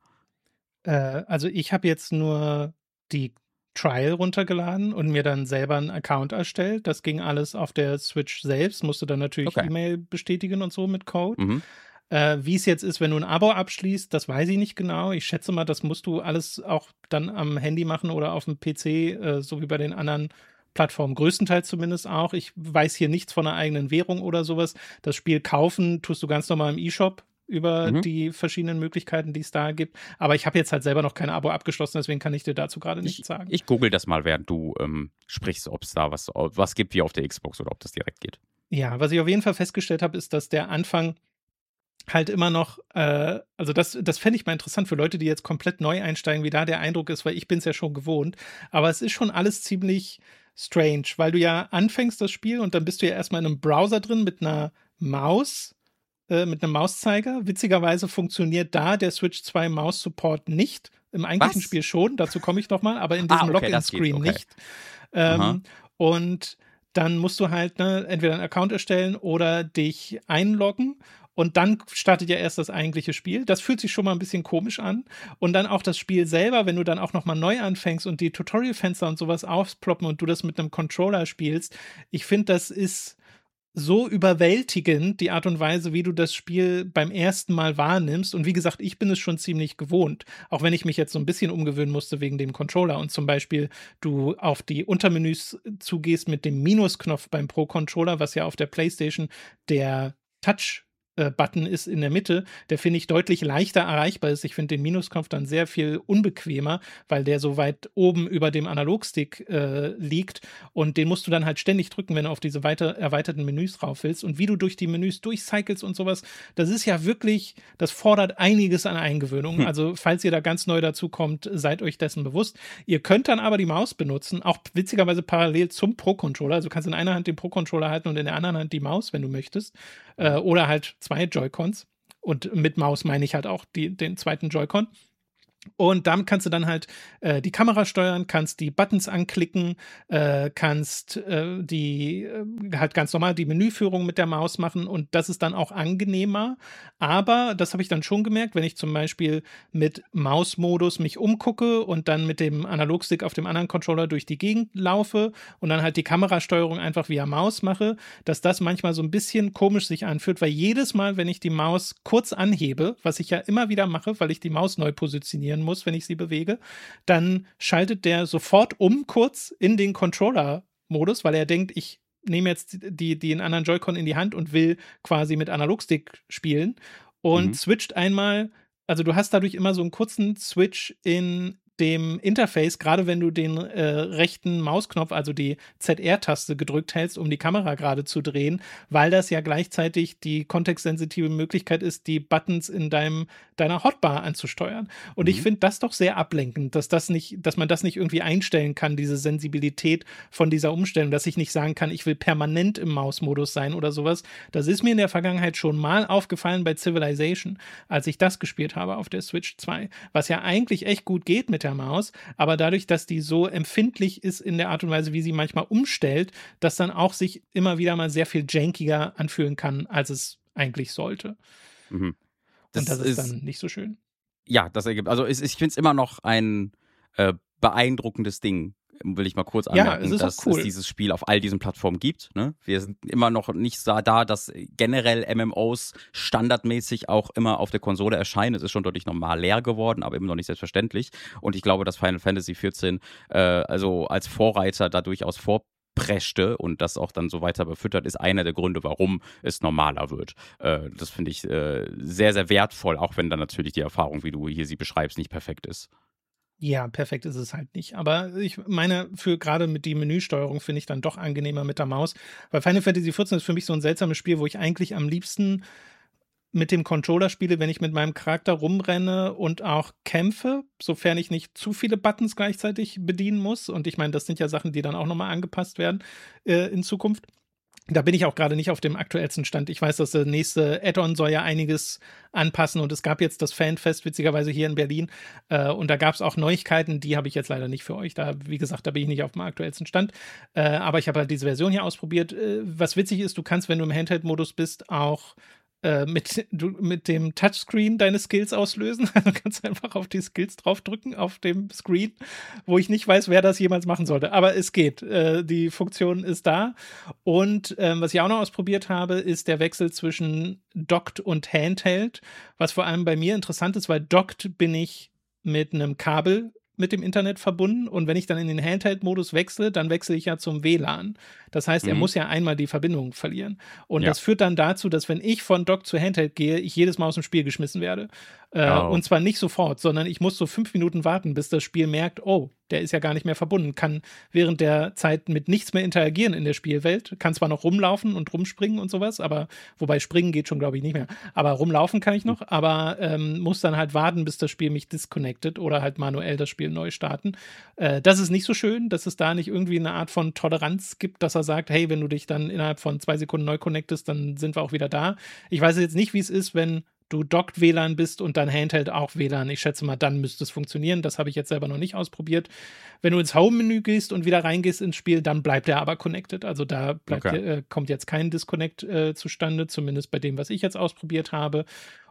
Also ich habe jetzt nur die Trial runtergeladen und mir dann selber einen Account erstellt. Das ging alles auf der Switch selbst, musste dann natürlich E-Mail bestätigen und so mit Code. Mhm. Wie es jetzt ist, wenn du ein Abo abschließt, das weiß ich nicht genau. Ich schätze mal, das musst du alles auch dann am Handy machen oder auf dem PC, so wie bei den anderen Plattformen, größtenteils zumindest auch. Ich weiß hier nichts von einer eigenen Währung oder sowas. Das Spiel kaufen tust du ganz normal im E-Shop über die verschiedenen Möglichkeiten, die es da gibt. Aber ich habe jetzt halt selber noch kein Abo abgeschlossen, deswegen kann ich dir dazu gerade nichts sagen. Ich google das mal, während du sprichst, ob es da was gibt wie auf der Xbox oder ob das direkt geht. Ja, was ich auf jeden Fall festgestellt habe, ist, dass der Anfang halt immer noch, also das fände ich mal interessant für Leute, die jetzt komplett neu einsteigen, wie da der Eindruck ist, weil ich bin es ja schon gewohnt. Aber es ist schon alles ziemlich strange, weil du ja anfängst das Spiel und dann bist du ja erstmal in einem Browser drin mit einer Maus, mit einem Mauszeiger. Witzigerweise funktioniert da der Switch 2 Maus-Support nicht. Im eigentlichen Spiel schon, dazu komme ich noch mal, aber in diesem Login-Screen nicht. Und dann musst du halt entweder einen Account erstellen oder dich einloggen. Und dann startet ja erst das eigentliche Spiel. Das fühlt sich schon mal ein bisschen komisch an. Und dann auch das Spiel selber, wenn du dann auch nochmal neu anfängst und die Tutorial-Fenster und sowas aufploppen und du das mit einem Controller spielst. Ich finde, das ist so überwältigend, die Art und Weise, wie du das Spiel beim ersten Mal wahrnimmst. Und wie gesagt, ich bin es schon ziemlich gewohnt. Auch wenn ich mich jetzt so ein bisschen umgewöhnen musste wegen dem Controller und zum Beispiel du auf die Untermenüs zugehst mit dem Minusknopf beim Pro-Controller, was ja auf der PlayStation der Touch-Button ist in der Mitte, der, finde ich, deutlich leichter erreichbar ist. Ich finde den Minusknopf dann sehr viel unbequemer, weil der so weit oben über dem Analogstick liegt und den musst du dann halt ständig drücken, wenn du auf diese erweiterten Menüs rauf willst. Und wie du durch die Menüs durchcycles und sowas, das ist ja wirklich, das fordert einiges an Eingewöhnung. Also falls ihr da ganz neu dazu kommt, seid euch dessen bewusst. Ihr könnt dann aber die Maus benutzen, auch witzigerweise parallel zum Pro-Controller. Also du kannst in einer Hand den Pro-Controller halten und in der anderen Hand die Maus, wenn du möchtest. Oder halt 2 Joy-Cons. Und mit Maus meine ich halt auch den zweiten Joy-Con. Und damit kannst du dann halt die Kamera steuern, kannst die Buttons anklicken, kannst halt ganz normal die Menüführung mit der Maus machen und das ist dann auch angenehmer. Aber das habe ich dann schon gemerkt, wenn ich zum Beispiel mit Mausmodus mich umgucke und dann mit dem Analogstick auf dem anderen Controller durch die Gegend laufe und dann halt die Kamerasteuerung einfach via Maus mache, dass das manchmal so ein bisschen komisch sich anfühlt, weil jedes Mal, wenn ich die Maus kurz anhebe, was ich ja immer wieder mache, weil ich die Maus neu positionieren funktionieren muss, wenn ich sie bewege, dann schaltet der sofort kurz in den Controller-Modus, weil er denkt, ich nehme jetzt den anderen Joy-Con in die Hand und will quasi mit Analogstick spielen und switcht einmal, also du hast dadurch immer so einen kurzen Switch in dem Interface, gerade wenn du den rechten Mausknopf, also die ZR-Taste gedrückt hältst, um die Kamera gerade zu drehen, weil das ja gleichzeitig die kontextsensitive Möglichkeit ist, die Buttons in deiner Hotbar anzusteuern. Und ich finde das doch sehr ablenkend, dass man das nicht irgendwie einstellen kann, diese Sensibilität von dieser Umstellung, dass ich nicht sagen kann, ich will permanent im Mausmodus sein oder sowas. Das ist mir in der Vergangenheit schon mal aufgefallen bei Civilization, als ich das gespielt habe auf der Switch 2, was ja eigentlich echt gut geht mit der Maus, aber dadurch, dass die so empfindlich ist in der Art und Weise, wie sie manchmal umstellt, dass dann auch sich immer wieder mal sehr viel jankiger anfühlen kann, als es eigentlich sollte. Und das ist dann nicht so schön. Ja, das ergibt, also ich finde es immer noch ein beeindruckendes Ding, will ich mal kurz anmerken, dass es dieses Spiel auf all diesen Plattformen gibt. Ne? Wir sind immer noch nicht so da, dass generell MMOs standardmäßig auch immer auf der Konsole erscheinen. Es ist schon deutlich normal leer geworden, aber immer noch nicht selbstverständlich. Und ich glaube, dass Final Fantasy XIV also als Vorreiter da durchaus vorpreschte und das auch dann so weiter befüttert, ist einer der Gründe, warum es normaler wird. Das finde ich sehr, sehr wertvoll, auch wenn dann natürlich die Erfahrung, wie du hier sie beschreibst, nicht perfekt ist. Ja, perfekt ist es halt nicht. Aber ich meine, für gerade mit die Menüsteuerung finde ich dann doch angenehmer mit der Maus. Weil Final Fantasy XIV ist für mich so ein seltsames Spiel, wo ich eigentlich am liebsten mit dem Controller spiele, wenn ich mit meinem Charakter rumrenne und auch kämpfe, sofern ich nicht zu viele Buttons gleichzeitig bedienen muss. Und ich meine, das sind ja Sachen, die dann auch nochmal angepasst werden in Zukunft. Da bin ich auch gerade nicht auf dem aktuellsten Stand. Ich weiß, dass der nächste Add-on soll ja einiges anpassen und es gab jetzt das Fanfest, witzigerweise hier in Berlin, und da gab es auch Neuigkeiten, die habe ich jetzt leider nicht für euch. Da, wie gesagt, da bin ich nicht auf dem aktuellsten Stand. Aber ich habe halt diese Version hier ausprobiert. Was witzig ist, du kannst, wenn du im Handheld-Modus bist, auch mit dem Touchscreen deine Skills auslösen. Du kannst einfach auf die Skills draufdrücken auf dem Screen, wo ich nicht weiß, wer das jemals machen sollte. Aber es geht. Die Funktion ist da. Und was ich auch noch ausprobiert habe, ist der Wechsel zwischen Docked und Handheld, was vor allem bei mir interessant ist, weil Docked bin ich mit einem Kabel mit dem Internet verbunden und wenn ich dann in den Handheld-Modus wechsle, dann wechsle ich ja zum WLAN. Das heißt, er muss ja einmal die Verbindung verlieren. Und das führt dann dazu, dass wenn ich von Dock zu Handheld gehe, ich jedes Mal aus dem Spiel geschmissen werde. Und zwar nicht sofort, sondern ich muss so 5 Minuten warten, bis das Spiel merkt, oh, der ist ja gar nicht mehr verbunden, kann während der Zeit mit nichts mehr interagieren in der Spielwelt, kann zwar noch rumlaufen und rumspringen und sowas, aber wobei springen geht schon, glaube ich, nicht mehr. Aber rumlaufen kann ich noch, aber muss dann halt warten, bis das Spiel mich disconnectet oder halt manuell das Spiel neu starten. Das ist nicht so schön, dass es da nicht irgendwie eine Art von Toleranz gibt, dass er sagt, hey, wenn du dich dann innerhalb von 2 Sekunden neu connectest, dann sind wir auch wieder da. Ich weiß jetzt nicht, wie es ist, wenn du Docked WLAN bist und dein Handheld auch WLAN. Ich schätze mal, dann müsste es funktionieren. Das habe ich jetzt selber noch nicht ausprobiert. Wenn du ins Home-Menü gehst und wieder reingehst ins Spiel, dann bleibt er aber connected. Also da kommt jetzt kein Disconnect zustande, zumindest bei dem, was ich jetzt ausprobiert habe.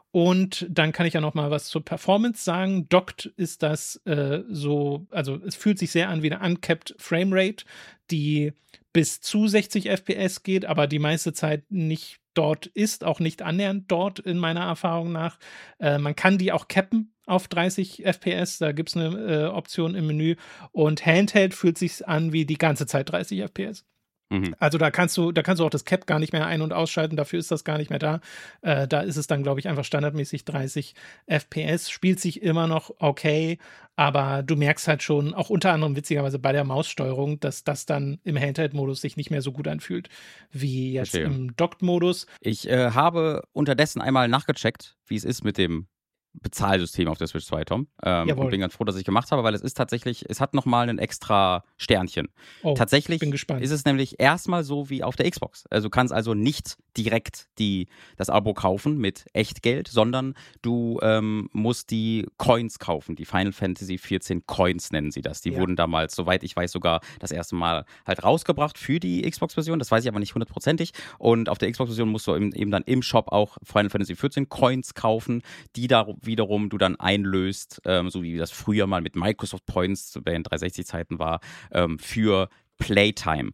Und dann kann ich ja noch mal was zur Performance sagen. Docked ist das also es fühlt sich sehr an wie eine uncapped Framerate, die bis zu 60 FPS geht, aber die meiste Zeit nicht dort ist, auch nicht annähernd dort in meiner Erfahrung nach. Man kann die auch cappen auf 30 FPS, da gibt es eine Option im Menü und Handheld fühlt sich an wie die ganze Zeit 30 FPS. Also da kannst du auch das Cap gar nicht mehr ein- und ausschalten, dafür ist das gar nicht mehr da. Da ist es dann, glaube ich, einfach standardmäßig 30 FPS, spielt sich immer noch okay, aber du merkst halt schon, auch unter anderem witzigerweise bei der Maussteuerung, dass das dann im Handheld-Modus sich nicht mehr so gut anfühlt, wie jetzt im Docked-Modus. Ich habe unterdessen einmal nachgecheckt, wie es ist mit dem Bezahlsystem auf der Switch 2, Tom. Und bin ganz froh, dass ich gemacht habe, weil es ist tatsächlich, es hat nochmal ein extra Sternchen. Tatsächlich bin gespannt. Ist es nämlich erstmal so wie auf der Xbox. Also du kannst also nicht direkt das Abo kaufen mit Echtgeld, sondern du musst die Coins kaufen. Die Final Fantasy XIV Coins nennen sie das. Die wurden damals, soweit ich weiß, sogar das erste Mal halt rausgebracht für die Xbox-Version. Das weiß ich aber nicht hundertprozentig. Und auf der Xbox-Version musst du eben dann im Shop auch Final Fantasy XIV Coins kaufen, die da wiederum du dann einlöst, so wie das früher mal mit Microsoft Points während 360-Zeiten war, für Playtime.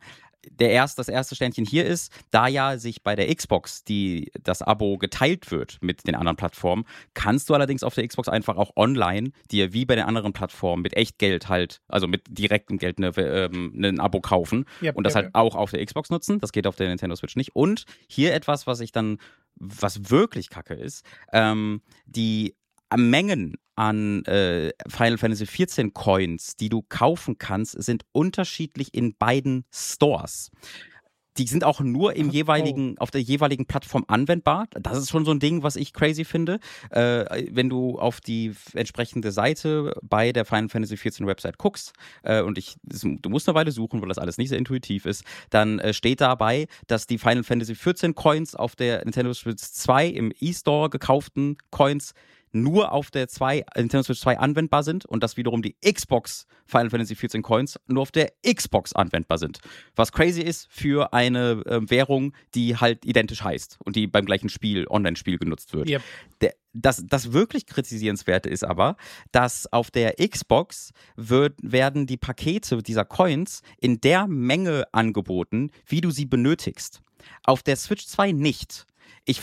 das erste Sternchen hier ist, da ja sich bei der Xbox das Abo geteilt wird mit den anderen Plattformen, kannst du allerdings auf der Xbox einfach auch online dir wie bei den anderen Plattformen mit Echtgeld halt, also mit direktem Geld ein Abo kaufen und das halt auch auf der Xbox nutzen. Das geht auf der Nintendo Switch nicht. Und hier etwas, was wirklich kacke ist, die Mengen an Final Fantasy XIV Coins, die du kaufen kannst, sind unterschiedlich in beiden Stores. Die sind auch nur auf der jeweiligen Plattform anwendbar. Das ist schon so ein Ding, was ich crazy finde. Wenn du auf die entsprechende Seite bei der Final Fantasy XIV Website guckst, du musst eine Weile suchen, weil das alles nicht sehr intuitiv ist, dann steht dabei, dass die Final Fantasy XIV Coins auf der Nintendo Switch 2 im E-Store gekauften Coins nur auf der Nintendo Switch 2 anwendbar sind und dass wiederum die Xbox Final Fantasy XIV Coins nur auf der Xbox anwendbar sind. Was crazy ist für eine Währung, die halt identisch heißt und die beim gleichen Online-Spiel genutzt wird. Yep. Das wirklich Kritisierenswerte ist aber, dass auf der Xbox werden die Pakete dieser Coins in der Menge angeboten, wie du sie benötigst. Auf der Switch 2 nicht. Ich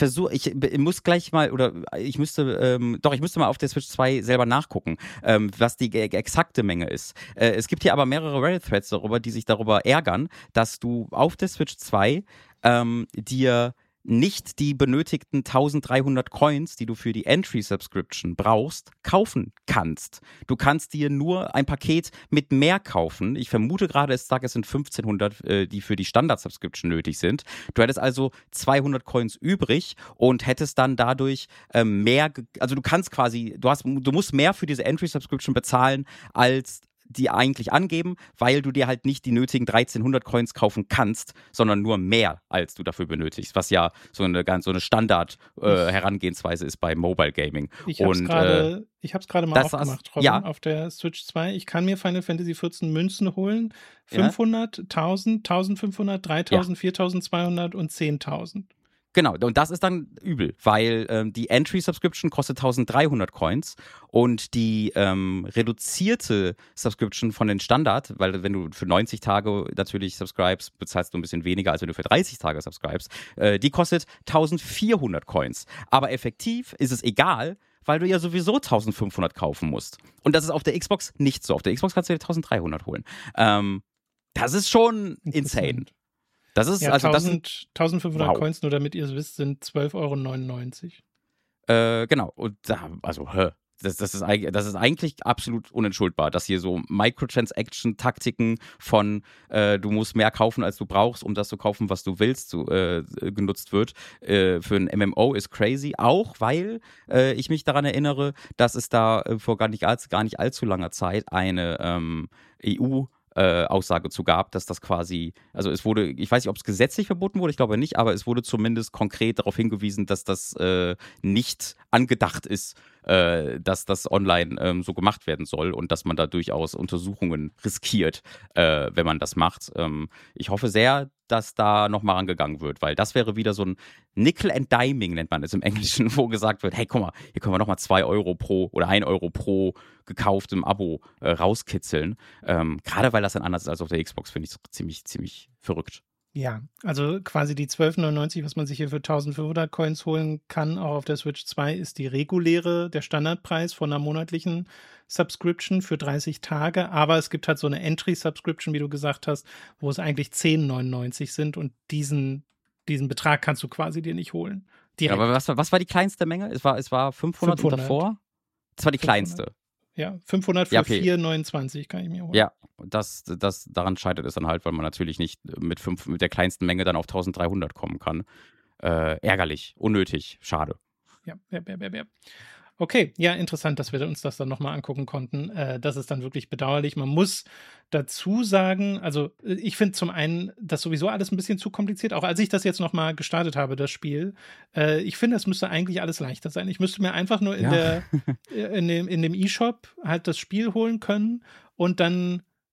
müsste mal auf der Switch 2 selber nachgucken, was die exakte Menge ist. Es gibt hier aber mehrere Reddit-Threads darüber, die sich darüber ärgern, dass du auf der Switch 2 dir nicht die benötigten 1300 Coins, die du für die Entry-Subscription brauchst, kaufen kannst. Du kannst dir nur ein Paket mit mehr kaufen. Ich vermute gerade, es sind 1500, die für die Standard-Subscription nötig sind. Du hättest also 200 Coins übrig und hättest dann dadurch mehr, also du musst mehr für diese Entry-Subscription bezahlen, als die eigentlich angeben, weil du dir halt nicht die nötigen 1300 Coins kaufen kannst, sondern nur mehr, als du dafür benötigst, was ja so eine Standard-Herangehensweise ist bei Mobile Gaming. Ich habe es gerade mal aufgemacht, Robin, auf der Switch 2. Ich kann mir Final Fantasy 14 Münzen holen. 500, 1000, 1500, 3000, 4200 und 10.000. Genau, und das ist dann übel, weil die Entry-Subscription kostet 1300 Coins und die reduzierte Subscription von den Standard, weil wenn du für 90 Tage natürlich subscribest, bezahlst du ein bisschen weniger, als wenn du für 30 Tage subscribest, die kostet 1400 Coins. Aber effektiv ist es egal, weil du ja sowieso 1500 kaufen musst. Und das ist auf der Xbox nicht so. Auf der Xbox kannst du dir 1300 holen. Das ist schon insane. Das ist 1500 Coins, nur damit ihr es wisst, sind 12,99 €. Genau. Und das ist eigentlich absolut unentschuldbar, dass hier so Microtransaction-Taktiken von du musst mehr kaufen, als du brauchst, um das zu kaufen, was du willst, genutzt wird. Für ein MMO ist crazy, auch weil ich mich daran erinnere, dass es da vor gar nicht allzu langer Zeit eine EU Aussage zu gab, dass das quasi, also es wurde, ich weiß nicht, ob es gesetzlich verboten wurde, ich glaube nicht, aber es wurde zumindest konkret darauf hingewiesen, dass das nicht angedacht ist, dass das online so gemacht werden soll und dass man da durchaus Untersuchungen riskiert, wenn man das macht. Ich hoffe sehr, dass da nochmal rangegangen wird, weil das wäre wieder so ein Nickel and Diming, nennt man es im Englischen, wo gesagt wird, hey, guck mal, hier können wir nochmal 2 € pro oder 1 € pro gekauftem Abo rauskitzeln. Gerade weil das dann anders ist als auf der Xbox, finde ich ziemlich, ziemlich verrückt. Ja, also quasi die 12,99, was man sich hier für 1500 Coins holen kann, auch auf der Switch 2, ist der Standardpreis von einer monatlichen Subscription für 30 Tage. Aber es gibt halt so eine Entry-Subscription, wie du gesagt hast, wo es eigentlich 10,99 sind und diesen Betrag kannst du quasi dir nicht holen. Ja, aber was war die kleinste Menge? Es war 500 und davor? Das war die 500. Kleinste. Ja, 500 für 4,29 kann ich mir holen. Ja, daran scheitert es dann halt, weil man natürlich nicht mit der kleinsten Menge dann auf 1300 kommen kann. Ärgerlich, unnötig, schade. Ja. Okay, ja, interessant, dass wir uns das dann nochmal angucken konnten. Das ist dann wirklich bedauerlich. Man muss dazu sagen, also ich finde zum einen das sowieso alles ein bisschen zu kompliziert, auch als ich das jetzt nochmal gestartet habe, das Spiel. Ich finde, es müsste eigentlich alles leichter sein. Ich müsste mir einfach nur in dem E-Shop halt das Spiel holen können und dann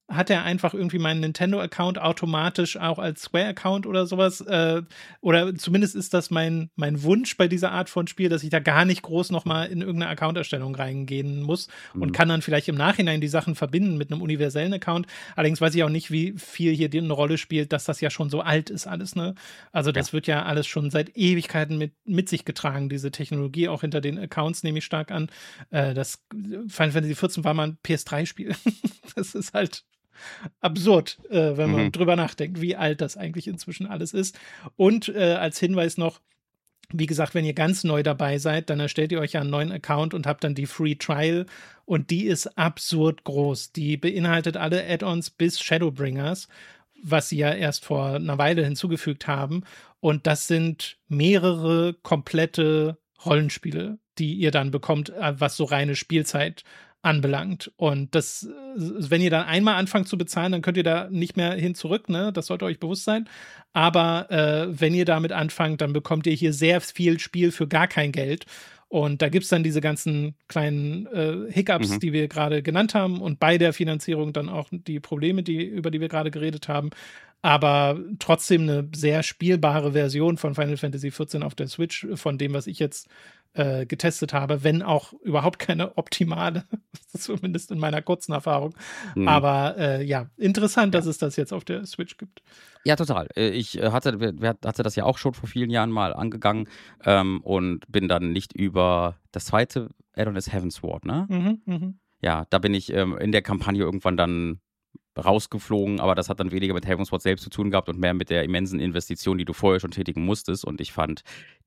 hat er einfach irgendwie meinen Nintendo-Account automatisch auch als Square-Account oder sowas. Oder zumindest ist das mein Wunsch bei dieser Art von Spiel, dass ich da gar nicht groß nochmal in irgendeine Account-Erstellung reingehen muss und kann dann vielleicht im Nachhinein die Sachen verbinden mit einem universellen Account. Allerdings weiß ich auch nicht, wie viel hier eine Rolle spielt, dass das ja schon so alt ist alles, ne? Also das wird ja alles schon seit Ewigkeiten mit sich getragen, diese Technologie, auch hinter den Accounts nehme ich stark an. Das Final Fantasy XIV war mal ein PS3-Spiel. Das ist halt absurd, wenn man drüber nachdenkt, wie alt das eigentlich inzwischen alles ist. Und als Hinweis noch, wie gesagt, wenn ihr ganz neu dabei seid, dann erstellt ihr euch ja einen neuen Account und habt dann die Free Trial und die ist absurd groß. Die beinhaltet alle Add-ons bis Shadowbringers, was sie ja erst vor einer Weile hinzugefügt haben. Und das sind mehrere komplette Rollenspiele, die ihr dann bekommt, was so reine Spielzeit anbelangt. Und das, wenn ihr dann einmal anfangt zu bezahlen, dann könnt ihr da nicht mehr hin zurück, ne? Das sollte euch bewusst sein. Aber wenn ihr damit anfangt, dann bekommt ihr hier sehr viel Spiel für gar kein Geld. Und da gibt es dann diese ganzen kleinen Hiccups, die wir gerade genannt haben und bei der Finanzierung dann auch die Probleme, über die wir gerade geredet haben. Aber trotzdem eine sehr spielbare Version von Final Fantasy XIV auf der Switch, von dem, was ich jetzt getestet habe, wenn auch überhaupt keine optimale, zumindest in meiner kurzen Erfahrung. Aber ja, interessant, dass es das jetzt auf der Switch gibt. Ja, total. Ich hatte das ja auch schon vor vielen Jahren mal angegangen und bin dann nicht über das zweite Add-on ist Heavensward, ne? Ja, da bin ich in der Kampagne irgendwann dann rausgeflogen, aber das hat dann weniger mit Heavensward selbst zu tun gehabt und mehr mit der immensen Investition, die du vorher schon tätigen musstest. Und ich fand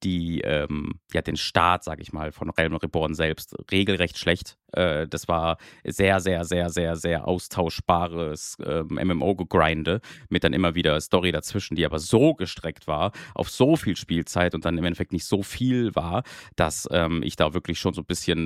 den Start, sag ich mal, von Realm Reborn selbst regelrecht schlecht. Das war sehr, sehr, sehr, sehr, sehr austauschbares MMO-Gegrinde mit dann immer wieder Story dazwischen, die aber so gestreckt war, auf so viel Spielzeit und dann im Endeffekt nicht so viel war, dass ich da wirklich schon so ein bisschen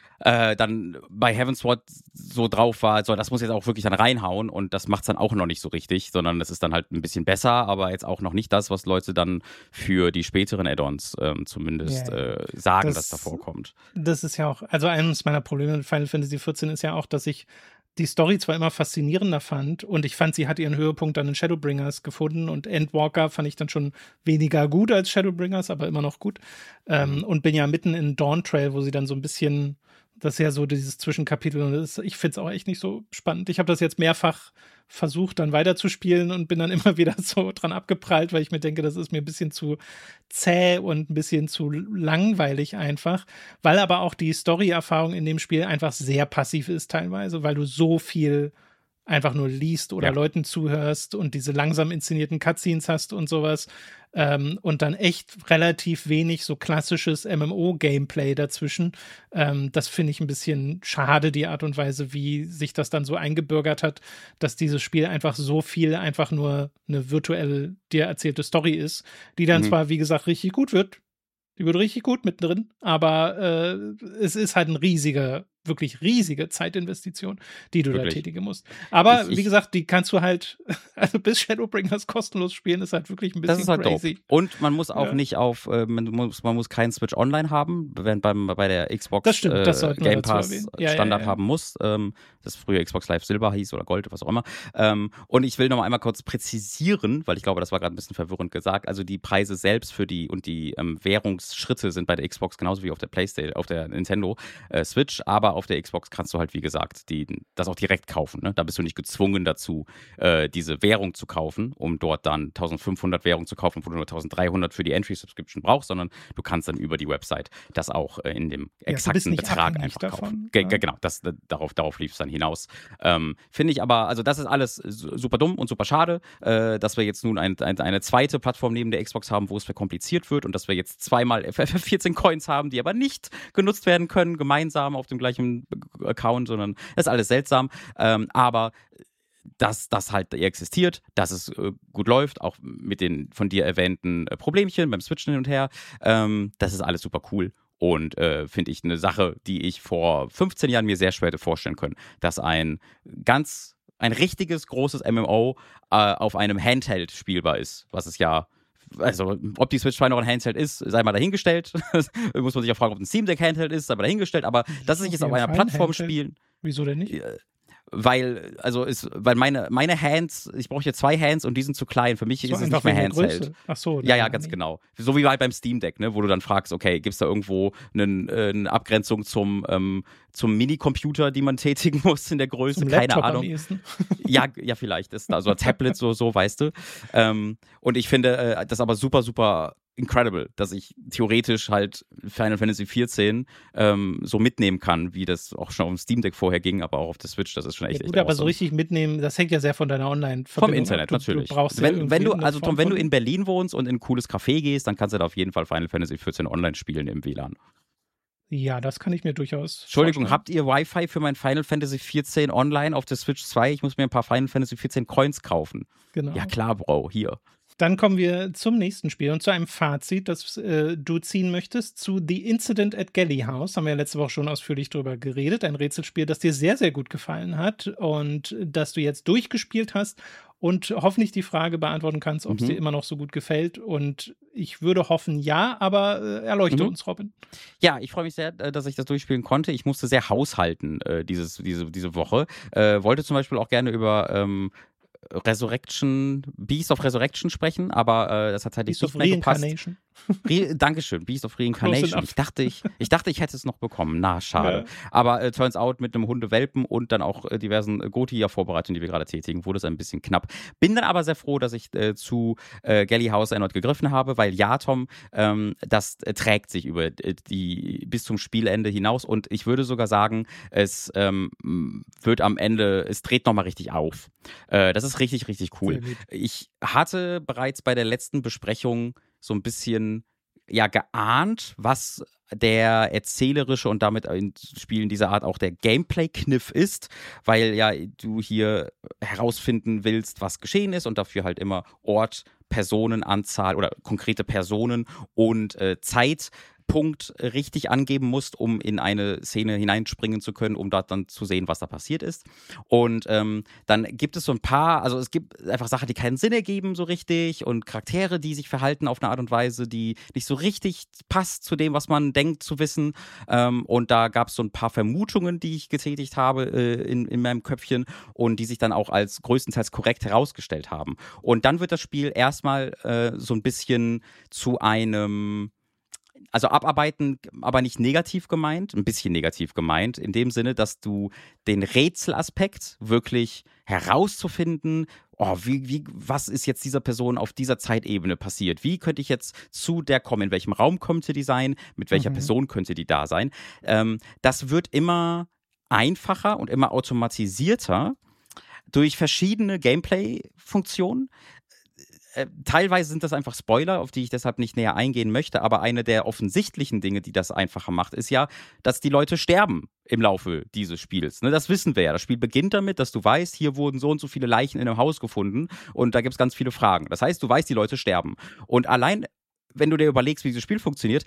dann bei Heavensward so drauf war, so, das muss jetzt auch wirklich dann reinhauen und das macht es dann auch noch nicht so richtig, sondern es ist dann halt ein bisschen besser, aber jetzt auch noch nicht das, was Leute dann für die späteren Add-ons zumindest sagen, dass da vorkommt. Das ist ja auch, also eines meiner Probleme mit Final Fantasy XIV ist ja auch, dass ich die Story zwar immer faszinierender fand und ich fand, sie hat ihren Höhepunkt dann in Shadowbringers gefunden und Endwalker fand ich dann schon weniger gut als Shadowbringers, aber immer noch gut. Und bin ja mitten in Dawntrail, wo sie dann so ein bisschen, das ist ja so dieses Zwischenkapitel und ich finde es auch echt nicht so spannend. Ich habe das jetzt mehrfach versucht, dann weiterzuspielen und bin dann immer wieder so dran abgeprallt, weil ich mir denke, das ist mir ein bisschen zu zäh und ein bisschen zu langweilig einfach, weil aber auch die Story-Erfahrung in dem Spiel einfach sehr passiv ist teilweise, weil du so viel einfach nur liest oder Leuten zuhörst und diese langsam inszenierten Cutscenes hast und sowas und dann echt relativ wenig so klassisches MMO-Gameplay dazwischen. Das finde ich ein bisschen schade, die Art und Weise, wie sich das dann so eingebürgert hat, dass dieses Spiel einfach so viel einfach nur eine virtuell dir erzählte Story ist, die dann zwar, wie gesagt, richtig gut wird. Die wird richtig gut mittendrin, aber es ist halt eine wirklich riesige Zeitinvestition, die du da tätigen musst. Aber wie gesagt, die kannst du halt, also bis Shadowbringers kostenlos spielen, ist halt wirklich ein bisschen das ist halt crazy. Dope. Und man muss auch nicht auf, man muss keinen Switch Online haben, wenn bei der Xbox das stimmt, das Game Pass Standard haben muss. Das früher Xbox Live Silber hieß oder Gold, was auch immer. Und ich will noch mal einmal kurz präzisieren, weil ich glaube, das war gerade ein bisschen verwirrend gesagt. Also die Preise selbst für die Währungsschritte sind bei der Xbox genauso wie auf der PlayStation, auf der Nintendo Switch, aber auf der Xbox kannst du halt, wie gesagt, das auch direkt kaufen. Ne? Da bist du nicht gezwungen dazu, diese Währung zu kaufen, um dort dann 1500 Währung zu kaufen, wo du nur 1300 für die Entry-Subscription brauchst, sondern du kannst dann über die Website das auch in dem exakten Betrag einfach kaufen. Genau, darauf lief es dann hinaus. Finde ich aber, also das ist alles super dumm und super schade, dass wir jetzt nun eine zweite Plattform neben der Xbox haben, wo es verkompliziert wird und dass wir jetzt zweimal 14 Coins haben, die aber nicht genutzt werden können, gemeinsam auf dem gleichen Account, sondern das ist alles seltsam. Aber dass das halt existiert, dass es gut läuft, auch mit den von dir erwähnten Problemchen beim Switchen hin und her, das ist alles super cool. Und finde ich eine Sache, die ich vor 15 Jahren mir sehr schwer hätte vorstellen können, dass ein richtiges, großes MMO auf einem Handheld spielbar ist, was es ja, also ob die Switch 2 noch ein Handheld ist, sei mal dahingestellt. Muss man sich auch fragen, ob ein Steam Deck Handheld ist, sei mal dahingestellt, aber dass es sich jetzt auf einer Plattform spielen. Wieso denn nicht? weil meine Hands, ich brauche hier 2 Hands und die sind zu klein. Für mich So ist es einfach nicht mehr wegen der Handheld. Größe. Ach so. Ja, ganz genau. So wie halt beim Steam Deck, ne, wo du dann fragst, okay, gibt es da irgendwo eine Abgrenzung zum Minicomputer, die man tätigen muss in der Größe? Zum Keine Laptop am Ahnung. ehesten. Ja, vielleicht ist da so ein Tablet so, weißt du. Und ich finde das aber super, super incredible, dass ich theoretisch halt Final Fantasy 14 so mitnehmen kann, wie das auch schon auf dem Steam Deck vorher ging, aber auch auf der Switch. Das ist schon echt Ja, gut, echt aber so awesome. richtig mitnehmen, das hängt ja sehr von deiner Online-Verbindung Vom Internet, ab. natürlich. Du brauchst wenn du Form von- in Berlin wohnst und in ein cooles Café gehst, dann kannst du da auf jeden Fall Final Fantasy 14 online spielen im WLAN. Ja, das kann ich mir durchaus Entschuldigung, vorstellen. habt ihr Wi-Fi für mein Final Fantasy 14 online auf der Switch 2? Ich muss mir ein paar Final Fantasy 14 Coins kaufen. Genau. Ja klar, Bro, hier. Dann kommen wir zum nächsten Spiel und zu einem Fazit, das du ziehen möchtest, zu The Incident at Galley House. Haben wir ja letzte Woche schon ausführlich drüber geredet. Ein Rätselspiel, das dir sehr, sehr gut gefallen hat und das du jetzt durchgespielt hast und hoffentlich die Frage beantworten kannst, ob es dir immer noch so gut gefällt. Und ich würde hoffen, ja, aber erleuchte uns, Robin. Ja, ich freue mich sehr, dass ich das durchspielen konnte. Ich musste sehr haushalten diese Woche. Wollte zum Beispiel auch gerne über Beast of Resurrection sprechen, aber das hat halt nicht Beast of mehr gepasst. Reincarnation. Dankeschön, Beast of Reincarnation. Ich dachte, ich hätte es noch bekommen. Na, schade. Ja. Aber turns out mit einem Hundewelpen und dann auch diversen GOTY-Vorbereitungen, die wir gerade tätigen, wurde es ein bisschen knapp. Bin dann aber sehr froh, dass ich zu Galley House erneut gegriffen habe, weil ja, Tom, das trägt sich über bis zum Spielende hinaus und ich würde sogar sagen, es wird am Ende, es dreht nochmal richtig auf. Das ist richtig, richtig cool. Ich hatte bereits bei der letzten Besprechung so ein bisschen geahnt, was der erzählerische und damit in Spielen dieser Art auch der Gameplay-Kniff ist, weil ja du hier herausfinden willst, was geschehen ist und dafür halt immer Ort, Personenanzahl oder konkrete Personen und Zeitpunkt richtig angeben musst, um in eine Szene hineinspringen zu können, um dort dann zu sehen, was da passiert ist. Und dann gibt es so ein paar, also es gibt einfach Sachen, die keinen Sinn ergeben so richtig und Charaktere, die sich verhalten auf eine Art und Weise, die nicht so richtig passt zu dem, was man denkt zu wissen. Und da gab es so ein paar Vermutungen, die ich getätigt habe in meinem Köpfchen und die sich dann auch als größtenteils korrekt herausgestellt haben. Und dann wird das Spiel erstmal so ein bisschen zu einem abarbeiten, aber nicht negativ gemeint, ein bisschen negativ gemeint, in dem Sinne, dass du den Rätselaspekt wirklich herauszufinden, was ist jetzt dieser Person auf dieser Zeitebene passiert? Wie könnte ich jetzt zu der kommen? In welchem Raum könnte die sein? Mit welcher Person könnte die da sein? Das wird immer einfacher und immer automatisierter durch verschiedene Gameplay-Funktionen. Teilweise sind das einfach Spoiler, auf die ich deshalb nicht näher eingehen möchte, aber eine der offensichtlichen Dinge, die das einfacher macht, ist ja, dass die Leute sterben im Laufe dieses Spiels. Ne, das wissen wir ja. Das Spiel beginnt damit, dass du weißt, hier wurden so und so viele Leichen in einem Haus gefunden und da gibt es ganz viele Fragen. Das heißt, du weißt, die Leute sterben. Und allein wenn du dir überlegst, wie dieses Spiel funktioniert,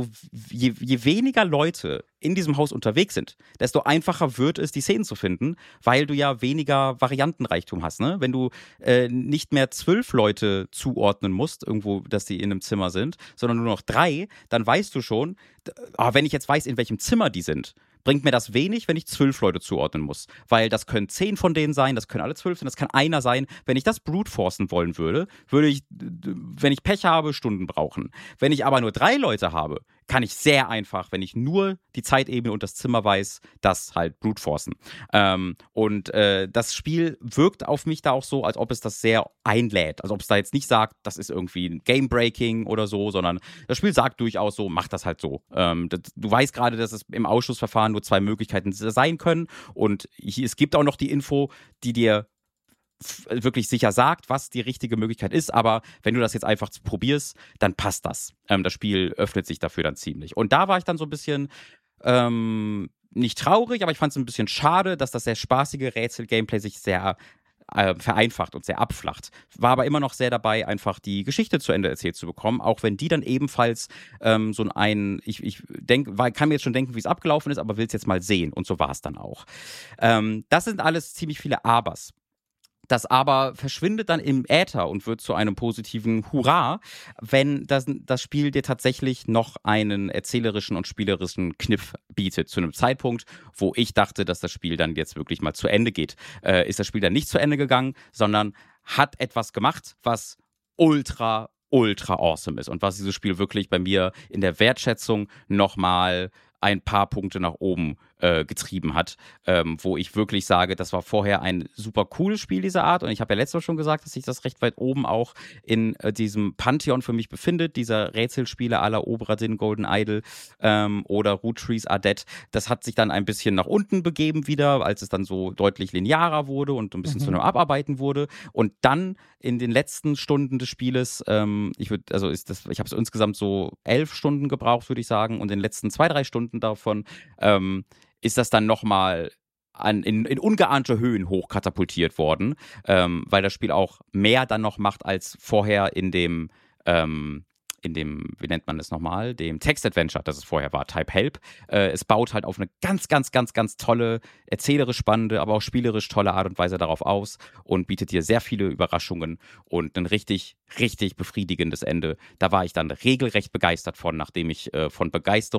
je weniger Leute in diesem Haus unterwegs sind, desto einfacher wird es, die Szenen zu finden, weil du ja weniger Variantenreichtum hast. Ne? Wenn du nicht mehr 12 Leute zuordnen musst, irgendwo, dass die in einem Zimmer sind, sondern nur noch 3, dann weißt du schon, wenn ich jetzt weiß, in welchem Zimmer die sind, bringt mir das wenig, wenn ich 12 Leute zuordnen muss. Weil das können 10 von denen sein, das können alle 12 sein, das kann einer sein. Wenn ich das brute forcen wollen würde, würde ich, wenn ich Pech habe, Stunden brauchen. Wenn ich aber nur 3 Leute habe, kann ich sehr einfach, wenn ich nur die Zeitebene und das Zimmer weiß, das halt brute forcen. Das Spiel wirkt auf mich da auch so, als ob es das sehr einlädt. Also ob es da jetzt nicht sagt, das ist irgendwie ein Game-Breaking oder so, sondern das Spiel sagt durchaus so, mach das halt so. Du weißt gerade, dass es im Ausschussverfahren nur 2 Möglichkeiten sein können und es gibt auch noch die Info, die dir wirklich sicher sagt, was die richtige Möglichkeit ist, aber wenn du das jetzt einfach probierst, dann passt das. Das Spiel öffnet sich dafür dann ziemlich. Und da war ich dann so ein bisschen nicht traurig, aber ich fand es ein bisschen schade, dass das sehr spaßige Rätsel-Gameplay sich sehr vereinfacht und sehr abflacht. War aber immer noch sehr dabei, einfach die Geschichte zu Ende erzählt zu bekommen, auch wenn die dann ebenfalls kann mir jetzt schon denken, wie es abgelaufen ist, aber will es jetzt mal sehen und so war es dann auch. Das sind alles ziemlich viele Abers. Das aber verschwindet dann im Äther und wird zu einem positiven Hurra, wenn das Spiel dir tatsächlich noch einen erzählerischen und spielerischen Kniff bietet. Zu einem Zeitpunkt, wo ich dachte, dass das Spiel dann jetzt wirklich mal zu Ende geht. Ist das Spiel dann nicht zu Ende gegangen, sondern hat etwas gemacht, was ultra awesome ist und was dieses Spiel wirklich bei mir in der Wertschätzung nochmal ein paar Punkte nach oben getrieben hat, wo ich wirklich sage, das war vorher ein super cooles Spiel dieser Art und ich habe ja letztes Mal schon gesagt, dass sich das recht weit oben auch in diesem Pantheon für mich befindet, dieser Rätselspiele à la Obra Dinn, Golden Idol oder Root Trees Are Dead. Das hat sich dann ein bisschen nach unten begeben wieder, als es dann so deutlich linearer wurde und ein bisschen zu einem Abarbeiten wurde und dann in den letzten Stunden des Spieles, ich habe es insgesamt so 11 Stunden gebraucht, würde ich sagen, und in den letzten 2-3 Stunden davon ist das dann nochmal in ungeahnte Höhen hochkatapultiert worden, weil das Spiel auch mehr dann noch macht als vorher in dem, wie nennt man das nochmal, dem Text-Adventure, das es vorher war, Type Help. Es baut halt auf eine ganz, ganz, ganz, ganz tolle, erzählerisch spannende, aber auch spielerisch tolle Art und Weise darauf aus und bietet dir sehr viele Überraschungen und ein richtig, richtig befriedigendes Ende. Da war ich dann regelrecht begeistert von, nachdem ich von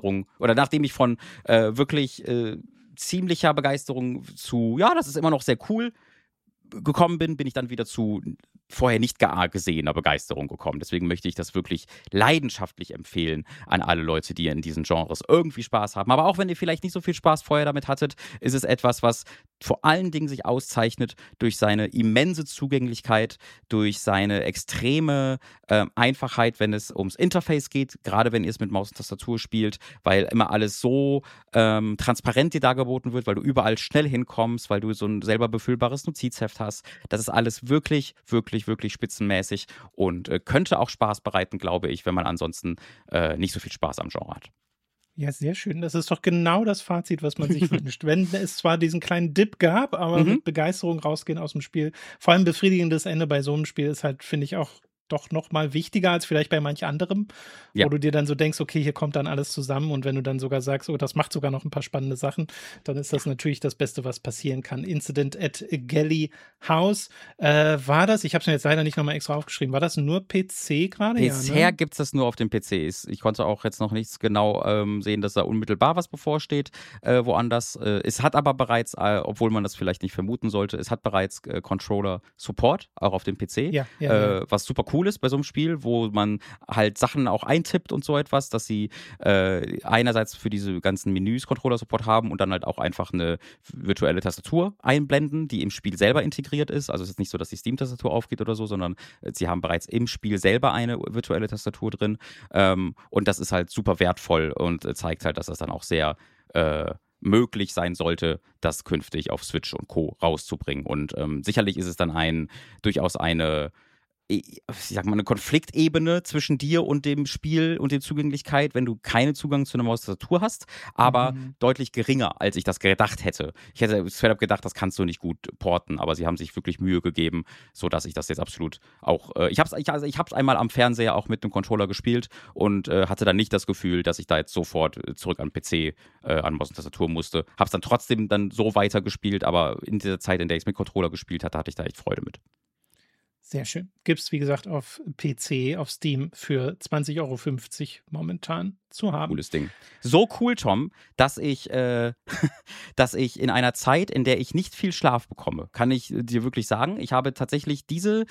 wirklich ziemlicher Begeisterung zu, ja, das ist immer noch sehr cool, gekommen bin ich dann wieder zu vorher nicht gesehener Begeisterung gekommen. Deswegen möchte ich das wirklich leidenschaftlich empfehlen an alle Leute, die in diesen Genres irgendwie Spaß haben. Aber auch wenn ihr vielleicht nicht so viel Spaß vorher damit hattet, ist es etwas, was vor allen Dingen sich auszeichnet durch seine immense Zugänglichkeit, durch seine extreme Einfachheit, wenn es ums Interface geht, gerade wenn ihr es mit Maus und Tastatur spielt, weil immer alles so transparent dir dargeboten wird, weil du überall schnell hinkommst, weil du so ein selber befüllbares Notizheft hast. Das ist alles wirklich, wirklich, wirklich spitzenmäßig und könnte auch Spaß bereiten, glaube ich, wenn man ansonsten nicht so viel Spaß am Genre hat. Ja, sehr schön. Das ist doch genau das Fazit, was man sich wünscht. Wenn es zwar diesen kleinen Dip gab, aber mit Begeisterung rausgehen aus dem Spiel. Vor allem befriedigendes Ende bei so einem Spiel ist halt, finde ich, auch doch noch mal wichtiger als vielleicht bei manch anderem, wo du dir dann so denkst, okay, hier kommt dann alles zusammen und wenn du dann sogar sagst, oh, das macht sogar noch ein paar spannende Sachen, dann ist das natürlich das Beste, was passieren kann. Incident at Galley House. War das, ich habe es mir jetzt leider nicht nochmal extra aufgeschrieben, war das nur PC gerade? Bisher ja, ne? gibt es das nur auf den PCs. Ich konnte auch jetzt noch nichts genau sehen, dass da unmittelbar was bevorsteht, woanders. Es hat aber bereits, obwohl man das vielleicht nicht vermuten sollte, es hat bereits Controller-Support, auch auf dem PC, was super cool ist bei so einem Spiel, wo man halt Sachen auch eintippt und so etwas, dass sie einerseits für diese ganzen Menüs Controller-Support haben und dann halt auch einfach eine virtuelle Tastatur einblenden, die im Spiel selber integriert ist. Also es ist nicht so, dass die Steam-Tastatur aufgeht oder so, sondern sie haben bereits im Spiel selber eine virtuelle Tastatur drin. Und das ist halt super wertvoll und zeigt halt, dass das dann auch sehr möglich sein sollte, das künftig auf Switch und Co. rauszubringen. Und sicherlich ist es dann durchaus eine eine Konfliktebene zwischen dir und dem Spiel und der Zugänglichkeit, wenn du keinen Zugang zu einer Maustastatur hast, aber deutlich geringer, als ich das gedacht hätte. Ich hätte gedacht, das kannst du nicht gut porten, aber sie haben sich wirklich Mühe gegeben, sodass ich das jetzt absolut auch, ich hab's einmal am Fernseher auch mit einem Controller gespielt und hatte dann nicht das Gefühl, dass ich da jetzt sofort zurück an PC, an Maus und Tastatur musste. Hab's dann trotzdem dann so weitergespielt, aber in dieser Zeit, in der ich es mit Controller gespielt hatte, hatte ich da echt Freude mit. Sehr schön. Gibt es, wie gesagt, auf PC, auf Steam für 20,50 € momentan zu haben. Cooles Ding. So cool, Tom, dass ich dass ich in einer Zeit, in der ich nicht viel Schlaf bekomme, kann ich dir wirklich sagen, ich habe tatsächlich diese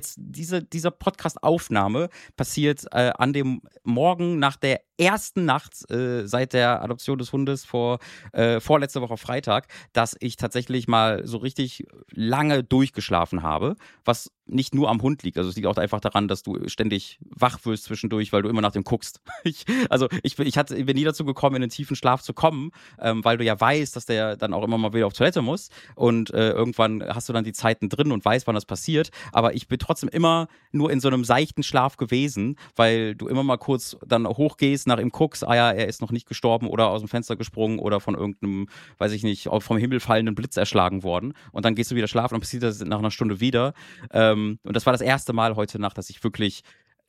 Podcast-Aufnahme passiert an dem Morgen nach der ersten Nacht seit der Adoption des Hundes vorletzte Woche Freitag, dass ich tatsächlich mal so richtig lange durchgeschlafen habe, was nicht nur am Hund liegt. Also es liegt auch einfach daran, dass du ständig wach wirst zwischendurch, weil du immer nach dem guckst. Ich bin nie dazu gekommen, in den tiefen Schlaf zu kommen, weil du ja weißt, dass der dann auch immer mal wieder auf Toilette muss und irgendwann hast du dann die Zeiten drin und weißt, wann das passiert, aber ich bin trotzdem immer nur in so einem seichten Schlaf gewesen, weil du immer mal kurz dann hochgehst, nach ihm guckst, er ist noch nicht gestorben oder aus dem Fenster gesprungen oder von irgendeinem, weiß ich nicht, vom Himmel fallenden Blitz erschlagen worden und dann gehst du wieder schlafen und dann passiert das nach einer Stunde wieder und das war das erste Mal heute Nacht, dass ich wirklich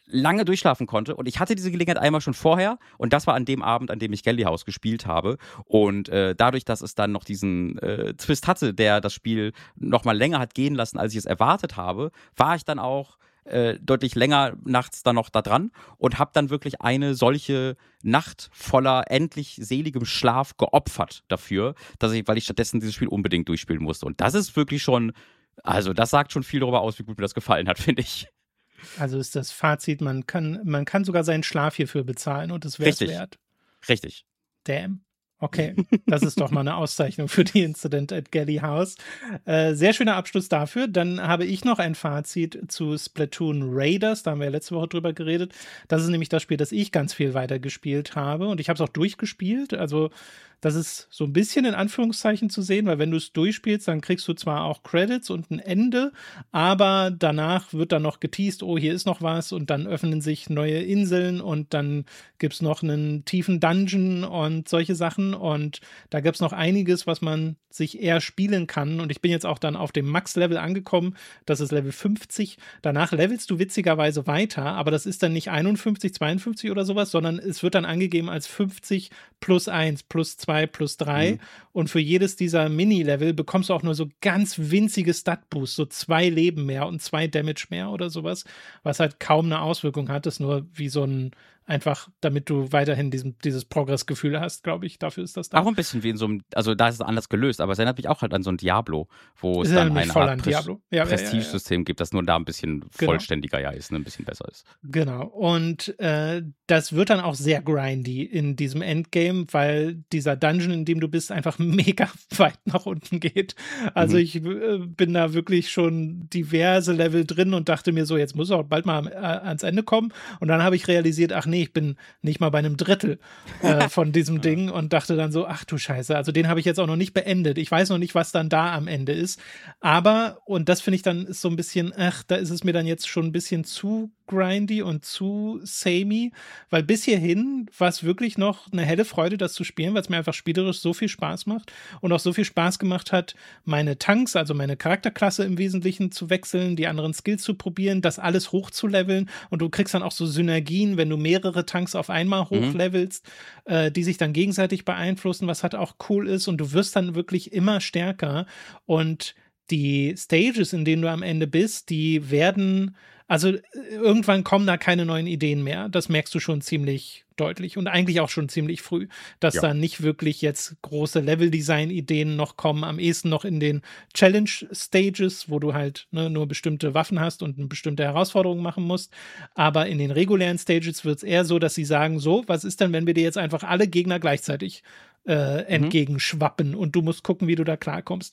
lange durchschlafen konnte. Und ich hatte diese Gelegenheit einmal schon vorher. Und das war an dem Abend, an dem ich Galley House gespielt habe. Und dadurch, dass es dann noch diesen Twist hatte, der das Spiel noch mal länger hat gehen lassen, als ich es erwartet habe, war ich dann auch deutlich länger nachts dann noch da dran und habe dann wirklich eine solche Nacht voller endlich seligem Schlaf geopfert dafür, weil ich stattdessen dieses Spiel unbedingt durchspielen musste. Und das ist wirklich schon, also das sagt schon viel darüber aus, wie gut mir das gefallen hat, finde ich. Also ist das Fazit, man kann sogar seinen Schlaf hierfür bezahlen und es wäre es wert. Richtig. Damn. Okay, das ist doch mal eine Auszeichnung für die Incident at Galley House. Sehr schöner Abschluss dafür. Dann habe ich noch ein Fazit zu Splatoon Raiders. Da haben wir ja letzte Woche drüber geredet. Das ist nämlich das Spiel, das ich ganz viel weiter gespielt habe. Und ich habe es auch durchgespielt. Also das ist so ein bisschen in Anführungszeichen zu sehen, weil wenn du es durchspielst, dann kriegst du zwar auch Credits und ein Ende, aber danach wird dann noch geteased, oh, hier ist noch was und dann öffnen sich neue Inseln und dann gibt es noch einen tiefen Dungeon und solche Sachen und da gibt es noch einiges, was man sich eher spielen kann und ich bin jetzt auch dann auf dem Max-Level angekommen, das ist Level 50, danach levelst du witzigerweise weiter, aber das ist dann nicht 51, 52 oder sowas, sondern es wird dann angegeben als 50 plus 1, plus 2, plus 3 und für jedes dieser Mini-Level bekommst du auch nur so ganz winzige Stat-Boosts, so 2 Leben mehr und 2 Damage mehr oder sowas, was halt kaum eine Auswirkung hat, das ist nur wie so ein einfach, damit du weiterhin dieses Progress-Gefühl hast, glaube ich, dafür ist das da. Auch ein bisschen wie in so einem, also da ist es anders gelöst, aber es erinnert mich auch halt an so ein Diablo, wo es ist dann eine Art Prestigesystem gibt, das nur da ein bisschen vollständiger ist, ein bisschen besser ist. Genau, und das wird dann auch sehr grindy in diesem Endgame, weil dieser Dungeon, in dem du bist, einfach mega weit nach unten geht. Also ich bin da wirklich schon diverse Level drin und dachte mir so, jetzt muss er auch bald mal ans Ende kommen. Und dann habe ich realisiert, ach nee, ich bin nicht mal bei einem Drittel von diesem Ding und dachte dann so, ach du Scheiße, also den habe ich jetzt auch noch nicht beendet. Ich weiß noch nicht, was dann da am Ende ist. Aber, und das finde ich dann ist so ein bisschen, ach, da ist es mir dann jetzt schon ein bisschen zu grindy und zu samey, weil bis hierhin war es wirklich noch eine helle Freude, das zu spielen, weil es mir einfach spielerisch so viel Spaß macht und auch so viel Spaß gemacht hat, meine Tanks, also meine Charakterklasse im Wesentlichen zu wechseln, die anderen Skills zu probieren, das alles hochzuleveln und du kriegst dann auch so Synergien, wenn du mehrere Tanks auf einmal hochlevelst, die sich dann gegenseitig beeinflussen, was halt auch cool ist und du wirst dann wirklich immer stärker und die Stages, in denen du am Ende bist, die werden, also irgendwann kommen da keine neuen Ideen mehr. Das merkst du schon ziemlich deutlich und eigentlich auch schon ziemlich früh, dass da nicht wirklich jetzt große Level-Design-Ideen noch kommen. Am ehesten noch in den Challenge-Stages, wo du halt nur bestimmte Waffen hast und eine bestimmte Herausforderung machen musst. Aber in den regulären Stages wird es eher so, dass sie sagen, so, was ist denn, wenn wir dir jetzt einfach alle Gegner gleichzeitig entgegenschwappen und du musst gucken, wie du da klarkommst.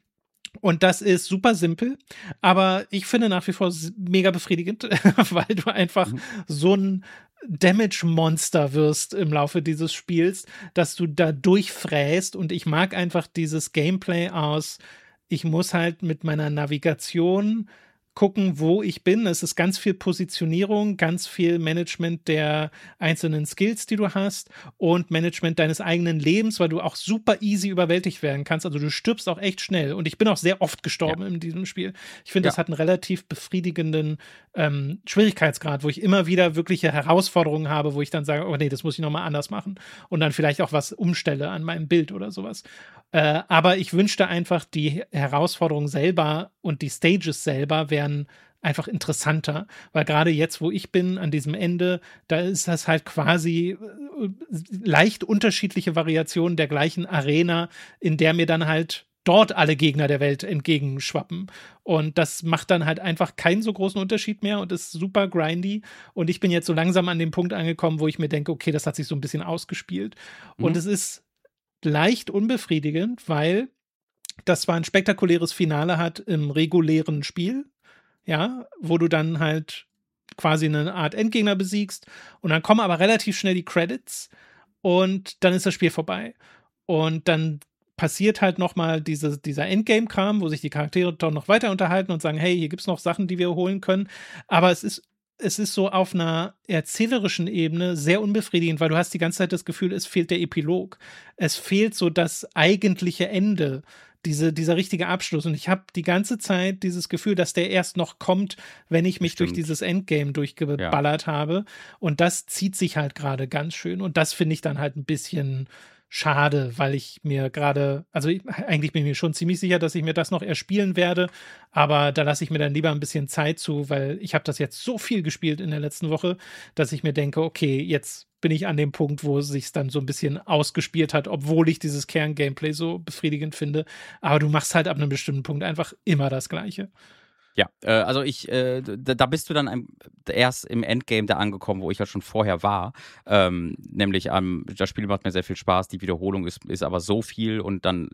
Und das ist super simpel, aber ich finde nach wie vor mega befriedigend, weil du einfach so ein Damage-Monster wirst im Laufe dieses Spiels, dass du da durchfräst und ich mag einfach dieses Gameplay aus, ich muss halt mit meiner Navigation gucken, wo ich bin. Es ist ganz viel Positionierung, ganz viel Management der einzelnen Skills, die du hast und Management deines eigenen Lebens, weil du auch super easy überwältigt werden kannst. Also du stirbst auch echt schnell und ich bin auch sehr oft gestorben in diesem Spiel. Ich finde, das hat einen relativ befriedigenden Schwierigkeitsgrad, wo ich immer wieder wirkliche Herausforderungen habe, wo ich dann sage, oh nee, das muss ich nochmal anders machen und dann vielleicht auch was umstelle an meinem Bild oder sowas. Aber ich wünschte einfach, die Herausforderungen selber und die Stages selber wären einfach interessanter, weil gerade jetzt, wo ich bin, an diesem Ende, da ist das halt quasi leicht unterschiedliche Variationen der gleichen Arena, in der mir dann halt dort alle Gegner der Welt entgegenschwappen. Und das macht dann halt einfach keinen so großen Unterschied mehr und ist super grindy. Und ich bin jetzt so langsam an dem Punkt angekommen, wo ich mir denke, okay, das hat sich so ein bisschen ausgespielt. Und es ist leicht unbefriedigend, weil das zwar ein spektakuläres Finale hat im regulären Spiel, ja, wo du dann halt quasi eine Art Endgegner besiegst und dann kommen aber relativ schnell die Credits und dann ist das Spiel vorbei. Und dann passiert halt nochmal dieser Endgame-Kram, wo sich die Charaktere doch noch weiter unterhalten und sagen, hey, hier gibt's noch Sachen, die wir holen können. Aber es ist so auf einer erzählerischen Ebene sehr unbefriedigend, weil du hast die ganze Zeit das Gefühl, es fehlt der Epilog. Es fehlt so das eigentliche Ende dieser richtige Abschluss. Und ich habe die ganze Zeit dieses Gefühl, dass der erst noch kommt, wenn ich mich durch dieses Endgame durchgeballert habe. Und das zieht sich halt gerade ganz schön. Und das finde ich dann halt ein bisschen schade, weil ich mir gerade, also eigentlich bin ich mir schon ziemlich sicher, dass ich mir das noch erspielen werde, aber da lasse ich mir dann lieber ein bisschen Zeit zu, weil ich habe das jetzt so viel gespielt in der letzten Woche, dass ich mir denke, okay, jetzt bin ich an dem Punkt, wo es sich dann so ein bisschen ausgespielt hat, obwohl ich dieses Kern-Gameplay so befriedigend finde. Aber du machst halt ab einem bestimmten Punkt einfach immer das Gleiche. Ja, also da bist du dann erst im Endgame da angekommen, wo ich halt schon vorher war. Nämlich das Spiel macht mir sehr viel Spaß, die Wiederholung ist aber so viel und dann,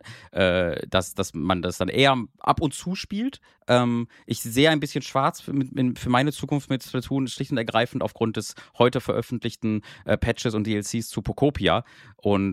dass man das dann eher ab und zu spielt. Ich sehe ein bisschen schwarz für meine Zukunft mit Splatoon, schlicht und ergreifend aufgrund des heute veröffentlichten Patches und DLCs zu Pokopia. Und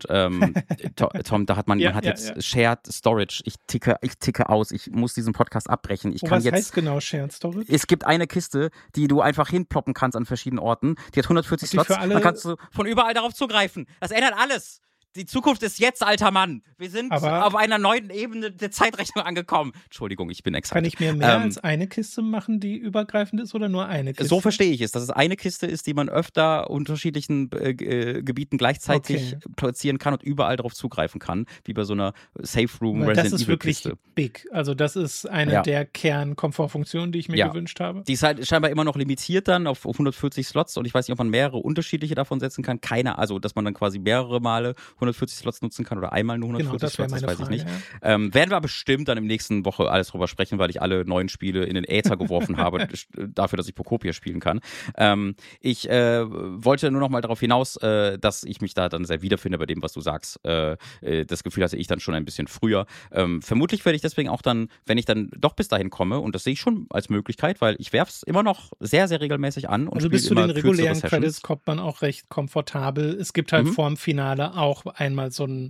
Tom, da hat man hat jetzt Shared Storage. Ich ticke aus. Ich muss diesen Podcast abbrechen. Was heißt genau Shared Storage? Es gibt eine Kiste, die du einfach hinploppen kannst an verschiedenen Orten. Die hat 140 Slots. Dann kannst du von überall darauf zugreifen. Das ändert alles. Die Zukunft ist jetzt, alter Mann. Wir sind auf einer neuen Ebene der Zeitrechnung angekommen. Entschuldigung, ich bin excited. Kann ich mir mehr als eine Kiste machen, die übergreifend ist, oder nur eine Kiste? So verstehe ich es, dass es eine Kiste ist, die man öfter unterschiedlichen Gebieten gleichzeitig platzieren kann und überall darauf zugreifen kann, wie bei so einer Safe Room Resident Evil Kiste. Das ist wirklich big. Also das ist eine der Kernkomfortfunktionen, die ich mir gewünscht habe. Die ist halt scheinbar immer noch limitiert dann auf 140 Slots und ich weiß nicht, ob man mehrere unterschiedliche davon setzen kann. Also dass man dann quasi mehrere Male 140 Slots nutzen kann oder einmal nur 140 Slots, das weiß ich nicht. Ja. Werden wir bestimmt dann im nächsten Woche alles drüber sprechen, weil ich alle neuen Spiele in den Äther geworfen habe, dafür, dass ich Pokopia spielen kann. Ich wollte nur noch mal darauf hinaus, dass ich mich da dann sehr wiederfinde bei dem, was du sagst. Das Gefühl hatte ich dann schon ein bisschen früher. Vermutlich werde ich deswegen auch dann, wenn ich dann doch bis dahin komme, und das sehe ich schon als Möglichkeit, weil ich werfe es immer noch sehr, sehr regelmäßig an. Und also bis zu den regulären Credits kommt man auch recht komfortabel. Es gibt halt vorm Finale auch einmal so eine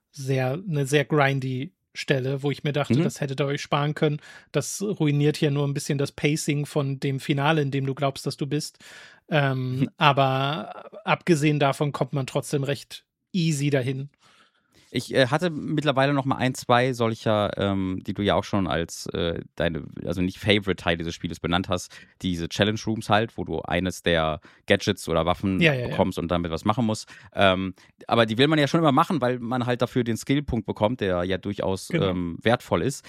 sehr grindy Stelle, wo ich mir dachte, das hättet ihr euch sparen können. Das ruiniert hier nur ein bisschen das Pacing von dem Finale, in dem du glaubst, dass du bist. Aber abgesehen davon kommt man trotzdem recht easy dahin. Ich hatte mittlerweile noch mal 1, 2 solcher, die du ja auch schon als also nicht Favorite-Teil dieses Spieles benannt hast, diese Challenge Rooms halt, wo du eines der Gadgets oder Waffen bekommst und damit was machen musst. Aber die will man ja schon immer machen, weil man halt dafür den Skillpunkt bekommt, der ja durchaus wertvoll ist.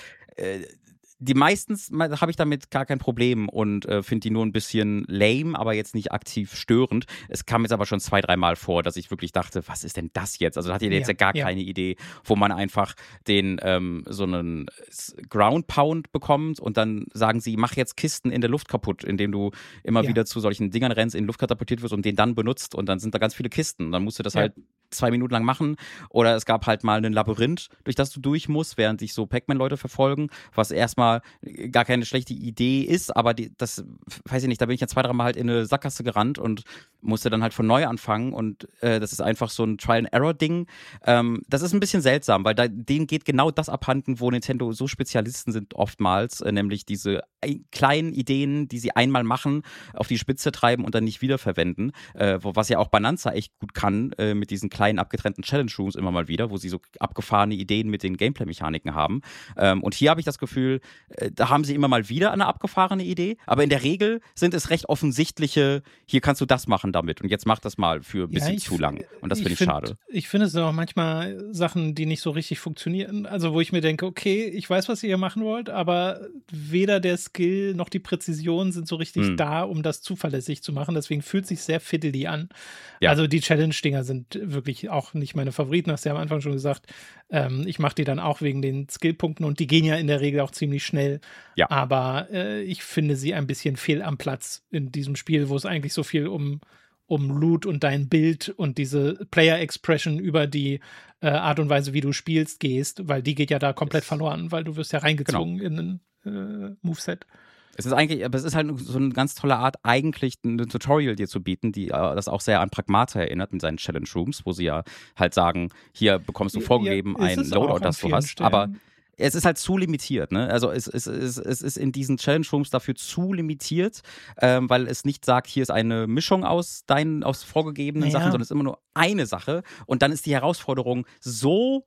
Die meistens habe ich damit gar kein Problem und finde die nur ein bisschen lame, aber jetzt nicht aktiv störend. Es kam jetzt aber schon 2, 3 Mal vor, dass ich wirklich dachte, was ist denn das jetzt? Also da hatte ich jetzt ja gar keine Idee, wo man einfach den so einen Ground Pound bekommt und dann sagen sie, mach jetzt Kisten in der Luft kaputt, indem du immer wieder zu solchen Dingern rennst, in die Luft katapultiert wirst und den dann benutzt und dann sind da ganz viele Kisten. Dann musst du das halt 2 Minuten lang machen. Oder es gab halt mal ein Labyrinth, durch das du durch musst, während dich so Pac-Man-Leute verfolgen, was erstmal gar keine schlechte Idee ist, aber das, weiß ich nicht, da bin ich ja 2, 3 Mal halt in eine Sackgasse gerannt und musste dann halt von neu anfangen und das ist einfach so ein Trial-and-Error-Ding. Das ist ein bisschen seltsam, weil denen geht genau das abhanden, wo Nintendo so Spezialisten sind oftmals, nämlich diese kleinen Ideen, die sie einmal machen, auf die Spitze treiben und dann nicht wiederverwenden, was ja auch Bonanza echt gut kann, mit diesen kleinen abgetrennten Challenge-Rooms immer mal wieder, wo sie so abgefahrene Ideen mit den Gameplay-Mechaniken haben. Und hier habe ich das Gefühl, da haben sie immer mal wieder eine abgefahrene Idee, aber in der Regel sind es recht offensichtliche, hier kannst du das machen damit und jetzt mach das mal für ein bisschen zu lang und das finde ich schade. Ich finde es sind auch manchmal Sachen, die nicht so richtig funktionieren, also wo ich mir denke, okay, ich weiß, was ihr machen wollt, aber weder der Skill noch die Präzision sind so richtig da, um das zuverlässig zu machen, deswegen fühlt es sich sehr fiddly an. Ja. Also die Challenge-Dinger sind wirklich auch nicht meine Favoriten, hast du ja am Anfang schon gesagt. Ich mache die dann auch wegen den Skillpunkten und die gehen ja in der Regel auch ziemlich schnell. Ja. Aber ich finde sie ein bisschen fehl am Platz in diesem Spiel, wo es eigentlich so viel um Loot und dein Bild und diese Player-Expression über die Art und Weise, wie du spielst, gehst, weil die geht ja da komplett verloren, weil du wirst ja reingezwungen in ein Moveset. Aber es ist halt so eine ganz tolle Art, eigentlich ein Tutorial dir zu bieten, die das auch sehr an Pragmata erinnert mit seinen Challenge Rooms, wo sie ja halt sagen, hier bekommst du vorgegeben ein Loadout, das du hast, aber es ist halt zu limitiert, ne? Also es ist in diesen Challenge Rooms dafür zu limitiert, weil es nicht sagt, hier ist eine Mischung aus vorgegebenen Sachen, sondern es ist immer nur eine Sache und dann ist die Herausforderung so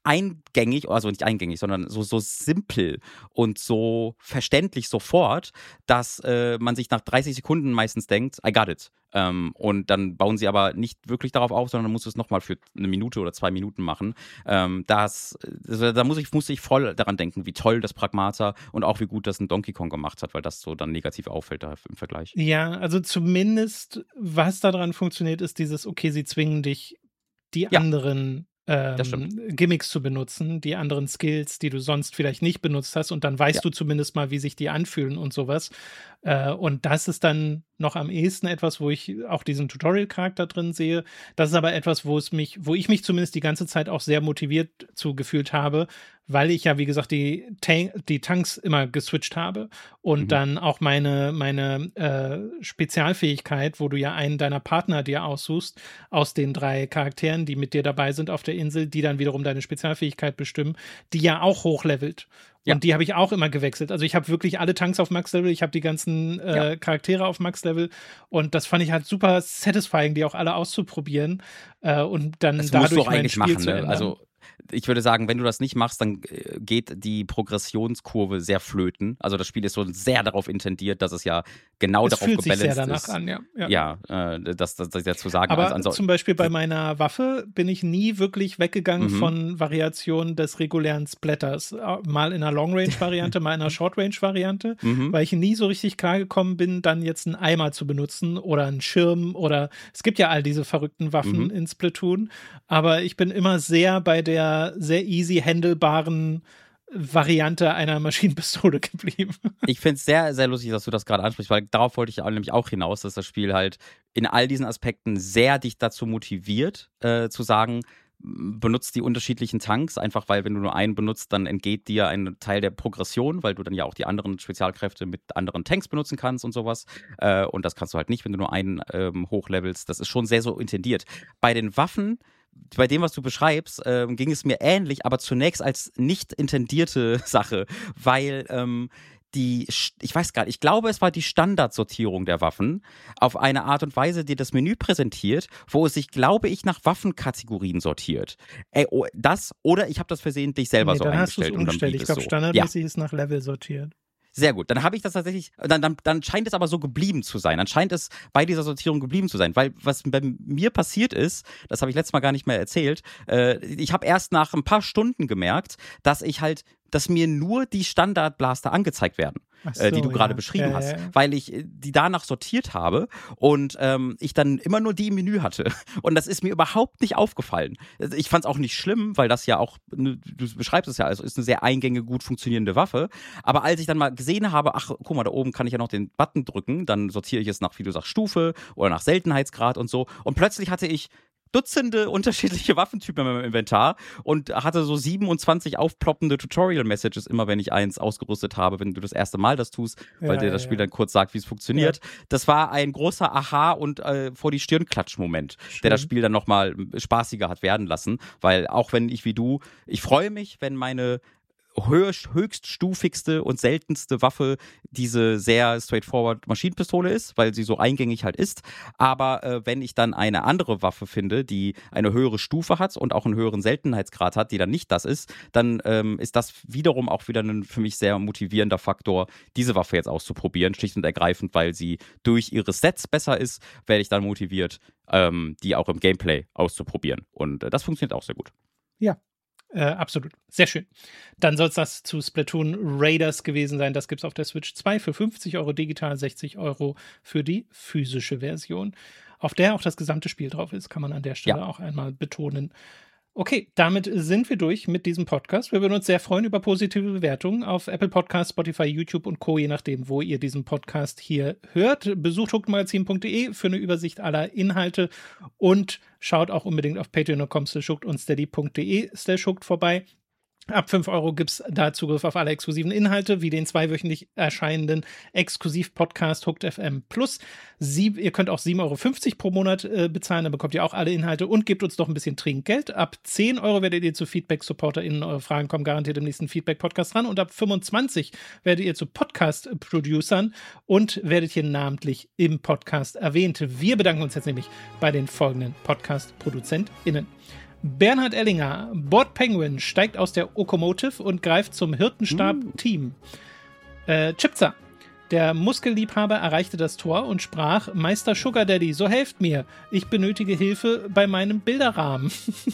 eingängig, also nicht eingängig, sondern so simpel und so verständlich sofort, dass man sich nach 30 Sekunden meistens denkt, I got it. Und dann bauen sie aber nicht wirklich darauf auf, sondern musst es nochmal für 1 Minute oder 2 Minuten machen. Da musste ich voll daran denken, wie toll das Pragmata und auch wie gut das ein Donkey Kong gemacht hat, weil das so dann negativ auffällt da im Vergleich. Ja, also zumindest, was daran funktioniert, ist dieses, okay, sie zwingen dich, die anderen das stimmt. Gimmicks zu benutzen, die anderen Skills, die du sonst vielleicht nicht benutzt hast, und dann weißt du zumindest mal, wie sich die anfühlen und sowas. Und das ist dann noch am ehesten etwas, wo ich auch diesen Tutorial-Charakter drin sehe. Das ist aber etwas, wo ich mich zumindest die ganze Zeit auch sehr motiviert zu gefühlt habe, weil ich ja, wie gesagt, die Tanks immer geswitcht habe und dann auch meine Spezialfähigkeit, wo du ja einen deiner Partner dir aussuchst, aus den 3 Charakteren, die mit dir dabei sind auf der Insel, die dann wiederum deine Spezialfähigkeit bestimmen, die ja auch hochlevelt. Und die habe ich auch immer gewechselt. Also ich habe wirklich alle Tanks auf Max-Level, ich habe die ganzen Charaktere auf Max-Level und das fand ich halt super satisfying, die auch alle auszuprobieren und dann das dadurch musst du auch mein eigentlich Spiel machen, zu ne? ändern. Also ich würde sagen, wenn du das nicht machst, dann geht die Progressionskurve sehr flöten. Also das Spiel ist so sehr darauf intendiert, dass es ja genau darauf gebalanced ist. Es fühlt sich sehr danach an, ja. Das dazu sagen. Aber also, zum Beispiel bei meiner Waffe bin ich nie wirklich weggegangen von Variationen des regulären Splatters. Mal in einer Long-Range-Variante, mal in einer Short-Range-Variante, weil ich nie so richtig klar gekommen bin, dann jetzt einen Eimer zu benutzen oder einen Schirm oder es gibt ja all diese verrückten Waffen in Splatoon, aber ich bin immer sehr bei der sehr easy handelbaren Variante einer Maschinenpistole geblieben. Ich finde es sehr, sehr lustig, dass du das gerade ansprichst, weil darauf wollte ich nämlich auch hinaus, dass das Spiel halt in all diesen Aspekten sehr dich dazu motiviert, zu sagen, benutzt die unterschiedlichen Tanks, einfach weil wenn du nur einen benutzt, dann entgeht dir ein Teil der Progression, weil du dann ja auch die anderen Spezialkräfte mit anderen Tanks benutzen kannst und sowas. Und das kannst du halt nicht, wenn du nur einen hochlevelst. Das ist schon sehr so intendiert. Bei den Waffen, bei dem, was du beschreibst, ging es mir ähnlich, aber zunächst als nicht intendierte Sache, weil ich weiß gar nicht, ich glaube, es war die Standardsortierung der Waffen auf eine Art und Weise, die das Menü präsentiert, wo es sich, glaube ich, nach Waffenkategorien sortiert. Oder ich habe das versehentlich selber so eingestellt. Dann hast umgestellt. Ich glaube, standardmäßig ist nach Level sortiert. Sehr gut. Dann habe ich das tatsächlich, dann scheint es aber so geblieben zu sein. Dann scheint es bei dieser Sortierung geblieben zu sein. Weil was bei mir passiert ist, das habe ich letztes Mal gar nicht mehr erzählt, ich habe erst nach ein paar Stunden gemerkt, dass mir nur die Standardblaster angezeigt werden, die du gerade beschrieben hast, weil ich die danach sortiert habe und ich dann immer nur die im Menü hatte. Und das ist mir überhaupt nicht aufgefallen. Ich fand es auch nicht schlimm, weil das ja auch, du beschreibst es ja, also ist eine sehr eingängige, gut funktionierende Waffe. Aber als ich dann mal gesehen habe, ach, guck mal, da oben kann ich ja noch den Button drücken, dann sortiere ich es nach, wie du sagst, Stufe oder nach Seltenheitsgrad und so. Und plötzlich hatte ich Dutzende unterschiedliche Waffentypen in meinem Inventar und hatte so 27 aufploppende Tutorial-Messages immer, wenn ich eins ausgerüstet habe, wenn du das erste Mal das tust, weil dir das Spiel dann kurz sagt, wie es funktioniert. Ja. Das war ein großer Aha- und vor die Stirn-Klatsch-Moment, der das Spiel dann nochmal spaßiger hat werden lassen, weil auch wenn ich freue mich, wenn meine höchststufigste und seltenste Waffe diese sehr straightforward Maschinenpistole ist, weil sie so eingängig halt ist. Aber wenn ich dann eine andere Waffe finde, die eine höhere Stufe hat und auch einen höheren Seltenheitsgrad hat, die dann nicht das ist, dann ist das wiederum auch wieder ein für mich sehr motivierender Faktor, diese Waffe jetzt auszuprobieren, schlicht und ergreifend, weil sie durch ihre Sets besser ist, werde ich dann motiviert, die auch im Gameplay auszuprobieren. Und das funktioniert auch sehr gut. Ja. Absolut. Sehr schön. Dann soll es das zu Splatoon Raiders gewesen sein. Das gibt es auf der Switch 2 für 50 € digital, 60 € für die physische Version, auf der auch das gesamte Spiel drauf ist, kann man an der Stelle auch einmal betonen. Okay, damit sind wir durch mit diesem Podcast. Wir würden uns sehr freuen über positive Bewertungen auf Apple Podcasts, Spotify, YouTube und Co., je nachdem, wo ihr diesen Podcast hier hört. Besucht huckedmagazin.de für eine Übersicht aller Inhalte und schaut auch unbedingt auf patreon.com/huckt und steady.de/huckt vorbei. Ab 5 € gibt es da Zugriff auf alle exklusiven Inhalte, wie den 2-wöchentlich erscheinenden Exklusiv-Podcast Hooked FM Plus. Ihr könnt auch 7,50 € pro Monat bezahlen, dann bekommt ihr auch alle Inhalte und gebt uns noch ein bisschen Trinkgeld. Ab 10 € werdet ihr zu Feedback-SupporterInnen. Eure Fragen kommen garantiert im nächsten Feedback-Podcast ran. Und ab 25 werdet ihr zu Podcast-Producern und werdet hier namentlich im Podcast erwähnt. Wir bedanken uns jetzt nämlich bei den folgenden Podcast-ProduzentInnen: Bernhard Ellinger, Bord Penguin steigt aus der Okomotive und greift zum Hirtenstab-Team. Chipza, der Muskelliebhaber erreichte das Tor und sprach: Meister Sugar Daddy, so helft mir. Ich benötige Hilfe bei meinem Bilderrahmen.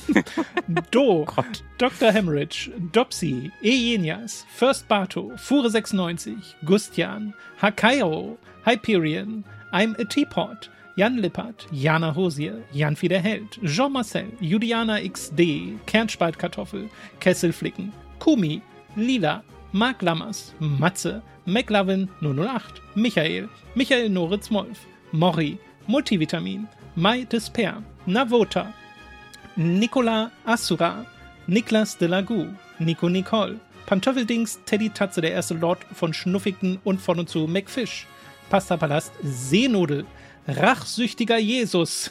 Do, Dr. Hemorrhage, Dopsy, Ejenias, First Bato, Fure 96, Gustian, Hakairo, Hyperion, I'm a Teapot, Jan Lippert, Jana Hosier, Jan Fieder Held, Jean-Marcel, Juliana XD, Kernspaltkartoffel, Kesselflicken, Kumi, Lila, Mark Lammers, Matze, McLovin 008, Michael Noritz-Molf, Mori, Multivitamin, Mai Despair, Navota, Nicola Assura, Niklas de Lagu, Nico Nicole, Pantoffeldings, Teddy Tatze, der erste Lord von Schnuffigten und von und zu McFish, Pastapalast, Seenudel, Rachsüchtiger Jesus,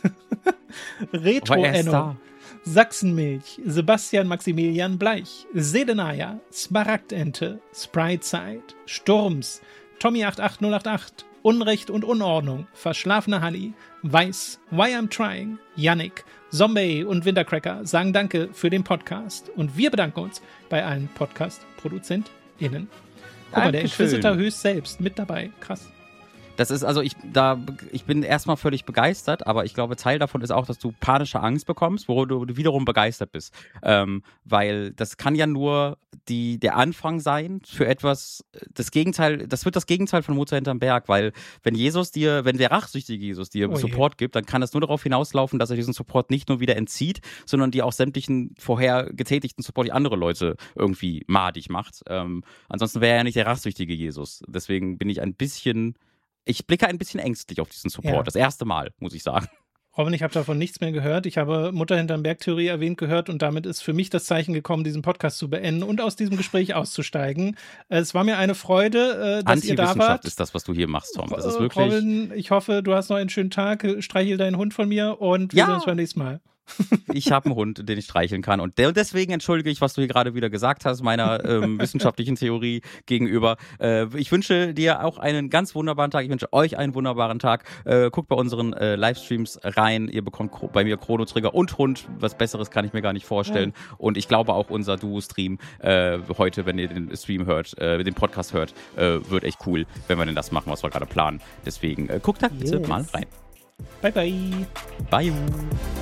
Retro Enno, Sachsenmilch, Sebastian Maximilian Bleich, Sedenaya, Smaragdente, Spriteside, Sturms, Tommy88088, Unrecht und Unordnung, Verschlafene Honey, Weiß, Why I'm Trying, Yannick, Zombie und Wintercracker sagen Danke für den Podcast. Und wir bedanken uns bei allen Podcast-ProduzentInnen. Guck mal, der Inquisitor höchst selbst mit dabei. Krass. Das ist, also ich bin erstmal völlig begeistert, aber ich glaube, Teil davon ist auch, dass du panische Angst bekommst, wo du wiederum begeistert bist. Weil das kann ja nur der Anfang sein für etwas, das wird das Gegenteil von Mutter hinterm Berg, weil wenn der rachsüchtige Jesus dir Support gibt, dann kann das nur darauf hinauslaufen, dass er diesen Support nicht nur wieder entzieht, sondern dir auch sämtlichen vorher getätigten Support, die andere Leute irgendwie madig macht. Ansonsten wäre er ja nicht der rachsüchtige Jesus. Deswegen bin ich blicke ein bisschen ängstlich auf diesen Support. Ja. Das erste Mal, muss ich sagen. Robin, ich habe davon nichts mehr gehört. Ich habe Mutter hinterm Berg-Theorie erwähnt gehört und damit ist für mich das Zeichen gekommen, diesen Podcast zu beenden und aus diesem Gespräch auszusteigen. Es war mir eine Freude, dass ihr da wart. Anti-Wissenschaft ist das, was du hier machst, Tom. Das ist wirklich... Robin, ich hoffe, du hast noch einen schönen Tag. Streichel deinen Hund von mir und wir sehen uns beim nächsten Mal. Ich habe einen Hund, den ich streicheln kann. Und deswegen entschuldige ich, was du hier gerade wieder gesagt hast, meiner wissenschaftlichen Theorie gegenüber. Ich wünsche dir auch einen ganz wunderbaren Tag. Ich wünsche euch einen wunderbaren Tag. Guckt bei unseren Livestreams rein. Ihr bekommt bei mir Chrono Trigger und Hund. Was Besseres kann ich mir gar nicht vorstellen. Ja. Und ich glaube auch unser Duo-Stream heute, wenn ihr den Stream hört, den Podcast hört, wird echt cool, wenn wir denn das machen, was wir gerade planen. Deswegen guckt da bitte mal rein. Bye, bye. Bye.